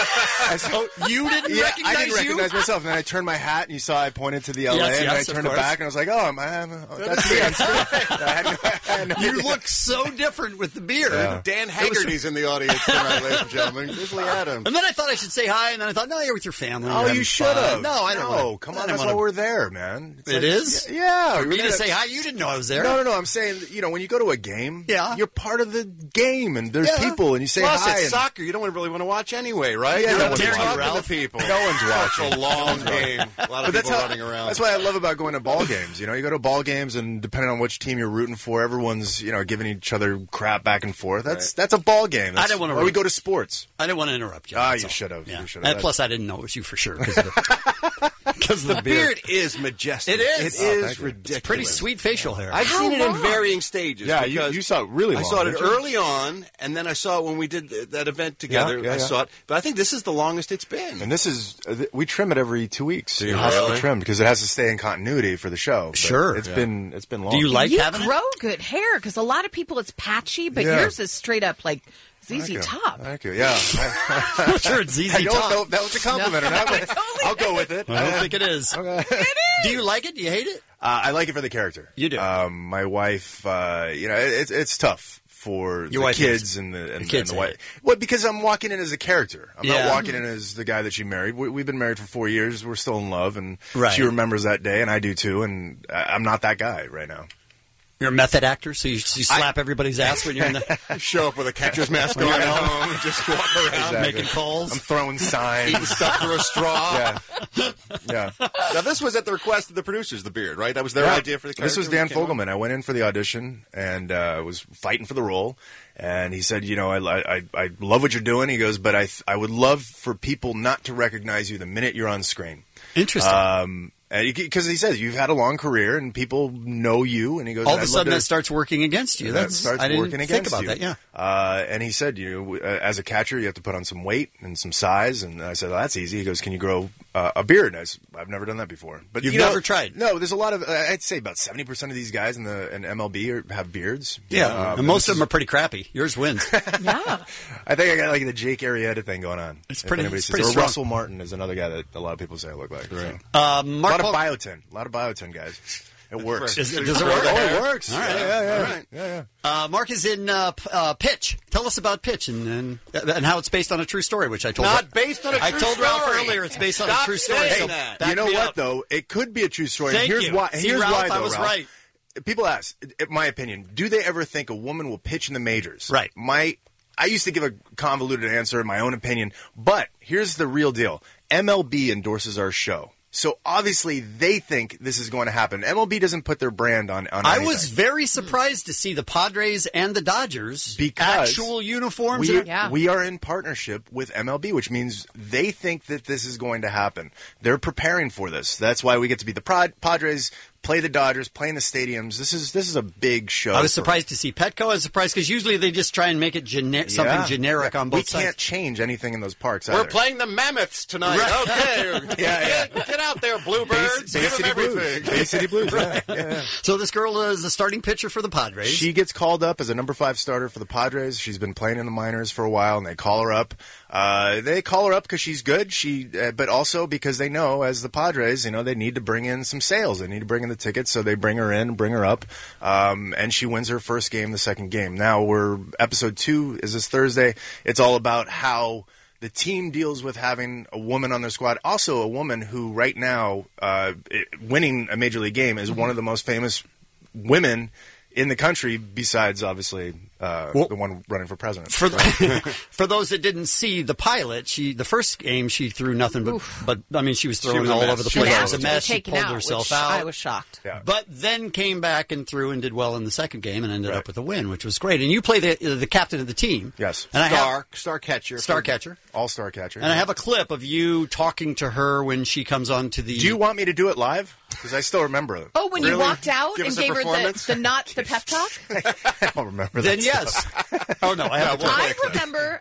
[SPEAKER 12] I said,
[SPEAKER 8] Oh, you didn't
[SPEAKER 12] yeah,
[SPEAKER 8] recognize
[SPEAKER 12] I didn't
[SPEAKER 8] you?
[SPEAKER 12] recognize myself, and then I turned my hat, and you saw I pointed to the L A,
[SPEAKER 8] Yes,
[SPEAKER 12] and
[SPEAKER 8] yes,
[SPEAKER 12] I
[SPEAKER 8] of
[SPEAKER 12] turned it
[SPEAKER 8] course.
[SPEAKER 12] back, and I was like, "Oh, I'm, I'm, oh that's me on screen." I had no- I had no
[SPEAKER 8] You
[SPEAKER 12] idea.
[SPEAKER 8] look so different with the beard.
[SPEAKER 12] Yeah.
[SPEAKER 2] Dan Haggerty's in the audience tonight, ladies and gentlemen. Grizzly Adams.
[SPEAKER 8] And then I thought I should say hi, and then I thought, no, you're with your family.
[SPEAKER 12] Oh,
[SPEAKER 8] You're
[SPEAKER 12] you
[SPEAKER 8] having
[SPEAKER 12] should
[SPEAKER 8] fun.
[SPEAKER 12] have.
[SPEAKER 8] No, I don't.
[SPEAKER 12] No,
[SPEAKER 8] wanna,
[SPEAKER 12] come
[SPEAKER 8] I
[SPEAKER 12] on,
[SPEAKER 8] don't
[SPEAKER 12] that's
[SPEAKER 8] wanna,
[SPEAKER 12] why we're there, man. It's
[SPEAKER 8] It
[SPEAKER 12] like-
[SPEAKER 8] is?
[SPEAKER 12] Yeah.
[SPEAKER 8] For
[SPEAKER 12] we're
[SPEAKER 8] me to
[SPEAKER 12] gonna-
[SPEAKER 8] say hi, you didn't know I was there.
[SPEAKER 12] No, no, no. I'm saying, you know, when you go to a game,
[SPEAKER 8] Yeah.
[SPEAKER 12] you're part of the game, and there's
[SPEAKER 2] Yeah.
[SPEAKER 12] people, and you say
[SPEAKER 2] Plus,
[SPEAKER 12] hi.
[SPEAKER 2] it's
[SPEAKER 12] and-
[SPEAKER 2] soccer. You don't really want to watch anyway, right?
[SPEAKER 12] Yeah,
[SPEAKER 2] you
[SPEAKER 12] no
[SPEAKER 2] don't
[SPEAKER 12] one's
[SPEAKER 2] want to
[SPEAKER 12] watching.
[SPEAKER 2] talk to
[SPEAKER 12] Ralph.
[SPEAKER 2] the people.
[SPEAKER 12] No one's watching.
[SPEAKER 2] It's a long game. A lot
[SPEAKER 12] But
[SPEAKER 2] of
[SPEAKER 12] that's
[SPEAKER 2] people
[SPEAKER 12] how-
[SPEAKER 2] running around.
[SPEAKER 12] That's what I love about going to ball games. You know, you go to ball games, and depending on which team you're rooting for, everyone's, you know, giving each other crap back and forth. That's
[SPEAKER 2] Right.
[SPEAKER 12] that's a ball game. That's,
[SPEAKER 8] I didn't want to.
[SPEAKER 12] Or we go to sports.
[SPEAKER 8] I didn't want to interrupt you.
[SPEAKER 12] Ah,
[SPEAKER 8] that's
[SPEAKER 12] you
[SPEAKER 8] all.
[SPEAKER 12] should have.
[SPEAKER 8] Yeah.
[SPEAKER 12] You should have.
[SPEAKER 8] And plus, I didn't know it was you for sure because of the, because of the,
[SPEAKER 2] The beard is majestic.
[SPEAKER 8] It is.
[SPEAKER 2] It
[SPEAKER 8] Oh,
[SPEAKER 2] is
[SPEAKER 8] thank you.
[SPEAKER 2] ridiculous.
[SPEAKER 8] It's pretty sweet facial hair.
[SPEAKER 2] I've
[SPEAKER 8] How
[SPEAKER 2] seen it
[SPEAKER 8] long?
[SPEAKER 2] in varying stages.
[SPEAKER 12] Yeah, you-
[SPEAKER 2] because
[SPEAKER 12] you saw it really
[SPEAKER 2] I
[SPEAKER 12] long,
[SPEAKER 2] saw it
[SPEAKER 12] didn't you?
[SPEAKER 2] early on, and then I saw it when we did th- that event together.
[SPEAKER 12] Yeah, yeah,
[SPEAKER 2] I
[SPEAKER 12] yeah.
[SPEAKER 2] saw it, but I think this is the longest it's been.
[SPEAKER 12] And this is uh, th- we trim it every two weeks.
[SPEAKER 2] Do you
[SPEAKER 12] it has to
[SPEAKER 2] really?
[SPEAKER 12] be trimmed because it has to stay in continuity for the show. But
[SPEAKER 8] Sure.
[SPEAKER 12] it's
[SPEAKER 2] Yeah.
[SPEAKER 12] been it's been long.
[SPEAKER 8] Do you like
[SPEAKER 10] you
[SPEAKER 8] having
[SPEAKER 10] grow good hair because a lot of people it's patchy, but
[SPEAKER 12] Yeah.
[SPEAKER 10] yours is straight up like Z Z
[SPEAKER 12] Thank you.
[SPEAKER 10] Top.
[SPEAKER 12] Thank you. Yeah.
[SPEAKER 8] I'm sure it's Z Z
[SPEAKER 12] I don't
[SPEAKER 8] Top.
[SPEAKER 12] know if that was a compliment or not, but I'll go with it.
[SPEAKER 8] I don't think it is.
[SPEAKER 12] Okay.
[SPEAKER 8] Do you like it? Do you hate it?
[SPEAKER 12] Uh, I like it for the character.
[SPEAKER 8] You do.
[SPEAKER 12] Um, my wife, uh, you know, it, it's it's tough for
[SPEAKER 8] Your
[SPEAKER 12] the
[SPEAKER 8] wife
[SPEAKER 12] kids
[SPEAKER 8] hates it.
[SPEAKER 12] and the and,
[SPEAKER 8] The kids
[SPEAKER 12] and the
[SPEAKER 8] hate
[SPEAKER 12] wife. Well, because I'm walking in as a character. I'm
[SPEAKER 8] Yeah.
[SPEAKER 12] not walking in as the guy that she married. We, we've been married for four years. We're still in love, and
[SPEAKER 8] Right.
[SPEAKER 12] she remembers that day, and I do too. And I- I'm not that guy right now.
[SPEAKER 8] You're a method actor, so you, you slap everybody's ass when you're in the
[SPEAKER 2] Show up with a catcher's mask on
[SPEAKER 8] When
[SPEAKER 2] at
[SPEAKER 8] you're at
[SPEAKER 2] home and just walk around.
[SPEAKER 12] Exactly.
[SPEAKER 8] making calls.
[SPEAKER 12] I'm throwing signs.
[SPEAKER 2] Eating stuff through a straw.
[SPEAKER 12] Yeah. Yeah.
[SPEAKER 2] Now, this was at the request of the producers, the beard, right? That was their
[SPEAKER 12] Yeah.
[SPEAKER 2] idea for the character.
[SPEAKER 12] This was
[SPEAKER 2] when
[SPEAKER 12] Dan
[SPEAKER 2] it came up?
[SPEAKER 12] Fogelman. I went in for the audition and uh, was fighting for the role. And he said, you know, I, I, I love what you're doing. He goes, but I, I would love for people not to recognize you the minute you're on screen.
[SPEAKER 8] Interesting.
[SPEAKER 12] Um, because he says you've had a long career and people know you. And he goes,
[SPEAKER 8] All of
[SPEAKER 12] "I'd
[SPEAKER 8] a
[SPEAKER 12] love
[SPEAKER 8] sudden,
[SPEAKER 12] to-
[SPEAKER 8] that starts working against you.
[SPEAKER 12] that
[SPEAKER 8] That's
[SPEAKER 12] starts
[SPEAKER 8] I didn't
[SPEAKER 12] working
[SPEAKER 8] think
[SPEAKER 12] against
[SPEAKER 8] about
[SPEAKER 12] you.
[SPEAKER 8] that. Yeah.
[SPEAKER 12] Uh, and he said, you know, as a catcher, you have to put on some weight and some size. And I said, well, that's easy. He goes, can you grow uh, a beard? And I said, I've never done that before. But
[SPEAKER 8] You've
[SPEAKER 12] you know,
[SPEAKER 8] never tried?
[SPEAKER 12] No, there's a lot of. Uh, I'd say about seventy percent of these guys in the in M L B are, have beards.
[SPEAKER 8] Yeah,
[SPEAKER 12] Uh,
[SPEAKER 8] and most
[SPEAKER 12] this
[SPEAKER 8] of them are pretty crappy. Yours wins.
[SPEAKER 10] Yeah.
[SPEAKER 12] I think I got like the Jake Arrieta thing going on.
[SPEAKER 8] It's
[SPEAKER 12] if
[SPEAKER 8] pretty-
[SPEAKER 12] anybody
[SPEAKER 8] it's
[SPEAKER 12] sees-
[SPEAKER 8] pretty
[SPEAKER 12] or
[SPEAKER 8] strong.
[SPEAKER 12] Russell Martin is another guy that a lot of people say I look like. Right.
[SPEAKER 8] Uh,
[SPEAKER 12] A
[SPEAKER 8] Mark
[SPEAKER 12] lot
[SPEAKER 8] Paul-
[SPEAKER 12] of biotin. A lot of biotin guys. It works.
[SPEAKER 8] Is it- does it work?
[SPEAKER 12] Oh, it works.
[SPEAKER 8] All right.
[SPEAKER 12] Yeah, yeah, yeah.
[SPEAKER 8] All right.
[SPEAKER 12] yeah, yeah.
[SPEAKER 8] Uh, Mark is in uh, P- uh, Pitch. Tell us about Pitch and, and and how it's based on a true story, which I told
[SPEAKER 2] Not
[SPEAKER 8] Ra-
[SPEAKER 2] based on a
[SPEAKER 8] I
[SPEAKER 2] true
[SPEAKER 8] told Ralph
[SPEAKER 2] story.
[SPEAKER 8] earlier it's based on
[SPEAKER 2] Stop
[SPEAKER 8] a true story.
[SPEAKER 2] saying
[SPEAKER 8] So
[SPEAKER 2] that.
[SPEAKER 8] back
[SPEAKER 12] You know
[SPEAKER 8] me
[SPEAKER 12] what
[SPEAKER 8] up.
[SPEAKER 12] though? It could be a true story.
[SPEAKER 8] Thank
[SPEAKER 12] here's
[SPEAKER 8] you.
[SPEAKER 12] why.
[SPEAKER 8] See,
[SPEAKER 12] Here's
[SPEAKER 8] Ralph,
[SPEAKER 12] why though,
[SPEAKER 8] I was
[SPEAKER 12] Ralph.
[SPEAKER 8] right.
[SPEAKER 12] People ask, in my opinion, do they ever think a woman will pitch in the majors?
[SPEAKER 8] Right.
[SPEAKER 12] My, I used to give a convoluted answer in my own opinion, but here's the real deal. M L B endorses our show. So obviously they think this is going to happen. M L B doesn't put their brand on. on
[SPEAKER 8] I
[SPEAKER 12] anything.
[SPEAKER 8] was very surprised to see the Padres and the Dodgers
[SPEAKER 12] Because
[SPEAKER 8] actual uniforms.
[SPEAKER 12] We,
[SPEAKER 8] and- yeah.
[SPEAKER 12] we are in partnership with M L B, which means they think that this is going to happen. They're preparing for this. That's why we get to be the Prod- Padres, play the Dodgers, play in the stadiums. This is this is a big show.
[SPEAKER 8] I was
[SPEAKER 12] for-
[SPEAKER 8] surprised to see Petco. I was surprised because usually they just try and make it gene- something
[SPEAKER 12] Yeah.
[SPEAKER 8] generic
[SPEAKER 12] Yeah.
[SPEAKER 8] on both
[SPEAKER 12] We
[SPEAKER 8] sides.
[SPEAKER 12] can't change anything in those parks.
[SPEAKER 2] We're
[SPEAKER 12] either.
[SPEAKER 2] playing the Mammoths tonight.
[SPEAKER 8] Right.
[SPEAKER 2] Okay.
[SPEAKER 12] Yeah,
[SPEAKER 2] Get, get out there, Bluebirds.
[SPEAKER 12] Bay
[SPEAKER 2] Give them
[SPEAKER 12] City Blues.
[SPEAKER 2] everything.
[SPEAKER 12] Bay City Blues. Yeah, yeah, yeah.
[SPEAKER 8] So this girl is the starting pitcher for the Padres.
[SPEAKER 12] She gets called up as a number five starter for the Padres. She's been playing in the minors for a while, and they call her up. Uh, they call her up because she's good. She, uh, but also because they know, as the Padres, you know, they need to bring in some sales. They need to bring in the tickets, so they bring her in, bring her up, um, and she wins her first game, the second game. Now we're episode two is this Thursday. It's all about how the team deals with having a woman on their squad. Also, a woman who right now, uh, it, winning a major league game, is one of the most famous women in the country, besides obviously uh,
[SPEAKER 8] Well,
[SPEAKER 12] the one running for president.
[SPEAKER 8] For for those that didn't see the pilot, she the first game she threw nothing but but I mean she was throwing
[SPEAKER 2] was a
[SPEAKER 8] all
[SPEAKER 2] mess.
[SPEAKER 8] over the
[SPEAKER 2] She
[SPEAKER 8] place.
[SPEAKER 2] was
[SPEAKER 8] It was a
[SPEAKER 10] After
[SPEAKER 8] mess. She
[SPEAKER 10] taken
[SPEAKER 8] pulled
[SPEAKER 10] out,
[SPEAKER 8] herself
[SPEAKER 10] which
[SPEAKER 8] out.
[SPEAKER 10] I was shocked.
[SPEAKER 12] Yeah.
[SPEAKER 8] But then came back and threw and did well in the second game and ended
[SPEAKER 12] Right.
[SPEAKER 8] up with a win, which was great. And you play the the captain of the team.
[SPEAKER 12] Yes.
[SPEAKER 8] And I have
[SPEAKER 2] Star, star catcher.
[SPEAKER 8] star catcher.
[SPEAKER 12] All-star catcher.
[SPEAKER 8] And I have a clip of you talking to her when she comes on to the.
[SPEAKER 12] Do you want me to do it live? Because I still remember it.
[SPEAKER 10] Oh, when you
[SPEAKER 12] Really?
[SPEAKER 10] walked out
[SPEAKER 2] Give
[SPEAKER 10] and
[SPEAKER 2] us a
[SPEAKER 10] gave her the,
[SPEAKER 2] performance?
[SPEAKER 10] the not the pep talk?
[SPEAKER 12] I don't remember that.
[SPEAKER 8] Then yes. Oh no, I have. a clip.
[SPEAKER 10] I remember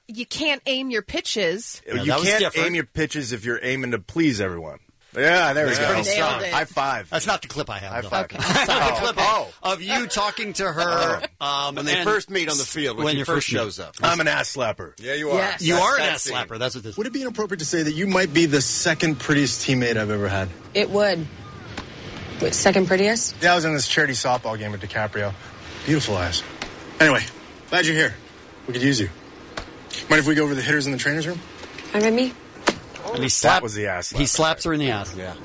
[SPEAKER 10] you can't aim your pitches.
[SPEAKER 12] you can't aim your pitches if you're aiming to please everyone. Yeah, there we
[SPEAKER 8] That's
[SPEAKER 12] go.
[SPEAKER 8] pretty strong.
[SPEAKER 12] High five.
[SPEAKER 8] That's not the clip I have.
[SPEAKER 12] High
[SPEAKER 8] though.
[SPEAKER 12] five.
[SPEAKER 8] That's not the clip
[SPEAKER 12] Oh.
[SPEAKER 8] of you talking to her um,
[SPEAKER 2] When they
[SPEAKER 8] and-
[SPEAKER 2] first meet on the field, when,
[SPEAKER 8] when
[SPEAKER 2] she
[SPEAKER 8] you
[SPEAKER 2] first
[SPEAKER 8] meet.
[SPEAKER 2] shows up.
[SPEAKER 12] I'm an ass slapper.
[SPEAKER 2] Yeah, you are.
[SPEAKER 10] Yes.
[SPEAKER 8] You
[SPEAKER 2] That's
[SPEAKER 8] are an
[SPEAKER 2] that
[SPEAKER 8] ass
[SPEAKER 2] scene.
[SPEAKER 8] slapper. That's what this.
[SPEAKER 15] Would it be inappropriate to say that you might be the second prettiest teammate I've ever had?
[SPEAKER 16] It would. Wait, second prettiest?
[SPEAKER 15] Yeah, I was in this charity softball game with DiCaprio. Beautiful ass. Anyway, glad you're here. We could use you. Mind if we go over the hitters in the trainer's room?
[SPEAKER 16] Hi, Remy.
[SPEAKER 8] And he slapped,
[SPEAKER 12] was the ass.
[SPEAKER 8] He slaps her in the ass.
[SPEAKER 2] Yeah.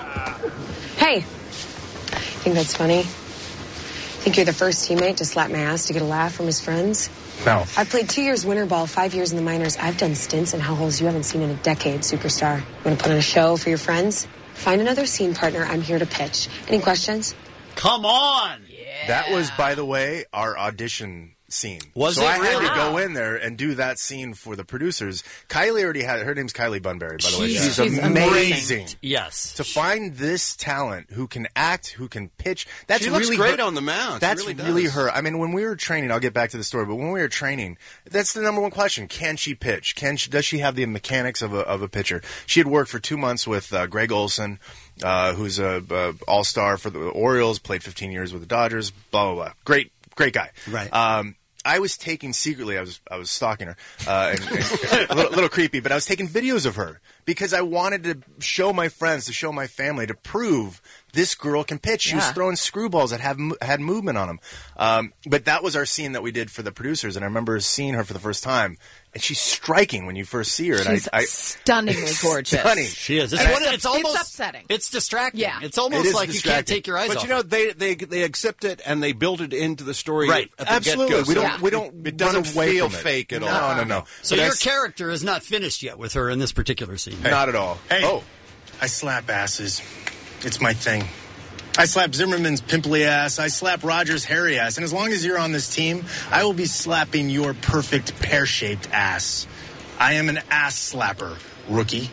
[SPEAKER 16] Hey. Think that's funny? Think you're the first teammate to slap my ass to get a laugh from his friends?
[SPEAKER 15] No.
[SPEAKER 16] I played two years winter ball, five years in the minors. I've done stints in hellholes you haven't seen in a decade, superstar. Want to put on a show for your friends? Find another scene partner. I'm here to pitch. Any questions?
[SPEAKER 8] Come on.
[SPEAKER 12] That was, by the way, our audition scene.
[SPEAKER 8] Was
[SPEAKER 12] so
[SPEAKER 8] it
[SPEAKER 12] I had
[SPEAKER 8] really?
[SPEAKER 12] to go in there and do that scene for the producers. Kylie already had her name's Kylie Bunbury, by the way.
[SPEAKER 8] She's-
[SPEAKER 12] She's,
[SPEAKER 8] she's
[SPEAKER 12] amazing.
[SPEAKER 8] amazing. Yes.
[SPEAKER 12] To find this talent who can act, who can pitch, that's
[SPEAKER 2] She looks
[SPEAKER 12] really
[SPEAKER 2] great
[SPEAKER 12] her-
[SPEAKER 2] on the mound. She
[SPEAKER 12] That's
[SPEAKER 2] really does.
[SPEAKER 12] really her. I mean, when we were training, I'll get back to the story, but when we were training, that's the number one question: can she pitch? Can she, does she have the mechanics of a of a pitcher? She had worked for two months with uh, Greg Olson, uh, who's a, a all star for the Orioles, played fifteen years with the Dodgers. Blah blah blah. Great, great guy.
[SPEAKER 8] Right.
[SPEAKER 12] Um, I was taking secretly. I was I was stalking her, uh, and, and a little, little creepy, but I was taking videos of her because I wanted to show my friends, to show my family, to prove this girl can pitch. She was
[SPEAKER 10] Yeah.
[SPEAKER 12] throwing screwballs that have mo- had movement on them. Um, but that was our scene that we did for the producers, and I remember seeing her for the first time, and she's striking when you first see her. And
[SPEAKER 10] She's
[SPEAKER 12] I, I,
[SPEAKER 10] stunningly gorgeous.
[SPEAKER 12] Stunning.
[SPEAKER 8] She is. It's,
[SPEAKER 10] It's
[SPEAKER 8] one-
[SPEAKER 10] ups-
[SPEAKER 8] it's almost
[SPEAKER 10] it's upsetting.
[SPEAKER 8] It's distracting.
[SPEAKER 10] Yeah.
[SPEAKER 8] It's almost
[SPEAKER 12] It is
[SPEAKER 8] like you can't
[SPEAKER 12] distracting.
[SPEAKER 8] take your eyes
[SPEAKER 2] But
[SPEAKER 8] off.
[SPEAKER 2] you know, they, they they accept it and they build it into the story
[SPEAKER 8] Right.
[SPEAKER 2] at the
[SPEAKER 12] Absolutely.
[SPEAKER 2] get-go.
[SPEAKER 12] We
[SPEAKER 2] So
[SPEAKER 12] don't. We don't.
[SPEAKER 2] It doesn't
[SPEAKER 12] run away
[SPEAKER 2] feel
[SPEAKER 12] from it.
[SPEAKER 2] fake at
[SPEAKER 12] no,
[SPEAKER 2] all.
[SPEAKER 12] No, no, no.
[SPEAKER 8] So
[SPEAKER 12] But
[SPEAKER 8] your
[SPEAKER 12] I-
[SPEAKER 8] character is not finished yet with her in this particular scene.
[SPEAKER 12] Not at all.
[SPEAKER 15] Hey.
[SPEAKER 12] Oh.
[SPEAKER 15] I slap asses. It's my thing. I slap Zimmerman's pimply ass. I slap Rogers' hairy ass. And as long as you're on this team, I will be slapping your perfect pear-shaped ass. I am an ass slapper, rookie.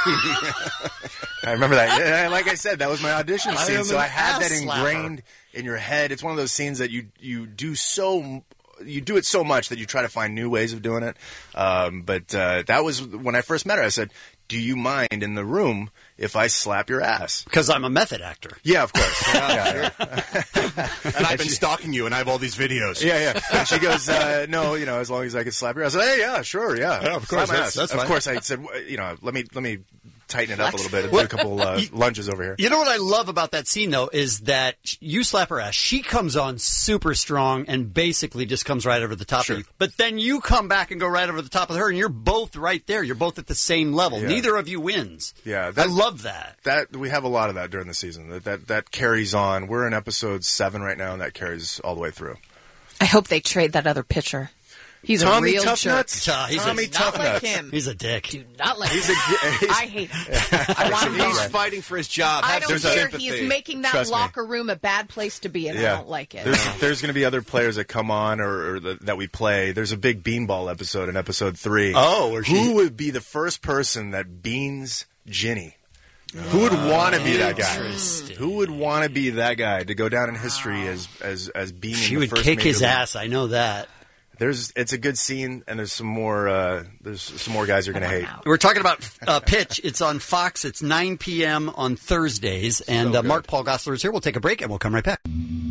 [SPEAKER 12] I remember that. Yeah, like I said, that was my audition
[SPEAKER 8] I
[SPEAKER 12] scene,
[SPEAKER 8] am
[SPEAKER 12] so
[SPEAKER 8] an
[SPEAKER 12] I had that
[SPEAKER 8] ass slapper.
[SPEAKER 12] ingrained in your head. It's one of those scenes that you you do so you do it so much that you try to find new ways of doing it. Um, but uh, that was when I first met her. I said, "Do you mind in the room if I slap your ass?"
[SPEAKER 8] Because I'm a method actor.
[SPEAKER 12] Yeah, of course. yeah, yeah.
[SPEAKER 2] And I've been stalking you, and I have all these videos.
[SPEAKER 12] Yeah, yeah. And she goes, uh, "No, you know, as long as I can slap your ass." I said, "Hey, yeah, sure, yeah,
[SPEAKER 2] Yeah, of
[SPEAKER 12] Slap
[SPEAKER 2] course,
[SPEAKER 12] my
[SPEAKER 2] that's-
[SPEAKER 12] ass."
[SPEAKER 2] that's
[SPEAKER 12] of
[SPEAKER 2] fine.
[SPEAKER 12] course, I said, "You know, let me let me tighten it up a little bit and do a couple uh, lunges over here."
[SPEAKER 8] You know what I love about that scene, though, is that you slap her ass. She comes on super strong and basically just comes right over the top
[SPEAKER 12] Sure.
[SPEAKER 8] of you. But then you come back and go right over the top of her, and you're both right there. You're both at the same level.
[SPEAKER 12] Yeah.
[SPEAKER 8] Neither of you wins.
[SPEAKER 12] Yeah,
[SPEAKER 8] I love that.
[SPEAKER 12] That we have a lot of that during the season. That that that carries on. We're in episode seven right now, and that carries all the way through.
[SPEAKER 10] I hope they trade that other pitcher. He's
[SPEAKER 12] Tommy
[SPEAKER 10] a real
[SPEAKER 12] Tough-Nuts?
[SPEAKER 10] jerk.
[SPEAKER 8] Uh, he's
[SPEAKER 12] Tommy
[SPEAKER 8] a,
[SPEAKER 12] Tough
[SPEAKER 10] Not like
[SPEAKER 12] Nuts.
[SPEAKER 10] him.
[SPEAKER 8] He's a dick.
[SPEAKER 10] Do not let
[SPEAKER 12] He's
[SPEAKER 10] him.
[SPEAKER 12] a- he's-
[SPEAKER 10] I hate him. I want him
[SPEAKER 2] He's
[SPEAKER 10] gone.
[SPEAKER 2] fighting for his job.
[SPEAKER 10] I
[SPEAKER 2] Have
[SPEAKER 10] don't
[SPEAKER 2] some
[SPEAKER 10] care.
[SPEAKER 2] sympathy.
[SPEAKER 10] He's making that
[SPEAKER 12] Trust me.
[SPEAKER 10] locker room a bad place to be in. I don't like it.
[SPEAKER 12] There's, there's going to be other players that come on or, or the, that we play. There's a big beanball episode in episode three.
[SPEAKER 8] Oh, where she-
[SPEAKER 12] who would be the first person that beans Ginny? Who would want to be that guy?
[SPEAKER 8] Interesting.
[SPEAKER 12] Who would want to be that guy to go down in history as as as being?
[SPEAKER 8] She
[SPEAKER 12] the
[SPEAKER 8] would
[SPEAKER 12] first
[SPEAKER 8] kick
[SPEAKER 12] major
[SPEAKER 8] his
[SPEAKER 12] league-
[SPEAKER 8] ass. I know that.
[SPEAKER 12] There's it's a good scene, and there's some more. Uh, there's some more guys you're going to hate.
[SPEAKER 8] We're talking about uh, Pitch. It's on Fox. It's nine p.m. on Thursdays. And uh, Mark Paul Gosselaar is here. We'll take a break, and we'll come right back.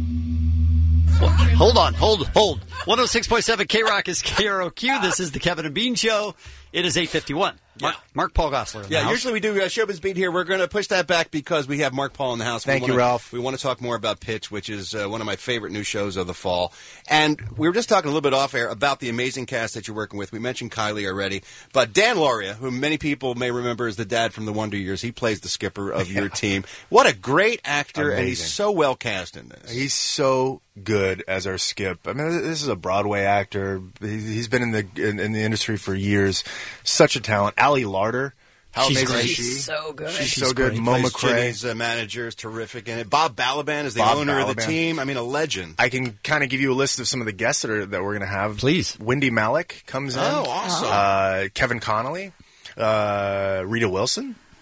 [SPEAKER 8] Well, hold on. Hold, hold. one oh six point seven K-Rock is K R O Q. This is the Kevin and Bean Show. It is eight fifty-one. Mark, Mark Paul Gosselaar in the
[SPEAKER 2] Yeah,
[SPEAKER 8] house.
[SPEAKER 2] usually we do uh, Showbiz Beat here. We're going to push that back because we have Mark Paul in the house.
[SPEAKER 12] Thank
[SPEAKER 2] we
[SPEAKER 12] you,
[SPEAKER 2] wanna,
[SPEAKER 12] Ralph.
[SPEAKER 2] We want to talk more about Pitch, which is uh, one of my favorite new shows of the fall. And we were just talking a little bit off air about the amazing cast that you're working with. We mentioned Kylie already, but Dan Lauria, who many people may remember as the dad from the Wonder Years, he plays the skipper of your team. What a great actor, and he's
[SPEAKER 12] Amazing.
[SPEAKER 2] so well cast in this.
[SPEAKER 12] He's so good as our Skip. I mean, this is a Broadway actor. He- He's been in the in, in the industry for years. Such a talent. Allie Larder. How
[SPEAKER 2] She's
[SPEAKER 12] amazing
[SPEAKER 2] great.
[SPEAKER 12] is she?
[SPEAKER 10] She's so good.
[SPEAKER 12] She's,
[SPEAKER 2] She's
[SPEAKER 12] so good.
[SPEAKER 2] great.
[SPEAKER 12] Mo
[SPEAKER 2] Plays
[SPEAKER 12] McRae.
[SPEAKER 2] Ginny's, uh, manager is terrific in it. Bob Balaban is the
[SPEAKER 12] Bob
[SPEAKER 2] owner of the
[SPEAKER 12] Balaban.
[SPEAKER 2] team. I mean, a legend.
[SPEAKER 12] I can kind of give you a list of some of the guests that are that we're going to have.
[SPEAKER 8] Please.
[SPEAKER 12] Wendy Malick comes in.
[SPEAKER 2] Oh, awesome.
[SPEAKER 12] Uh, Kevin Connolly. Uh, Rita Wilson.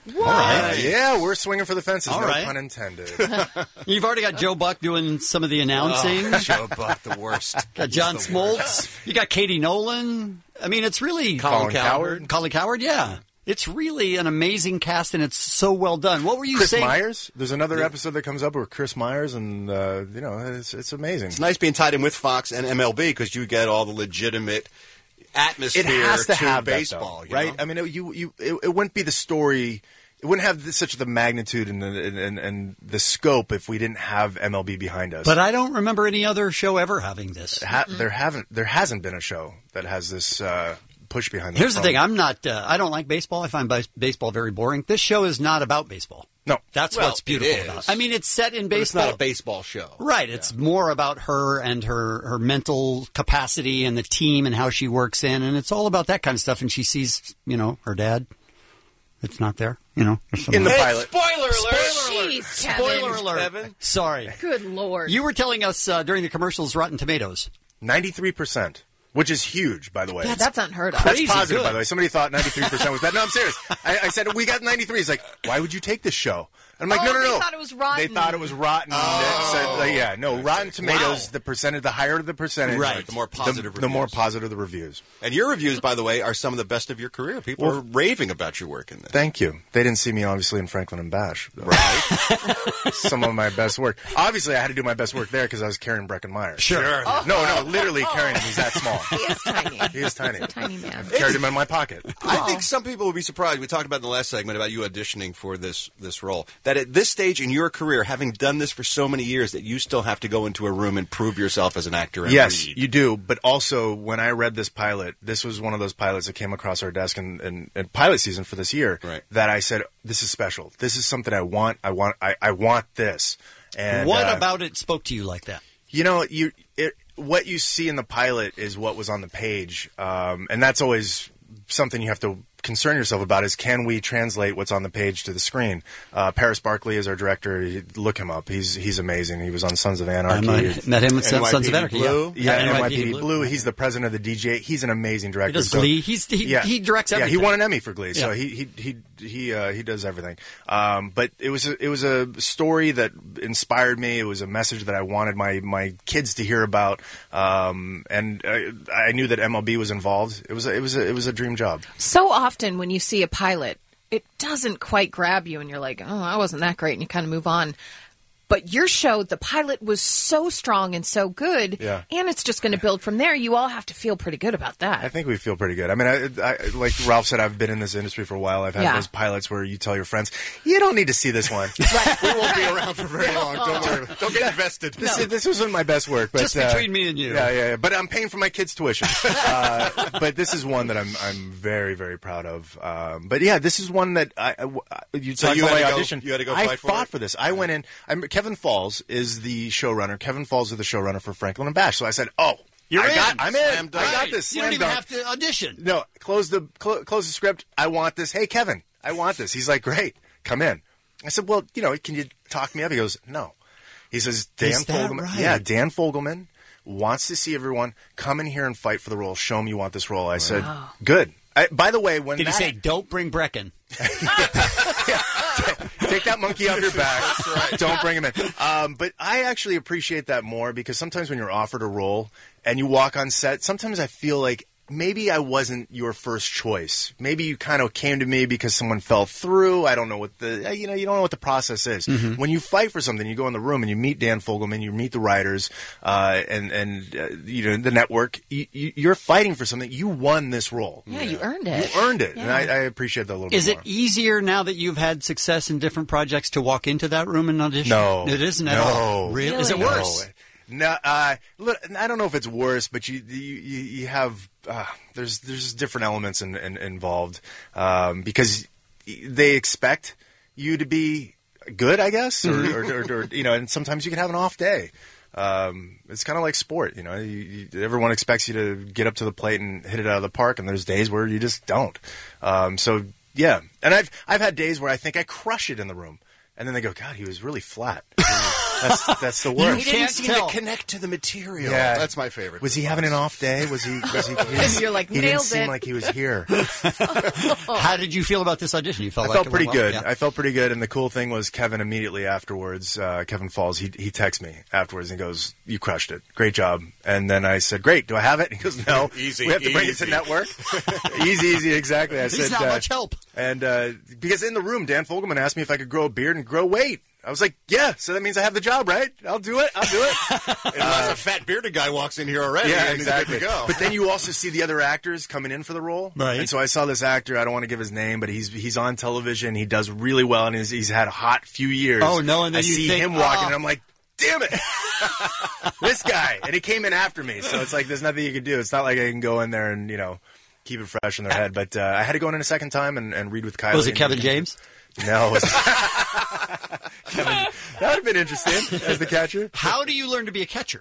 [SPEAKER 8] All right.
[SPEAKER 12] Yeah, we're swinging for the fences.
[SPEAKER 8] All
[SPEAKER 12] no
[SPEAKER 8] right.
[SPEAKER 12] pun intended.
[SPEAKER 8] You've already got Joe Buck doing some of the announcing.
[SPEAKER 2] Oh, Joe Buck, the worst.
[SPEAKER 8] Got John
[SPEAKER 2] He's the
[SPEAKER 8] Smoltz.
[SPEAKER 2] worst.
[SPEAKER 8] You got Katie Nolan. I mean, it's really
[SPEAKER 2] Colin Cowherd.
[SPEAKER 8] Colin Cowherd, yeah. It's really an amazing cast, and it's so well done. What were you
[SPEAKER 12] Chris
[SPEAKER 8] saying?
[SPEAKER 12] Myers. There's another episode that comes up with Chris Myers, and uh, you know, it's it's amazing.
[SPEAKER 2] It's nice being tied in with Fox and M L B because you get all the legitimate atmosphere
[SPEAKER 12] It has to have
[SPEAKER 2] baseball,
[SPEAKER 12] that,
[SPEAKER 2] you
[SPEAKER 12] though, right?
[SPEAKER 2] know?
[SPEAKER 12] I mean, it, you you it, it wouldn't be the story. It wouldn't have this, such the magnitude and the, and, and the scope if we didn't have M L B behind us.
[SPEAKER 8] But I don't remember any other show ever having this.
[SPEAKER 12] Ha- there haven't there hasn't been a show that has this uh, push behind.
[SPEAKER 8] Here's
[SPEAKER 12] them
[SPEAKER 8] the
[SPEAKER 12] from-
[SPEAKER 8] thing: I'm not. Uh, I don't like baseball. I find bas- baseball very boring. This show is not about baseball.
[SPEAKER 12] No,
[SPEAKER 8] that's
[SPEAKER 2] Well,
[SPEAKER 8] what's beautiful
[SPEAKER 2] it is.
[SPEAKER 8] about it. I mean, it's set in
[SPEAKER 2] But it's
[SPEAKER 8] baseball.
[SPEAKER 2] not a baseball show.
[SPEAKER 8] Right. It's more about her and her, her mental capacity and the team and how she works in. And it's all about that kind of stuff. And she sees, you know, her dad. It's not there, you know.
[SPEAKER 12] In the pilot.
[SPEAKER 2] Spoiler alert!
[SPEAKER 8] Spoiler alert!
[SPEAKER 10] Jeez, Kevin.
[SPEAKER 8] Spoiler alert!
[SPEAKER 2] Kevin.
[SPEAKER 8] Sorry.
[SPEAKER 10] Good Lord.
[SPEAKER 8] You were telling us uh, during the commercials Rotten Tomatoes.
[SPEAKER 12] ninety-three percent, which is huge, by the way.
[SPEAKER 10] Yeah, that's unheard of.
[SPEAKER 12] That's
[SPEAKER 8] Crazy
[SPEAKER 12] positive,
[SPEAKER 8] good.
[SPEAKER 12] by the way. Somebody thought ninety-three percent was that. No, I'm serious. I, I said, we got ninety-three. He's like, why would you take this show? I'm like,
[SPEAKER 10] Oh,
[SPEAKER 12] no, no,
[SPEAKER 10] they
[SPEAKER 12] no.
[SPEAKER 10] thought it was rotten.
[SPEAKER 12] They thought it was rotten.
[SPEAKER 2] Oh.
[SPEAKER 12] Said, like, yeah, no, Rotten Tomatoes,
[SPEAKER 2] Wow.
[SPEAKER 12] the percentage, the higher the percentage,
[SPEAKER 2] Right, the more positive
[SPEAKER 12] the, the more
[SPEAKER 2] reviews.
[SPEAKER 12] positive the reviews.
[SPEAKER 2] And your reviews, by the way, are some of the best of your career. People
[SPEAKER 12] Well,
[SPEAKER 2] are raving about your work in this.
[SPEAKER 12] Thank you. They didn't see me, obviously, in Franklin and Bash. Though.
[SPEAKER 2] Right?
[SPEAKER 12] Some of my best work. Obviously, I had to do my best work there because I was carrying Brecken Myers.
[SPEAKER 8] Sure.
[SPEAKER 12] No, no, literally carrying him. He's that small.
[SPEAKER 10] He is tiny.
[SPEAKER 12] He is tiny.
[SPEAKER 10] Tiny man.
[SPEAKER 12] I've carried him in my pocket.
[SPEAKER 2] I think some people would be surprised. We talked about in the last segment about you auditioning for this this role. That at this stage in your career, having done this for so many years, that you still have to go into a room and prove yourself as an actor. And
[SPEAKER 12] Yes,
[SPEAKER 2] read.
[SPEAKER 12] you do. But also, when I read this pilot, this was one of those pilots that came across our desk in, in, in pilot season for this year.
[SPEAKER 2] Right.
[SPEAKER 12] That I said, "This is special. This is something I want. I want. I, I want this." And
[SPEAKER 8] what
[SPEAKER 12] uh,
[SPEAKER 8] about it spoke to you like that?
[SPEAKER 12] You know, you it, what you see in the pilot is what was on the page, um, and that's always something you have to concern yourself about is can we translate what's on the page to the screen? Uh, Paris Barkley is our director. He- Look him up. He's he's amazing. He was on Sons of Anarchy.
[SPEAKER 8] I met him at
[SPEAKER 2] N Y P D
[SPEAKER 8] Sons of Anarchy.
[SPEAKER 2] Blue.
[SPEAKER 8] Yeah,
[SPEAKER 12] Yeah,
[SPEAKER 8] N
[SPEAKER 12] N
[SPEAKER 8] Y
[SPEAKER 12] Y
[SPEAKER 8] P
[SPEAKER 12] P
[SPEAKER 8] D
[SPEAKER 12] D
[SPEAKER 8] Blue.
[SPEAKER 12] Blue. He's the president of the D G A. He's an amazing director.
[SPEAKER 8] He does
[SPEAKER 12] So-
[SPEAKER 8] Glee. He's, he,
[SPEAKER 12] yeah.
[SPEAKER 8] he directs
[SPEAKER 12] Yeah,
[SPEAKER 8] everything.
[SPEAKER 12] he won an Emmy for Glee, so
[SPEAKER 8] Yeah.
[SPEAKER 12] he he he he uh, he does everything. Um, but it was a, it was a story that inspired me. It was a message that I wanted my my kids to hear about, um, and I, I knew that M L B was involved. It was a, it was a, it was a dream job.
[SPEAKER 10] So often when you see a pilot, it doesn't quite grab you and you're like, oh, I wasn't that great, and you kind of move on. But your show, the pilot was so strong and so good,
[SPEAKER 12] Yeah.
[SPEAKER 10] and it's just going to build from there. You all have to feel pretty good about that.
[SPEAKER 12] I think we feel pretty good. I mean, I, I, like Ralph said, I've been in this industry for a while. I've had
[SPEAKER 10] Yeah.
[SPEAKER 12] those pilots where you tell your friends, "You don't need to see this one.
[SPEAKER 2] We won't be around for very long. Don't worry. Don't get invested.
[SPEAKER 12] This, this wasn't my best work, but
[SPEAKER 8] Just
[SPEAKER 12] uh,
[SPEAKER 8] between me and you.
[SPEAKER 12] Yeah, yeah, yeah. But I'm paying for my kids' tuition. uh, but this is one that I'm I'm very very proud of. Um, but yeah, this is one that I, I you
[SPEAKER 2] So
[SPEAKER 12] talked
[SPEAKER 2] you
[SPEAKER 12] about
[SPEAKER 2] had
[SPEAKER 12] my
[SPEAKER 2] to go-
[SPEAKER 12] audition.
[SPEAKER 2] you had to go
[SPEAKER 12] I
[SPEAKER 2] fight for
[SPEAKER 12] fought
[SPEAKER 2] it?
[SPEAKER 12] for this. I went in. I'm, Kevin Falls is the showrunner. Kevin Falls is the showrunner for Franklin and Bash. So I said, "Oh,
[SPEAKER 8] You're
[SPEAKER 12] I
[SPEAKER 8] in.
[SPEAKER 12] got, I'm in.
[SPEAKER 2] Slam dunk.
[SPEAKER 12] I got
[SPEAKER 8] Right.
[SPEAKER 12] this.
[SPEAKER 8] You
[SPEAKER 12] Slam
[SPEAKER 8] don't even
[SPEAKER 12] dunk.
[SPEAKER 8] have to audition.
[SPEAKER 12] No, close the cl- close the script. I want this. Hey, Kevin, I want this. He's like, great, come in. I said, well, you know, can you talk me up? He goes, no. He says, Dan
[SPEAKER 8] Is that
[SPEAKER 12] Fogelman.
[SPEAKER 8] right?
[SPEAKER 12] Yeah, Dan Fogelman wants to see everyone come in here and fight for the role. Show him you want this role. I said, good. I, by the way, when
[SPEAKER 8] Did he
[SPEAKER 12] that-
[SPEAKER 8] say, don't bring Brecken?
[SPEAKER 12] take that monkey off your back. That's right. Don't bring him in. Um, but I actually appreciate that more because sometimes when you're offered a role and you walk on set, sometimes I feel like maybe I wasn't your first choice. Maybe you kind of came to me because someone fell through. I don't know what the, you know, you don't know what the process is.
[SPEAKER 8] Mm-hmm.
[SPEAKER 12] When you fight for something, you go in the room and you meet Dan Fogelman, you meet the writers, uh, and, and, uh, you know, the network. You, you, you're fighting for something. You won this role.
[SPEAKER 10] yeah, you earned it.
[SPEAKER 12] You earned it. And
[SPEAKER 10] Yeah.
[SPEAKER 12] I, I appreciate that a little
[SPEAKER 8] Is
[SPEAKER 12] bit
[SPEAKER 8] it
[SPEAKER 12] more.
[SPEAKER 8] easier now that you've had success in different projects to walk into that room and audition?
[SPEAKER 12] No,
[SPEAKER 8] It isn't at
[SPEAKER 12] no.
[SPEAKER 8] all. Really? Is it
[SPEAKER 10] Really?
[SPEAKER 8] worse?
[SPEAKER 12] No, uh, look, I don't know if it's worse, but you you, you you have uh, there's there's different elements in, in, involved um, because they expect you to be good, I guess, or, or, or, or you know, and sometimes you can have an off day. Um, it's kind of like sport, you know. You, you, everyone expects you to get up to the plate and hit it out of the park, and there's days where you just don't. Um, so yeah, and I've I've had days where I think I crush it in the room, and then they go, God, he was really flat. That's that's the
[SPEAKER 2] You
[SPEAKER 12] worst.
[SPEAKER 2] didn't seem to connect to the material.
[SPEAKER 12] Yeah.
[SPEAKER 2] That's my favorite.
[SPEAKER 12] Was he having an off day? Was he? Was he? he was-
[SPEAKER 10] You're like,
[SPEAKER 12] he didn't
[SPEAKER 10] nailed
[SPEAKER 12] seem
[SPEAKER 10] it.
[SPEAKER 12] like he was here.
[SPEAKER 8] How did you feel about this audition? You felt
[SPEAKER 12] I
[SPEAKER 8] like
[SPEAKER 12] felt
[SPEAKER 8] it
[SPEAKER 12] pretty
[SPEAKER 8] went well?
[SPEAKER 12] good.
[SPEAKER 8] Yeah.
[SPEAKER 12] I felt pretty good, and the cool thing was Kevin immediately afterwards. Uh, Kevin Falls, he he texts me afterwards and goes, "You crushed it, great job." And then I said, "Great, do I have it?" He goes, "No,
[SPEAKER 2] Easy,
[SPEAKER 12] we have to bring it to
[SPEAKER 2] easy.
[SPEAKER 12] network." easy, easy, exactly. I
[SPEAKER 8] He's
[SPEAKER 12] said,
[SPEAKER 8] not
[SPEAKER 12] uh,
[SPEAKER 8] much help.
[SPEAKER 12] And uh, because in the room, Dan Fogelman asked me if I could grow a beard and grow weight. I was like, "Yeah, so that means I have the job, right? I'll do it. I'll do it."
[SPEAKER 2] Unless a fat bearded guy walks in here already,
[SPEAKER 12] Yeah,
[SPEAKER 2] and he's good
[SPEAKER 12] exactly.
[SPEAKER 2] to go.
[SPEAKER 12] But then you also see the other actors coming in for the role,
[SPEAKER 8] Right.
[SPEAKER 12] And so I saw this actor. I don't want to give his name, but he's he's on television. He does really well, and he's, he's had a hot few years.
[SPEAKER 8] Oh, no, and then
[SPEAKER 12] I
[SPEAKER 8] you
[SPEAKER 12] see
[SPEAKER 8] think,
[SPEAKER 12] him walking,
[SPEAKER 8] oh.
[SPEAKER 12] and I'm like, "Damn it, this guy!" And he came in after me, so it's like there's nothing you can do. It's not like I can go in there and you know keep it fresh in their head. But uh, I had to go in a second time and, and read with Kylie.
[SPEAKER 8] Was it
[SPEAKER 12] and-
[SPEAKER 8] Kevin James?
[SPEAKER 12] No. It was Kevin, that would have been interesting as the catcher.
[SPEAKER 8] How do you learn to be a catcher?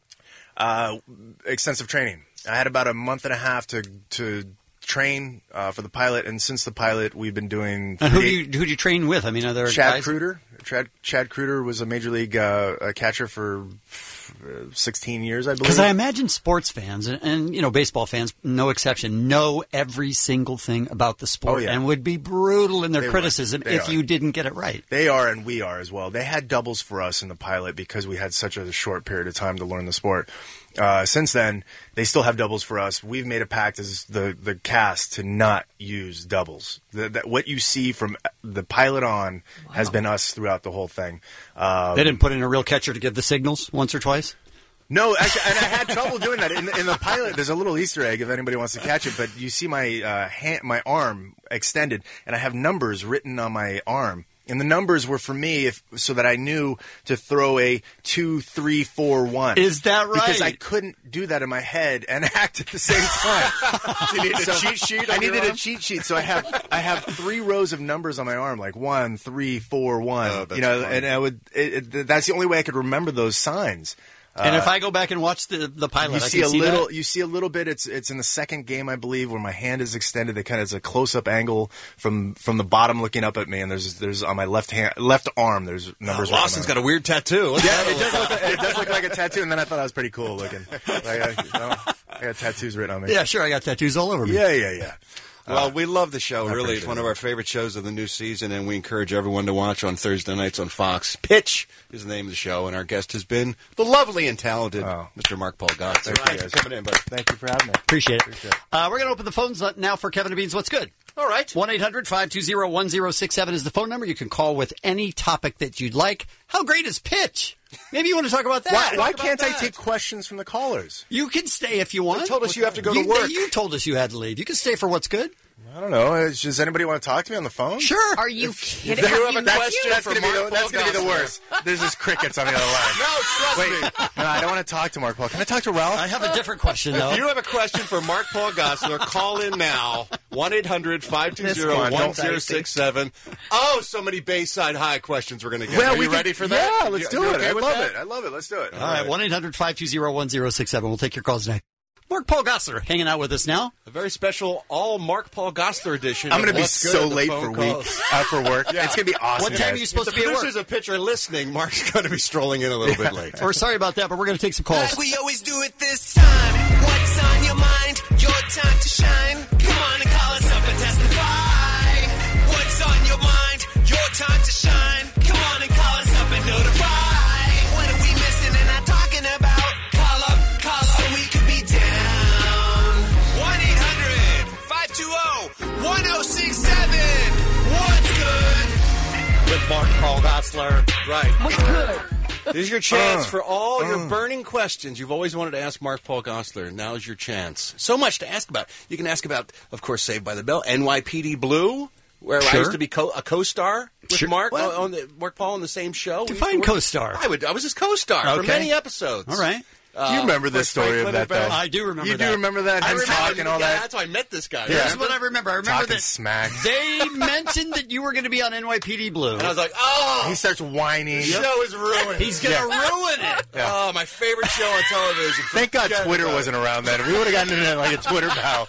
[SPEAKER 12] Uh, extensive training. I had about a month and a half to to train uh, for the pilot, and since the pilot, we've been doing.
[SPEAKER 8] And who do you who do you train with? I mean, are there
[SPEAKER 12] Chad
[SPEAKER 8] guys?
[SPEAKER 12] Kruder. Chad, Chad Kruder was a major league uh, uh, catcher for uh, sixteen years, I believe.
[SPEAKER 8] Because I imagine sports fans and, and you know baseball fans, no exception, know every single thing about the sport
[SPEAKER 12] Oh, yeah.
[SPEAKER 8] and would be brutal in their
[SPEAKER 12] They would.
[SPEAKER 8] criticism
[SPEAKER 12] They
[SPEAKER 8] if
[SPEAKER 12] are.
[SPEAKER 8] you didn't get it right.
[SPEAKER 12] They are, and we are as well. They had doubles for us in the pilot because we had such a short period of time to learn the sport. Uh, since then, they still have doubles for us. We've made a pact as the, the cast to not use doubles. The, that what you see from the pilot on has been us throughout the whole thing. Um,
[SPEAKER 8] They didn't put in a real catcher to give the signals once or twice?
[SPEAKER 12] No, actually, and I had trouble doing that. In the, in the pilot, there's a little Easter egg if anybody wants to catch it, but you see my uh, hand, my arm extended, and I have numbers written on my arm. And the numbers were for me, if, so that I knew to throw a two, three, four, one.
[SPEAKER 8] Is that
[SPEAKER 12] Because
[SPEAKER 8] right?
[SPEAKER 12] I couldn't do that in my head and act at the same time.
[SPEAKER 2] Do you need a
[SPEAKER 12] So
[SPEAKER 2] cheat sheet
[SPEAKER 12] I
[SPEAKER 2] on your
[SPEAKER 12] needed a
[SPEAKER 2] arm?
[SPEAKER 12] cheat sheet, so I have I have three rows of numbers on my arm, like one, three, four, one.
[SPEAKER 2] Oh, that's
[SPEAKER 12] you know,
[SPEAKER 2] funny.
[SPEAKER 12] and I would. It, it, that's the only way I could remember those signs.
[SPEAKER 8] And
[SPEAKER 12] Uh,
[SPEAKER 8] if I go back and watch the the pilot,
[SPEAKER 12] you
[SPEAKER 8] I
[SPEAKER 12] see
[SPEAKER 8] can
[SPEAKER 12] a
[SPEAKER 8] see
[SPEAKER 12] little.
[SPEAKER 8] that?
[SPEAKER 12] You see a little bit. It's it's in the second game, I believe, where my hand is extended. They kind of it's a close up angle from from the bottom looking up at me, and there's there's on my left hand left arm. There's numbers.
[SPEAKER 2] Oh, Lawson's got a weird tattoo. What's
[SPEAKER 12] Yeah,
[SPEAKER 2] that
[SPEAKER 12] it
[SPEAKER 2] all
[SPEAKER 12] does
[SPEAKER 2] about?
[SPEAKER 12] look. It does look like a tattoo, and then I thought I was pretty cool looking. Like, I, you know, I got tattoos written on me.
[SPEAKER 8] Yeah, sure, I got tattoos all over me.
[SPEAKER 12] Yeah, yeah, yeah.
[SPEAKER 2] Well, we love the show.
[SPEAKER 12] I
[SPEAKER 2] Really, it's
[SPEAKER 12] appreciate
[SPEAKER 2] one
[SPEAKER 12] it.
[SPEAKER 2] of our favorite shows of the new season, and we encourage everyone to watch on Thursday nights on Fox. Pitch is the name of the show, and our guest has been the lovely and talented Mister Mark Paul Gotts.
[SPEAKER 12] Thank you,
[SPEAKER 2] Thanks
[SPEAKER 12] guys.
[SPEAKER 2] for coming in, buddy.
[SPEAKER 12] Thank you for having me.
[SPEAKER 8] Appreciate it.
[SPEAKER 12] Appreciate it.
[SPEAKER 8] Uh, we're going to open the phones now for Kevin and Beans. What's good?
[SPEAKER 2] All right.
[SPEAKER 8] one eight hundred five two zero one zero six seven is the phone number. You can call with any topic that you'd like. How great is Pitch? Maybe you want to talk about that.
[SPEAKER 12] Why, why
[SPEAKER 8] Talk about
[SPEAKER 12] can't I
[SPEAKER 8] that.
[SPEAKER 12] take questions from the callers?
[SPEAKER 8] You can stay if you want.
[SPEAKER 2] They told us you have to go to
[SPEAKER 8] You-
[SPEAKER 2] work.
[SPEAKER 8] You told us you had to leave. You can stay for what's good.
[SPEAKER 12] I don't know. Is- Does anybody want to talk to me on the phone?
[SPEAKER 8] Sure.
[SPEAKER 10] Are you kidding?
[SPEAKER 2] If you
[SPEAKER 10] Have
[SPEAKER 2] have a
[SPEAKER 10] met
[SPEAKER 2] question
[SPEAKER 10] you?
[SPEAKER 12] That's
[SPEAKER 2] for
[SPEAKER 12] going to be
[SPEAKER 2] Mark
[SPEAKER 12] the, that's
[SPEAKER 2] Paul
[SPEAKER 12] gonna be the
[SPEAKER 2] Gosselaar.
[SPEAKER 12] worst. There's just crickets on the other line.
[SPEAKER 2] No, trust
[SPEAKER 12] Wait,
[SPEAKER 2] me.
[SPEAKER 12] no, I don't want to talk to Mark Paul. Can I talk to Ralph?
[SPEAKER 8] I have a different question, though.
[SPEAKER 2] If you have a question for Mark Paul Gosselaar, call in now. one eight hundred five two zero
[SPEAKER 12] This one,
[SPEAKER 2] one
[SPEAKER 12] don't
[SPEAKER 2] zero six seven. Oh, so many Bayside High questions we're going to get.
[SPEAKER 12] Well,
[SPEAKER 2] Are
[SPEAKER 12] we
[SPEAKER 2] you
[SPEAKER 12] can-
[SPEAKER 2] ready for that?
[SPEAKER 12] Yeah, let's
[SPEAKER 2] You-
[SPEAKER 12] do
[SPEAKER 2] you
[SPEAKER 12] it.
[SPEAKER 2] okay
[SPEAKER 12] I
[SPEAKER 2] with
[SPEAKER 12] love
[SPEAKER 2] that?
[SPEAKER 12] it. I love it. Let's do it.
[SPEAKER 8] All right, one eight hundred five two zero one zero six seven. We'll take your calls next. Mark Paul Gosselaar hanging out with us now.
[SPEAKER 2] A very special all Mark Paul Gosselaar edition.
[SPEAKER 12] I'm
[SPEAKER 2] going to
[SPEAKER 12] be so late for week uh, for work.
[SPEAKER 2] Yeah.
[SPEAKER 12] It's going to be awesome.
[SPEAKER 8] What time
[SPEAKER 12] guys.
[SPEAKER 8] are you supposed
[SPEAKER 2] If
[SPEAKER 8] to
[SPEAKER 2] the
[SPEAKER 8] be at work?
[SPEAKER 2] producers of Pitch are listening, Mark's going to be strolling in a little bit late.
[SPEAKER 8] We're sorry about that, but we're going to take some calls.
[SPEAKER 11] Like we always do it this time. What's on your mind? Your time to shine. Come on and call us up and testify. What's on your mind? Your time to shine. Come on and call us up and notify. What are we missing and not talking about? Call up, call up, so we could be down. one eight hundred five two zero one zero six seven. What's good?
[SPEAKER 8] With Mark Paul Gosselaar.
[SPEAKER 2] Right.
[SPEAKER 10] What's good?
[SPEAKER 2] This is your chance
[SPEAKER 12] Uh,
[SPEAKER 2] for all
[SPEAKER 12] uh.
[SPEAKER 2] your burning questions you've always wanted to ask Mark Paul Gosselaar. Now's your chance. So much to ask about. You can ask about, of course, Saved by the Bell, N Y P D Blue, where I
[SPEAKER 8] Sure.
[SPEAKER 2] used to be co- a co-star with
[SPEAKER 8] Sure.
[SPEAKER 2] Mark
[SPEAKER 8] Well-
[SPEAKER 2] on, on the, Mark Paul on the same show. We used to
[SPEAKER 8] Define
[SPEAKER 2] work-
[SPEAKER 8] co-star.
[SPEAKER 2] I would. I was his co-star for
[SPEAKER 8] Okay.
[SPEAKER 2] many episodes.
[SPEAKER 8] All right.
[SPEAKER 2] Uh,
[SPEAKER 12] Do you remember this
[SPEAKER 2] with
[SPEAKER 12] story
[SPEAKER 2] Franklin
[SPEAKER 12] of that,
[SPEAKER 2] and Bell.
[SPEAKER 12] though?
[SPEAKER 8] I do remember
[SPEAKER 12] You
[SPEAKER 8] that.
[SPEAKER 12] do remember that?
[SPEAKER 2] I
[SPEAKER 12] Him
[SPEAKER 2] remember
[SPEAKER 12] talking all
[SPEAKER 2] yeah,
[SPEAKER 12] that.
[SPEAKER 2] That's how I met this guy.
[SPEAKER 12] Yeah.
[SPEAKER 8] Here's what I remember. I remember
[SPEAKER 12] Talking
[SPEAKER 8] that
[SPEAKER 12] smack.
[SPEAKER 8] they mentioned that you were going to be on N Y P D Blue.
[SPEAKER 2] And I was like, oh,
[SPEAKER 12] He starts whining.
[SPEAKER 2] the show is ruined.
[SPEAKER 8] He's going to
[SPEAKER 12] Yeah.
[SPEAKER 8] ruin it.
[SPEAKER 12] Yeah.
[SPEAKER 2] Oh, my favorite show on television.
[SPEAKER 12] Thank God
[SPEAKER 2] Forget
[SPEAKER 12] Twitter
[SPEAKER 2] about it.
[SPEAKER 12] wasn't around then. We would have gotten into like a Twitter bow.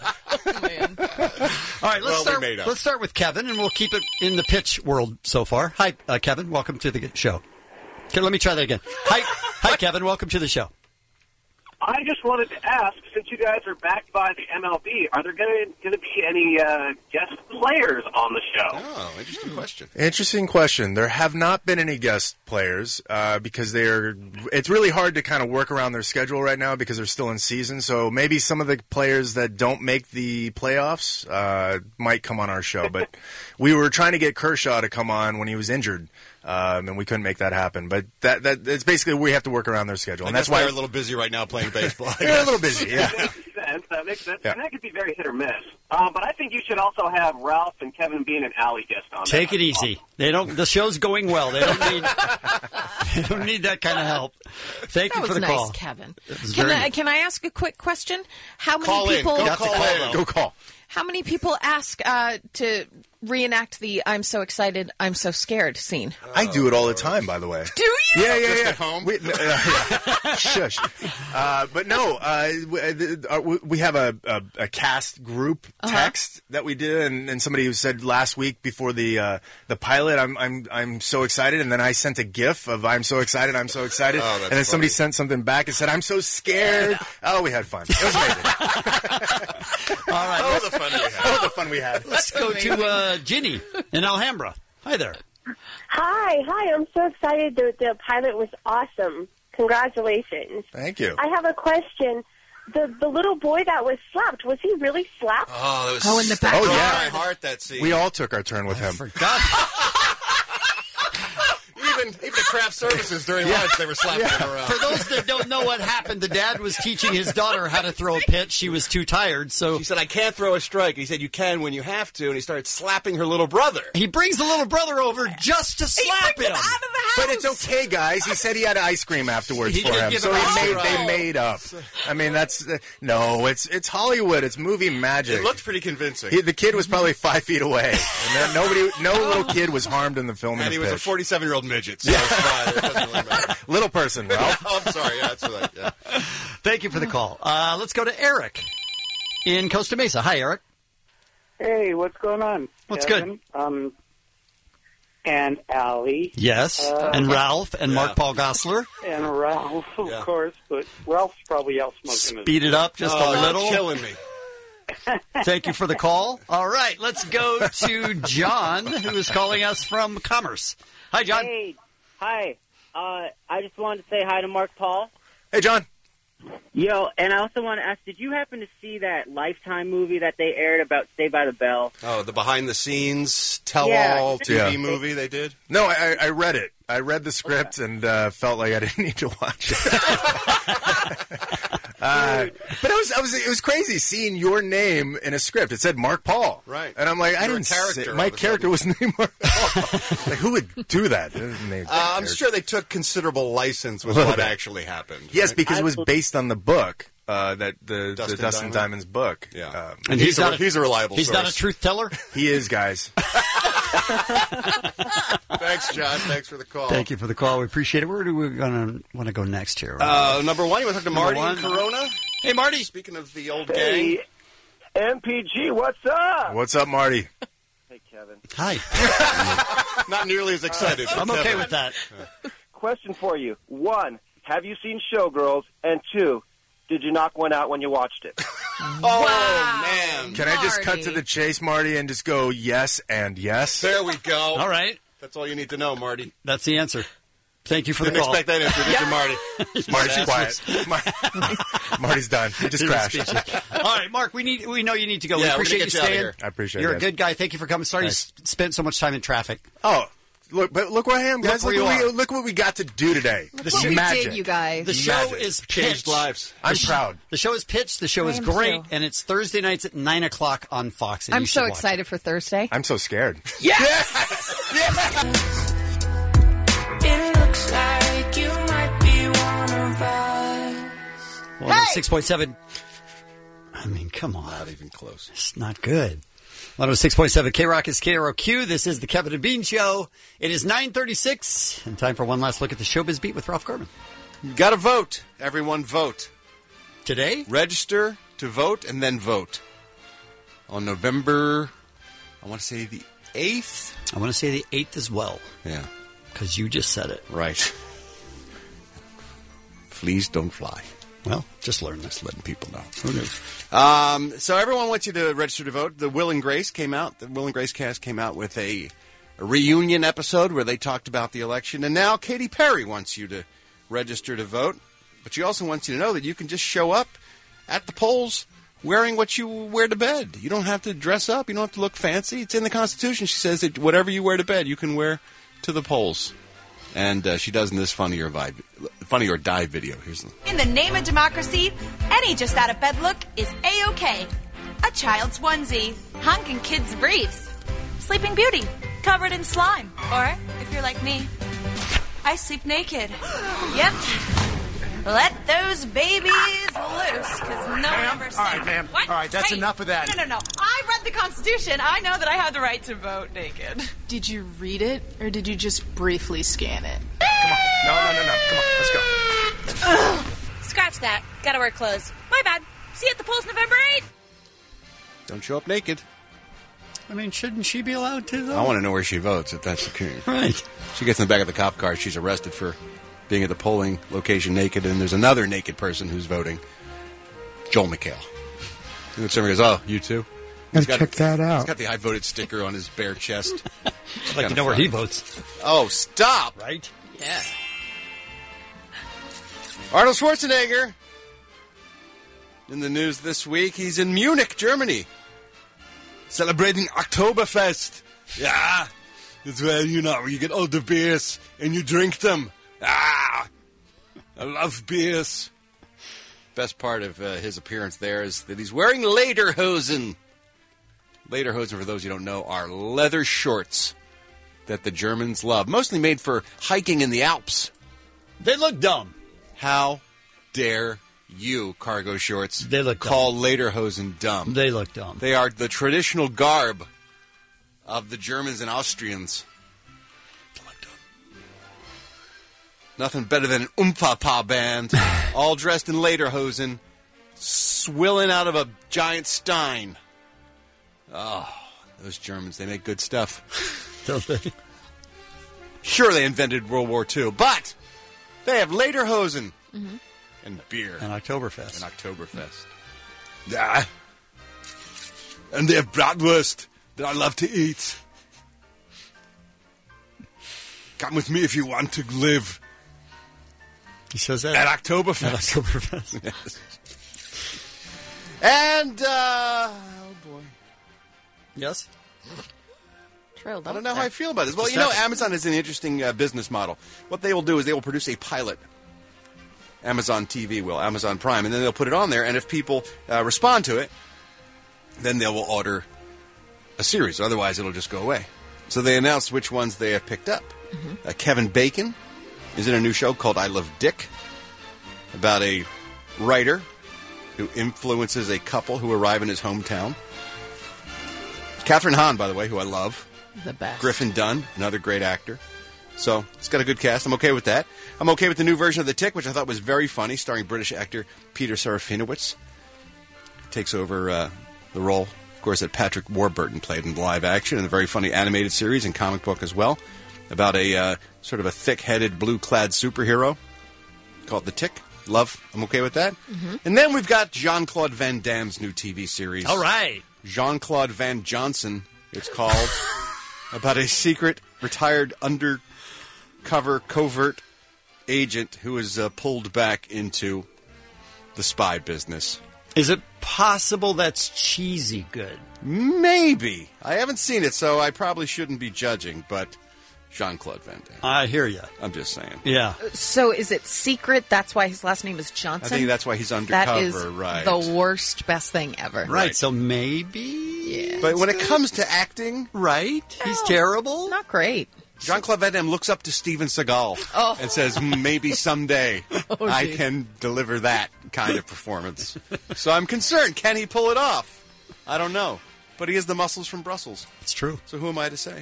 [SPEAKER 8] All right, let's
[SPEAKER 2] Well, we
[SPEAKER 8] start.
[SPEAKER 2] made up.
[SPEAKER 8] Let's start with Kevin, and we'll keep it in the pitch world so far. Hi, uh, Kevin. Welcome to the show. Okay, let me try that again. Hi, hi, Kevin. Welcome to the show.
[SPEAKER 1] I just wanted to ask, since you guys are backed by the M L B, are there going to be any uh, guest players on the show?
[SPEAKER 2] Oh, interesting question.
[SPEAKER 12] Interesting question. There have not been any guest players uh, because they're. It's really hard to kind of work around their schedule right now because they're still in season. So maybe some of the players that don't make the playoffs uh, might come on our show. But we were trying to get Kershaw to come on when he was injured. Um, and we couldn't make that happen, but that that it's basically we have to work around their schedule,
[SPEAKER 2] I
[SPEAKER 12] and that's
[SPEAKER 2] guess
[SPEAKER 12] why
[SPEAKER 2] they're a little busy right now playing baseball.
[SPEAKER 12] They're a little busy, yeah.
[SPEAKER 1] That makes sense. That makes sense.
[SPEAKER 12] Yeah.
[SPEAKER 1] And that could be very hit or miss. Um, but I think you should also have Ralph and Kevin Bean and Allie guest on.
[SPEAKER 8] Take it easy. They don't. The show's going well. They don't need. They don't need that kind of help. Thank
[SPEAKER 10] That
[SPEAKER 8] you for
[SPEAKER 10] was
[SPEAKER 8] the
[SPEAKER 10] nice,
[SPEAKER 8] call,
[SPEAKER 10] Kevin.
[SPEAKER 8] It was
[SPEAKER 10] Can
[SPEAKER 8] very
[SPEAKER 10] I,
[SPEAKER 8] nice.
[SPEAKER 10] can I ask a quick question? How many
[SPEAKER 8] Call in.
[SPEAKER 10] people?
[SPEAKER 8] Go Got to call call in.
[SPEAKER 12] Go call.
[SPEAKER 10] How many people ask uh, to reenact the "I'm so excited, I'm so scared" scene?
[SPEAKER 12] I do it all the time, by the way.
[SPEAKER 10] Do you?
[SPEAKER 12] Yeah, yeah,
[SPEAKER 2] Just
[SPEAKER 12] yeah.
[SPEAKER 2] at home?
[SPEAKER 12] We, uh, yeah. Shush. Uh, but no, uh, we, uh, we have a, a, a cast group
[SPEAKER 10] Uh-huh.
[SPEAKER 12] text that we do, and, and somebody who said last week before the uh, the pilot, I'm I'm I'm so excited, and then I sent a GIF of I'm so excited, I'm so excited,
[SPEAKER 2] Oh, that's
[SPEAKER 12] and then somebody
[SPEAKER 2] funny.
[SPEAKER 12] sent something back and said I'm so scared. Oh, we had fun. It was amazing.
[SPEAKER 8] All right.
[SPEAKER 12] Oh, the fun we had. Oh, the fun we had.
[SPEAKER 8] Let's go to uh, Ginny in Alhambra. Hi there.
[SPEAKER 17] Hi, hi. I'm so excited. The, the pilot was awesome. Congratulations.
[SPEAKER 12] Thank you.
[SPEAKER 17] I have a question. The the little boy that was slapped, was he really slapped?
[SPEAKER 2] Oh, that was
[SPEAKER 17] Oh, in the back.
[SPEAKER 2] that broke
[SPEAKER 12] Oh, yeah.
[SPEAKER 2] my heart, that scene.
[SPEAKER 12] We all took our turn with him.
[SPEAKER 2] even even the craft services during lunch, they were slapping him around.
[SPEAKER 8] For those that don't know what happened, the dad was teaching his daughter how to throw a pitch. She was too tired, so
[SPEAKER 2] She said, I can't throw a strike. He said, you can when you have to. And he started slapping her little brother.
[SPEAKER 8] he brings the little brother over just to slap him.
[SPEAKER 12] But it's okay, guys. He said he had ice cream afterwards
[SPEAKER 2] He
[SPEAKER 12] for
[SPEAKER 2] did
[SPEAKER 12] him,
[SPEAKER 2] give
[SPEAKER 12] so
[SPEAKER 2] him
[SPEAKER 12] he
[SPEAKER 2] ice
[SPEAKER 12] made,
[SPEAKER 2] cream.
[SPEAKER 12] they made up. I mean, that's uh, no, it's it's Hollywood. It's movie magic.
[SPEAKER 2] It looked pretty convincing.
[SPEAKER 12] He, the kid was probably five feet away, and then nobody, no little kid was harmed in the film.
[SPEAKER 2] and he was a
[SPEAKER 12] pitch.
[SPEAKER 2] forty-seven-year-old midget. So it's fine. It doesn't really matter.
[SPEAKER 12] Little person, Ralph.
[SPEAKER 2] Oh, I'm sorry. Yeah, that's right. Yeah.
[SPEAKER 8] Thank you for the call. Uh, let's go to Eric in Costa Mesa. Hi, Eric.
[SPEAKER 18] Hey, what's going on?
[SPEAKER 8] What's
[SPEAKER 18] Kevin? Um, and Allie.
[SPEAKER 8] Yes,
[SPEAKER 18] Uh,
[SPEAKER 8] and Ralph and Mark Paul Gosselaar.
[SPEAKER 18] And Ralph, of
[SPEAKER 2] Yeah.
[SPEAKER 18] course, but Ralph's probably out smoking.
[SPEAKER 8] Speed it up just
[SPEAKER 2] Oh,
[SPEAKER 8] a
[SPEAKER 2] you're
[SPEAKER 8] little.
[SPEAKER 2] killing me.
[SPEAKER 8] Thank you for the call. All right, let's go to John, who is calling us from Commerce. Hi, John.
[SPEAKER 20] Hey, hi. Uh, I just wanted to say hi to Mark Paul.
[SPEAKER 12] Hey, John.
[SPEAKER 20] Yo, and I also want to ask, did you happen to see that Lifetime movie that they aired about Saved by the Bell?
[SPEAKER 2] Oh, the behind-the-scenes tell-all
[SPEAKER 20] Yeah.
[SPEAKER 2] T V
[SPEAKER 12] Yeah.
[SPEAKER 2] movie they did?
[SPEAKER 12] No, I, I read it. I read the script and uh, felt like I didn't need to watch it. uh, but it was, I was, it was crazy seeing your name in a script. It said Mark Paul,
[SPEAKER 2] Right.
[SPEAKER 12] And I'm like, I
[SPEAKER 2] You're a
[SPEAKER 12] didn't.
[SPEAKER 2] character
[SPEAKER 12] Say,
[SPEAKER 2] all
[SPEAKER 12] my
[SPEAKER 2] of a
[SPEAKER 12] character was named Mark Paul. Like, who would do that? Named
[SPEAKER 2] Uh, I'm
[SPEAKER 12] character.
[SPEAKER 2] sure they took considerable license with
[SPEAKER 12] A little
[SPEAKER 2] what
[SPEAKER 12] bit.
[SPEAKER 2] actually happened.
[SPEAKER 12] Yes,
[SPEAKER 2] right?
[SPEAKER 12] because it was based on the book. Uh, that the
[SPEAKER 2] Dustin
[SPEAKER 12] the Dustin
[SPEAKER 2] Diamond?
[SPEAKER 12] Diamond's book.
[SPEAKER 2] Yeah.
[SPEAKER 12] Um,
[SPEAKER 8] And
[SPEAKER 2] he's,
[SPEAKER 8] he's
[SPEAKER 2] a,
[SPEAKER 8] not a-
[SPEAKER 2] he's a reliable
[SPEAKER 8] He's
[SPEAKER 2] source.
[SPEAKER 8] not a truth teller.
[SPEAKER 12] he is, guys.
[SPEAKER 2] Thanks, John. Thanks for the call.
[SPEAKER 8] Thank you for the call. We appreciate it. Where do we gonna want to go next here?
[SPEAKER 2] Uh, number one, you want to talk to
[SPEAKER 8] Number
[SPEAKER 2] Marty in
[SPEAKER 8] one.
[SPEAKER 2] Corona?
[SPEAKER 8] Hey, Marty.
[SPEAKER 2] Speaking of the old
[SPEAKER 1] Hey,
[SPEAKER 2] gang.
[SPEAKER 1] M P G, what's up?
[SPEAKER 12] What's up, Marty?
[SPEAKER 1] Hey, Kevin.
[SPEAKER 8] Hi.
[SPEAKER 2] Not nearly as excited.
[SPEAKER 8] I'm okay with that.
[SPEAKER 1] Question for you. One, have you seen Showgirls? And two, did you knock one out when you watched it?
[SPEAKER 2] Oh, man.
[SPEAKER 12] Can I just cut
[SPEAKER 10] Marty.
[SPEAKER 12] to the chase, Marty, and just go yes and yes?
[SPEAKER 2] There we go.
[SPEAKER 8] All right.
[SPEAKER 2] That's all you need to know, Marty.
[SPEAKER 8] That's the answer. Thank you for
[SPEAKER 2] Didn't
[SPEAKER 8] the call.
[SPEAKER 2] expect that answer, did you, Marty?
[SPEAKER 12] Marty's quiet. Mar- Marty's done. He just
[SPEAKER 8] He was
[SPEAKER 12] crashed.
[SPEAKER 8] speechless. All right, Mark. We need. We know you need to go.
[SPEAKER 2] Yeah,
[SPEAKER 8] we
[SPEAKER 2] we're
[SPEAKER 8] appreciate
[SPEAKER 2] gonna
[SPEAKER 8] you
[SPEAKER 2] get you outta
[SPEAKER 8] staying.
[SPEAKER 2] here.
[SPEAKER 12] I appreciate
[SPEAKER 8] You're
[SPEAKER 12] it.
[SPEAKER 8] a
[SPEAKER 12] guys.
[SPEAKER 8] good guy. Thank you for coming. Sorry you
[SPEAKER 12] Thanks.
[SPEAKER 8] s- spent so much time in traffic.
[SPEAKER 12] Oh, look! But look where I am, guys.
[SPEAKER 8] Look
[SPEAKER 12] Look,
[SPEAKER 8] where
[SPEAKER 12] what
[SPEAKER 8] you
[SPEAKER 12] we, look what we got to do today.
[SPEAKER 10] Look
[SPEAKER 12] This
[SPEAKER 10] what
[SPEAKER 12] is
[SPEAKER 10] we
[SPEAKER 12] magic.
[SPEAKER 10] did, you guys.
[SPEAKER 8] The show
[SPEAKER 12] Magic.
[SPEAKER 8] is
[SPEAKER 2] Changed
[SPEAKER 8] pitched.
[SPEAKER 2] lives.
[SPEAKER 12] I'm
[SPEAKER 8] The sh-
[SPEAKER 12] proud.
[SPEAKER 8] The show is pitched. The show
[SPEAKER 10] I
[SPEAKER 8] is
[SPEAKER 10] am
[SPEAKER 8] great,
[SPEAKER 10] too.
[SPEAKER 8] and it's Thursday nights at nine o'clock on Fox. And
[SPEAKER 10] I'm
[SPEAKER 8] you
[SPEAKER 10] so
[SPEAKER 8] should watch
[SPEAKER 10] excited for Thursday.
[SPEAKER 12] I'm so scared.
[SPEAKER 11] It looks like you might be one of us.
[SPEAKER 8] one oh six point seven. I mean, come on.
[SPEAKER 2] Not even close.
[SPEAKER 8] It's not good. one oh six point seven K-Rock is K R O Q. This is the Kevin and Bean Show. It is nine thirty-six, and time for one last look at the Showbiz Beat with Ralph Garman.
[SPEAKER 2] You got to vote. Everyone vote.
[SPEAKER 8] Today?
[SPEAKER 2] Register to vote and then vote. On November, I want to say the eighth.
[SPEAKER 8] I want to say the eighth as well,
[SPEAKER 2] Yeah,
[SPEAKER 8] because you just said it.
[SPEAKER 2] right. Fleas don't fly.
[SPEAKER 8] Well, just learn this.
[SPEAKER 2] Just letting people know.
[SPEAKER 8] Who knew?
[SPEAKER 2] Um, so everyone wants you to register to vote. The Will and Grace came out. The Will and Grace cast came out with a, a reunion episode where they talked about the election. And now Katy Perry wants you to register to vote. But she also wants you to know that you can just show up at the polls wearing what you wear to bed. You don't have to dress up. You don't have to look fancy. It's in the Constitution. She says that whatever you wear to bed, you can wear to the polls. And uh, she does in this Funny or, Vi- Funny or Die video. Here's the...
[SPEAKER 3] In the name of democracy, any just out of bed look is A-OK. A child's onesie, honking kids' briefs, Sleeping Beauty, covered in slime. Or, if you're like me, I sleep naked. Yep. Let those babies loose, because no
[SPEAKER 21] Ma'am?
[SPEAKER 3] number six.
[SPEAKER 21] All right, ma'am.
[SPEAKER 3] What?
[SPEAKER 21] All right, that's
[SPEAKER 3] Hey,
[SPEAKER 21] enough of that.
[SPEAKER 3] No, no, no. I read the Constitution. I know that I have the right to vote naked.
[SPEAKER 7] Did you read it, or did you just briefly scan it?
[SPEAKER 21] Come on. No, no, no, no. Come on. Let's go.
[SPEAKER 3] Ugh. Scratch that. Gotta wear clothes. My bad. See you at the polls November eighth.
[SPEAKER 2] Don't show up naked.
[SPEAKER 8] I mean, shouldn't she be allowed to, though?
[SPEAKER 2] I want to know where she votes, if that's the case.
[SPEAKER 8] Right.
[SPEAKER 2] She gets in the back of the cop car. She's arrested for being at the polling location naked, and there's another naked person who's voting, Joel McHale. And then somebody goes, oh, you too?
[SPEAKER 21] Gotta
[SPEAKER 2] He's got-
[SPEAKER 21] check that out.
[SPEAKER 2] He's got the I voted sticker on his bare chest.
[SPEAKER 8] I'd like to know where he votes.
[SPEAKER 2] Oh, stop.
[SPEAKER 8] Right?
[SPEAKER 10] Yeah.
[SPEAKER 2] Arnold Schwarzenegger. In the news this week, he's in Munich, Germany, celebrating Oktoberfest. Yeah. It's where, you know, you get all the beers and you drink them. Ah. I love beers. Best part of uh, his appearance there is that he's wearing lederhosen. Lederhosen, for those you don't know, are leather shorts that the Germans love, mostly made for hiking in the Alps.
[SPEAKER 8] They look dumb.
[SPEAKER 2] How dare you, cargo shorts,
[SPEAKER 8] They look
[SPEAKER 2] call lederhosen dumb?
[SPEAKER 8] They look dumb.
[SPEAKER 2] They are the traditional garb of the Germans and Austrians. Nothing better than an Umpa-Pa band, all dressed in lederhosen, swilling out of a giant stein. Oh, those Germans, they make good stuff.
[SPEAKER 8] Don't they?
[SPEAKER 2] Sure, they invented World War Two, but they have lederhosen
[SPEAKER 10] Mm-hmm.
[SPEAKER 2] and beer.
[SPEAKER 8] And Oktoberfest.
[SPEAKER 2] And Oktoberfest. Yeah. And they have bratwurst that I love to eat. Come with me if you want to live.
[SPEAKER 8] He says that
[SPEAKER 2] At Oktoberfest.
[SPEAKER 8] At Oktoberfest.
[SPEAKER 2] Yes. And, uh, oh boy.
[SPEAKER 8] Yes?
[SPEAKER 10] Trailed
[SPEAKER 2] I don't
[SPEAKER 10] off
[SPEAKER 2] know how
[SPEAKER 10] there.
[SPEAKER 2] I feel about this. Well,
[SPEAKER 8] Just
[SPEAKER 2] you know,
[SPEAKER 8] that-
[SPEAKER 2] Amazon is an interesting uh, business model. What they will do is they will produce a pilot. Amazon T V will, Amazon Prime, and then they'll put it on there, and if people uh, respond to it, then they will order a series. Otherwise, it'll just go away. So they announced which ones they have picked up.
[SPEAKER 10] Mm-hmm.
[SPEAKER 2] Uh, Kevin Bacon is in a new show called I Love Dick, about a writer who influences a couple who arrive in his hometown. Catherine Hahn, by the way, who I love.
[SPEAKER 10] The best.
[SPEAKER 2] Griffin Dunn, another great actor. So it's got a good cast. I'm okay with that. I'm okay with the new version of The Tick, which I thought was very funny, starring British actor Peter Serafinowicz. Takes over uh, the role, of course, that Patrick Warburton played in live action, in a very funny animated series and comic book as well, about a uh, sort of a thick-headed, blue-clad superhero called The Tick. Love. I'm okay with that.
[SPEAKER 10] Mm-hmm.
[SPEAKER 2] And then we've got Jean-Claude Van Damme's new T V series.
[SPEAKER 8] All right.
[SPEAKER 2] Jean-Claude Van Johnson, it's called, about a secret, retired, undercover, covert agent who is uh, pulled back into the spy business.
[SPEAKER 8] Is it possible that's cheesy good?
[SPEAKER 2] Maybe. I haven't seen it, so I probably shouldn't be judging, but Jean-Claude Van Damme.
[SPEAKER 8] I hear you.
[SPEAKER 2] I'm just saying.
[SPEAKER 8] Yeah.
[SPEAKER 10] So is it secret? That's why his last name is Johnson?
[SPEAKER 2] I think that's why he's undercover,
[SPEAKER 10] That is
[SPEAKER 2] right.
[SPEAKER 10] the worst, best thing ever.
[SPEAKER 8] Right,
[SPEAKER 2] Right.
[SPEAKER 8] so maybe...
[SPEAKER 10] Yeah.
[SPEAKER 2] But when it comes to acting,
[SPEAKER 8] Right? He's terrible?
[SPEAKER 10] Not great.
[SPEAKER 2] Jean-Claude Van Damme looks up to Steven Seagal
[SPEAKER 10] Oh.
[SPEAKER 2] and says, maybe someday
[SPEAKER 10] Oh,
[SPEAKER 2] I
[SPEAKER 10] geez.
[SPEAKER 2] can deliver that kind of performance. So I'm concerned. Can he pull it off? I don't know. But he has the muscles from Brussels.
[SPEAKER 8] It's true.
[SPEAKER 2] So who am I to say?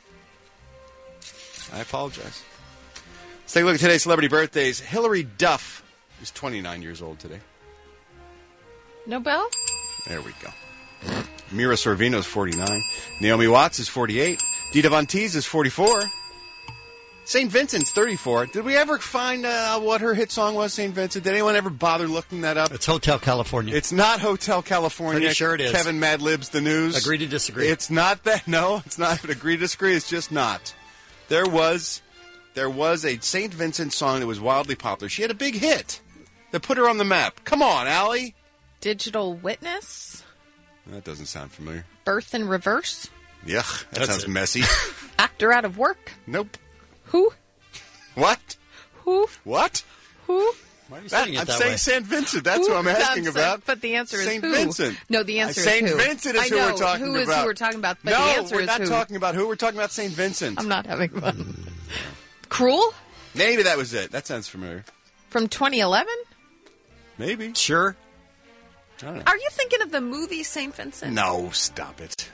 [SPEAKER 2] I apologize. Let's take a look at today's celebrity birthdays. Hilary Duff is twenty-nine years old today.
[SPEAKER 10] Nobel?
[SPEAKER 2] There we go. Mira Sorvino is forty-nine. Naomi Watts is forty-eight. Dita Von Teese is forty-four. Saint Vincent's thirty-four. Did we ever find uh, what her hit song was, Saint Vincent? Did anyone ever bother looking that up?
[SPEAKER 8] It's Hotel California.
[SPEAKER 2] It's not Hotel California.
[SPEAKER 8] Pretty sure it is.
[SPEAKER 2] Kevin Mad Libs the news.
[SPEAKER 8] Agree to disagree.
[SPEAKER 2] It's not that. No, it's not. Agree to disagree. It's just not. There was, there was a Saint Vincent song that was wildly popular. She had a big hit that put her on the map. Come on, Allie.
[SPEAKER 10] Digital Witness?
[SPEAKER 2] That doesn't sound familiar.
[SPEAKER 10] Birth in Reverse?
[SPEAKER 2] Yuck, that
[SPEAKER 8] That's
[SPEAKER 2] sounds
[SPEAKER 8] it.
[SPEAKER 2] messy.
[SPEAKER 10] Actor Out of Work?
[SPEAKER 2] Nope.
[SPEAKER 10] Who?
[SPEAKER 2] What?
[SPEAKER 10] Who?
[SPEAKER 2] What?
[SPEAKER 10] Who?
[SPEAKER 8] Why are you
[SPEAKER 2] That,
[SPEAKER 8] saying it
[SPEAKER 2] I'm
[SPEAKER 8] that
[SPEAKER 2] saying
[SPEAKER 8] way?
[SPEAKER 2] Saint Vincent. That's
[SPEAKER 10] Who?
[SPEAKER 2] who I'm asking
[SPEAKER 10] That's-
[SPEAKER 2] about.
[SPEAKER 10] But the answer is
[SPEAKER 2] Saint
[SPEAKER 10] who?
[SPEAKER 2] Vincent.
[SPEAKER 10] No, the answer
[SPEAKER 2] Uh,
[SPEAKER 10] is
[SPEAKER 2] Saint
[SPEAKER 10] who.
[SPEAKER 2] Vincent is
[SPEAKER 10] I
[SPEAKER 2] who
[SPEAKER 10] know,
[SPEAKER 2] we're talking
[SPEAKER 10] who is
[SPEAKER 2] about.
[SPEAKER 10] who we're talking about, but
[SPEAKER 2] no,
[SPEAKER 10] the answer
[SPEAKER 2] we're
[SPEAKER 10] is
[SPEAKER 2] not
[SPEAKER 10] who.
[SPEAKER 2] talking about who. We're talking about Saint Vincent.
[SPEAKER 10] I'm not having fun. Cruel?
[SPEAKER 2] Maybe that was it. That sounds familiar.
[SPEAKER 10] From twenty eleven?
[SPEAKER 2] Maybe.
[SPEAKER 8] Sure.
[SPEAKER 2] I don't know.
[SPEAKER 10] Are you thinking of the movie Saint Vincent?
[SPEAKER 2] No, stop it.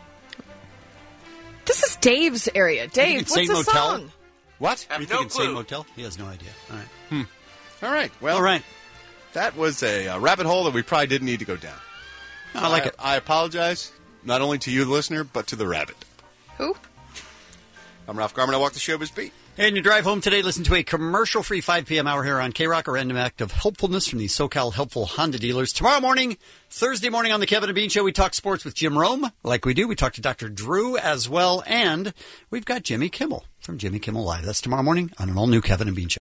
[SPEAKER 10] This is Dave's area. Dave,
[SPEAKER 8] it's
[SPEAKER 10] what's
[SPEAKER 8] Saint
[SPEAKER 10] the
[SPEAKER 8] Motel?
[SPEAKER 10] song?
[SPEAKER 2] What?
[SPEAKER 8] Are you
[SPEAKER 1] no
[SPEAKER 8] thinking Saint
[SPEAKER 1] clue.
[SPEAKER 8] Motel? He has no idea. All right.
[SPEAKER 2] Hmm. All right. Well,
[SPEAKER 8] All right.
[SPEAKER 2] that was a, uh rabbit hole that we probably didn't need to go down.
[SPEAKER 8] I like it.
[SPEAKER 2] I apologize, not only to you, the listener, but to the rabbit.
[SPEAKER 10] Who?
[SPEAKER 2] I'm Ralph Garman. I walk the showbiz beat.
[SPEAKER 8] And you drive home today, listen to a commercial-free five p.m. hour here on K-Rock, a random act of helpfulness from the SoCal Helpful Honda dealers. Tomorrow morning, Thursday morning on the Kevin and Bean Show, we talk sports with Jim Rome, like we do. We talk to Doctor Drew as well, and we've got Jimmy Kimmel from Jimmy Kimmel Live. That's tomorrow morning on an all-new Kevin and Bean Show.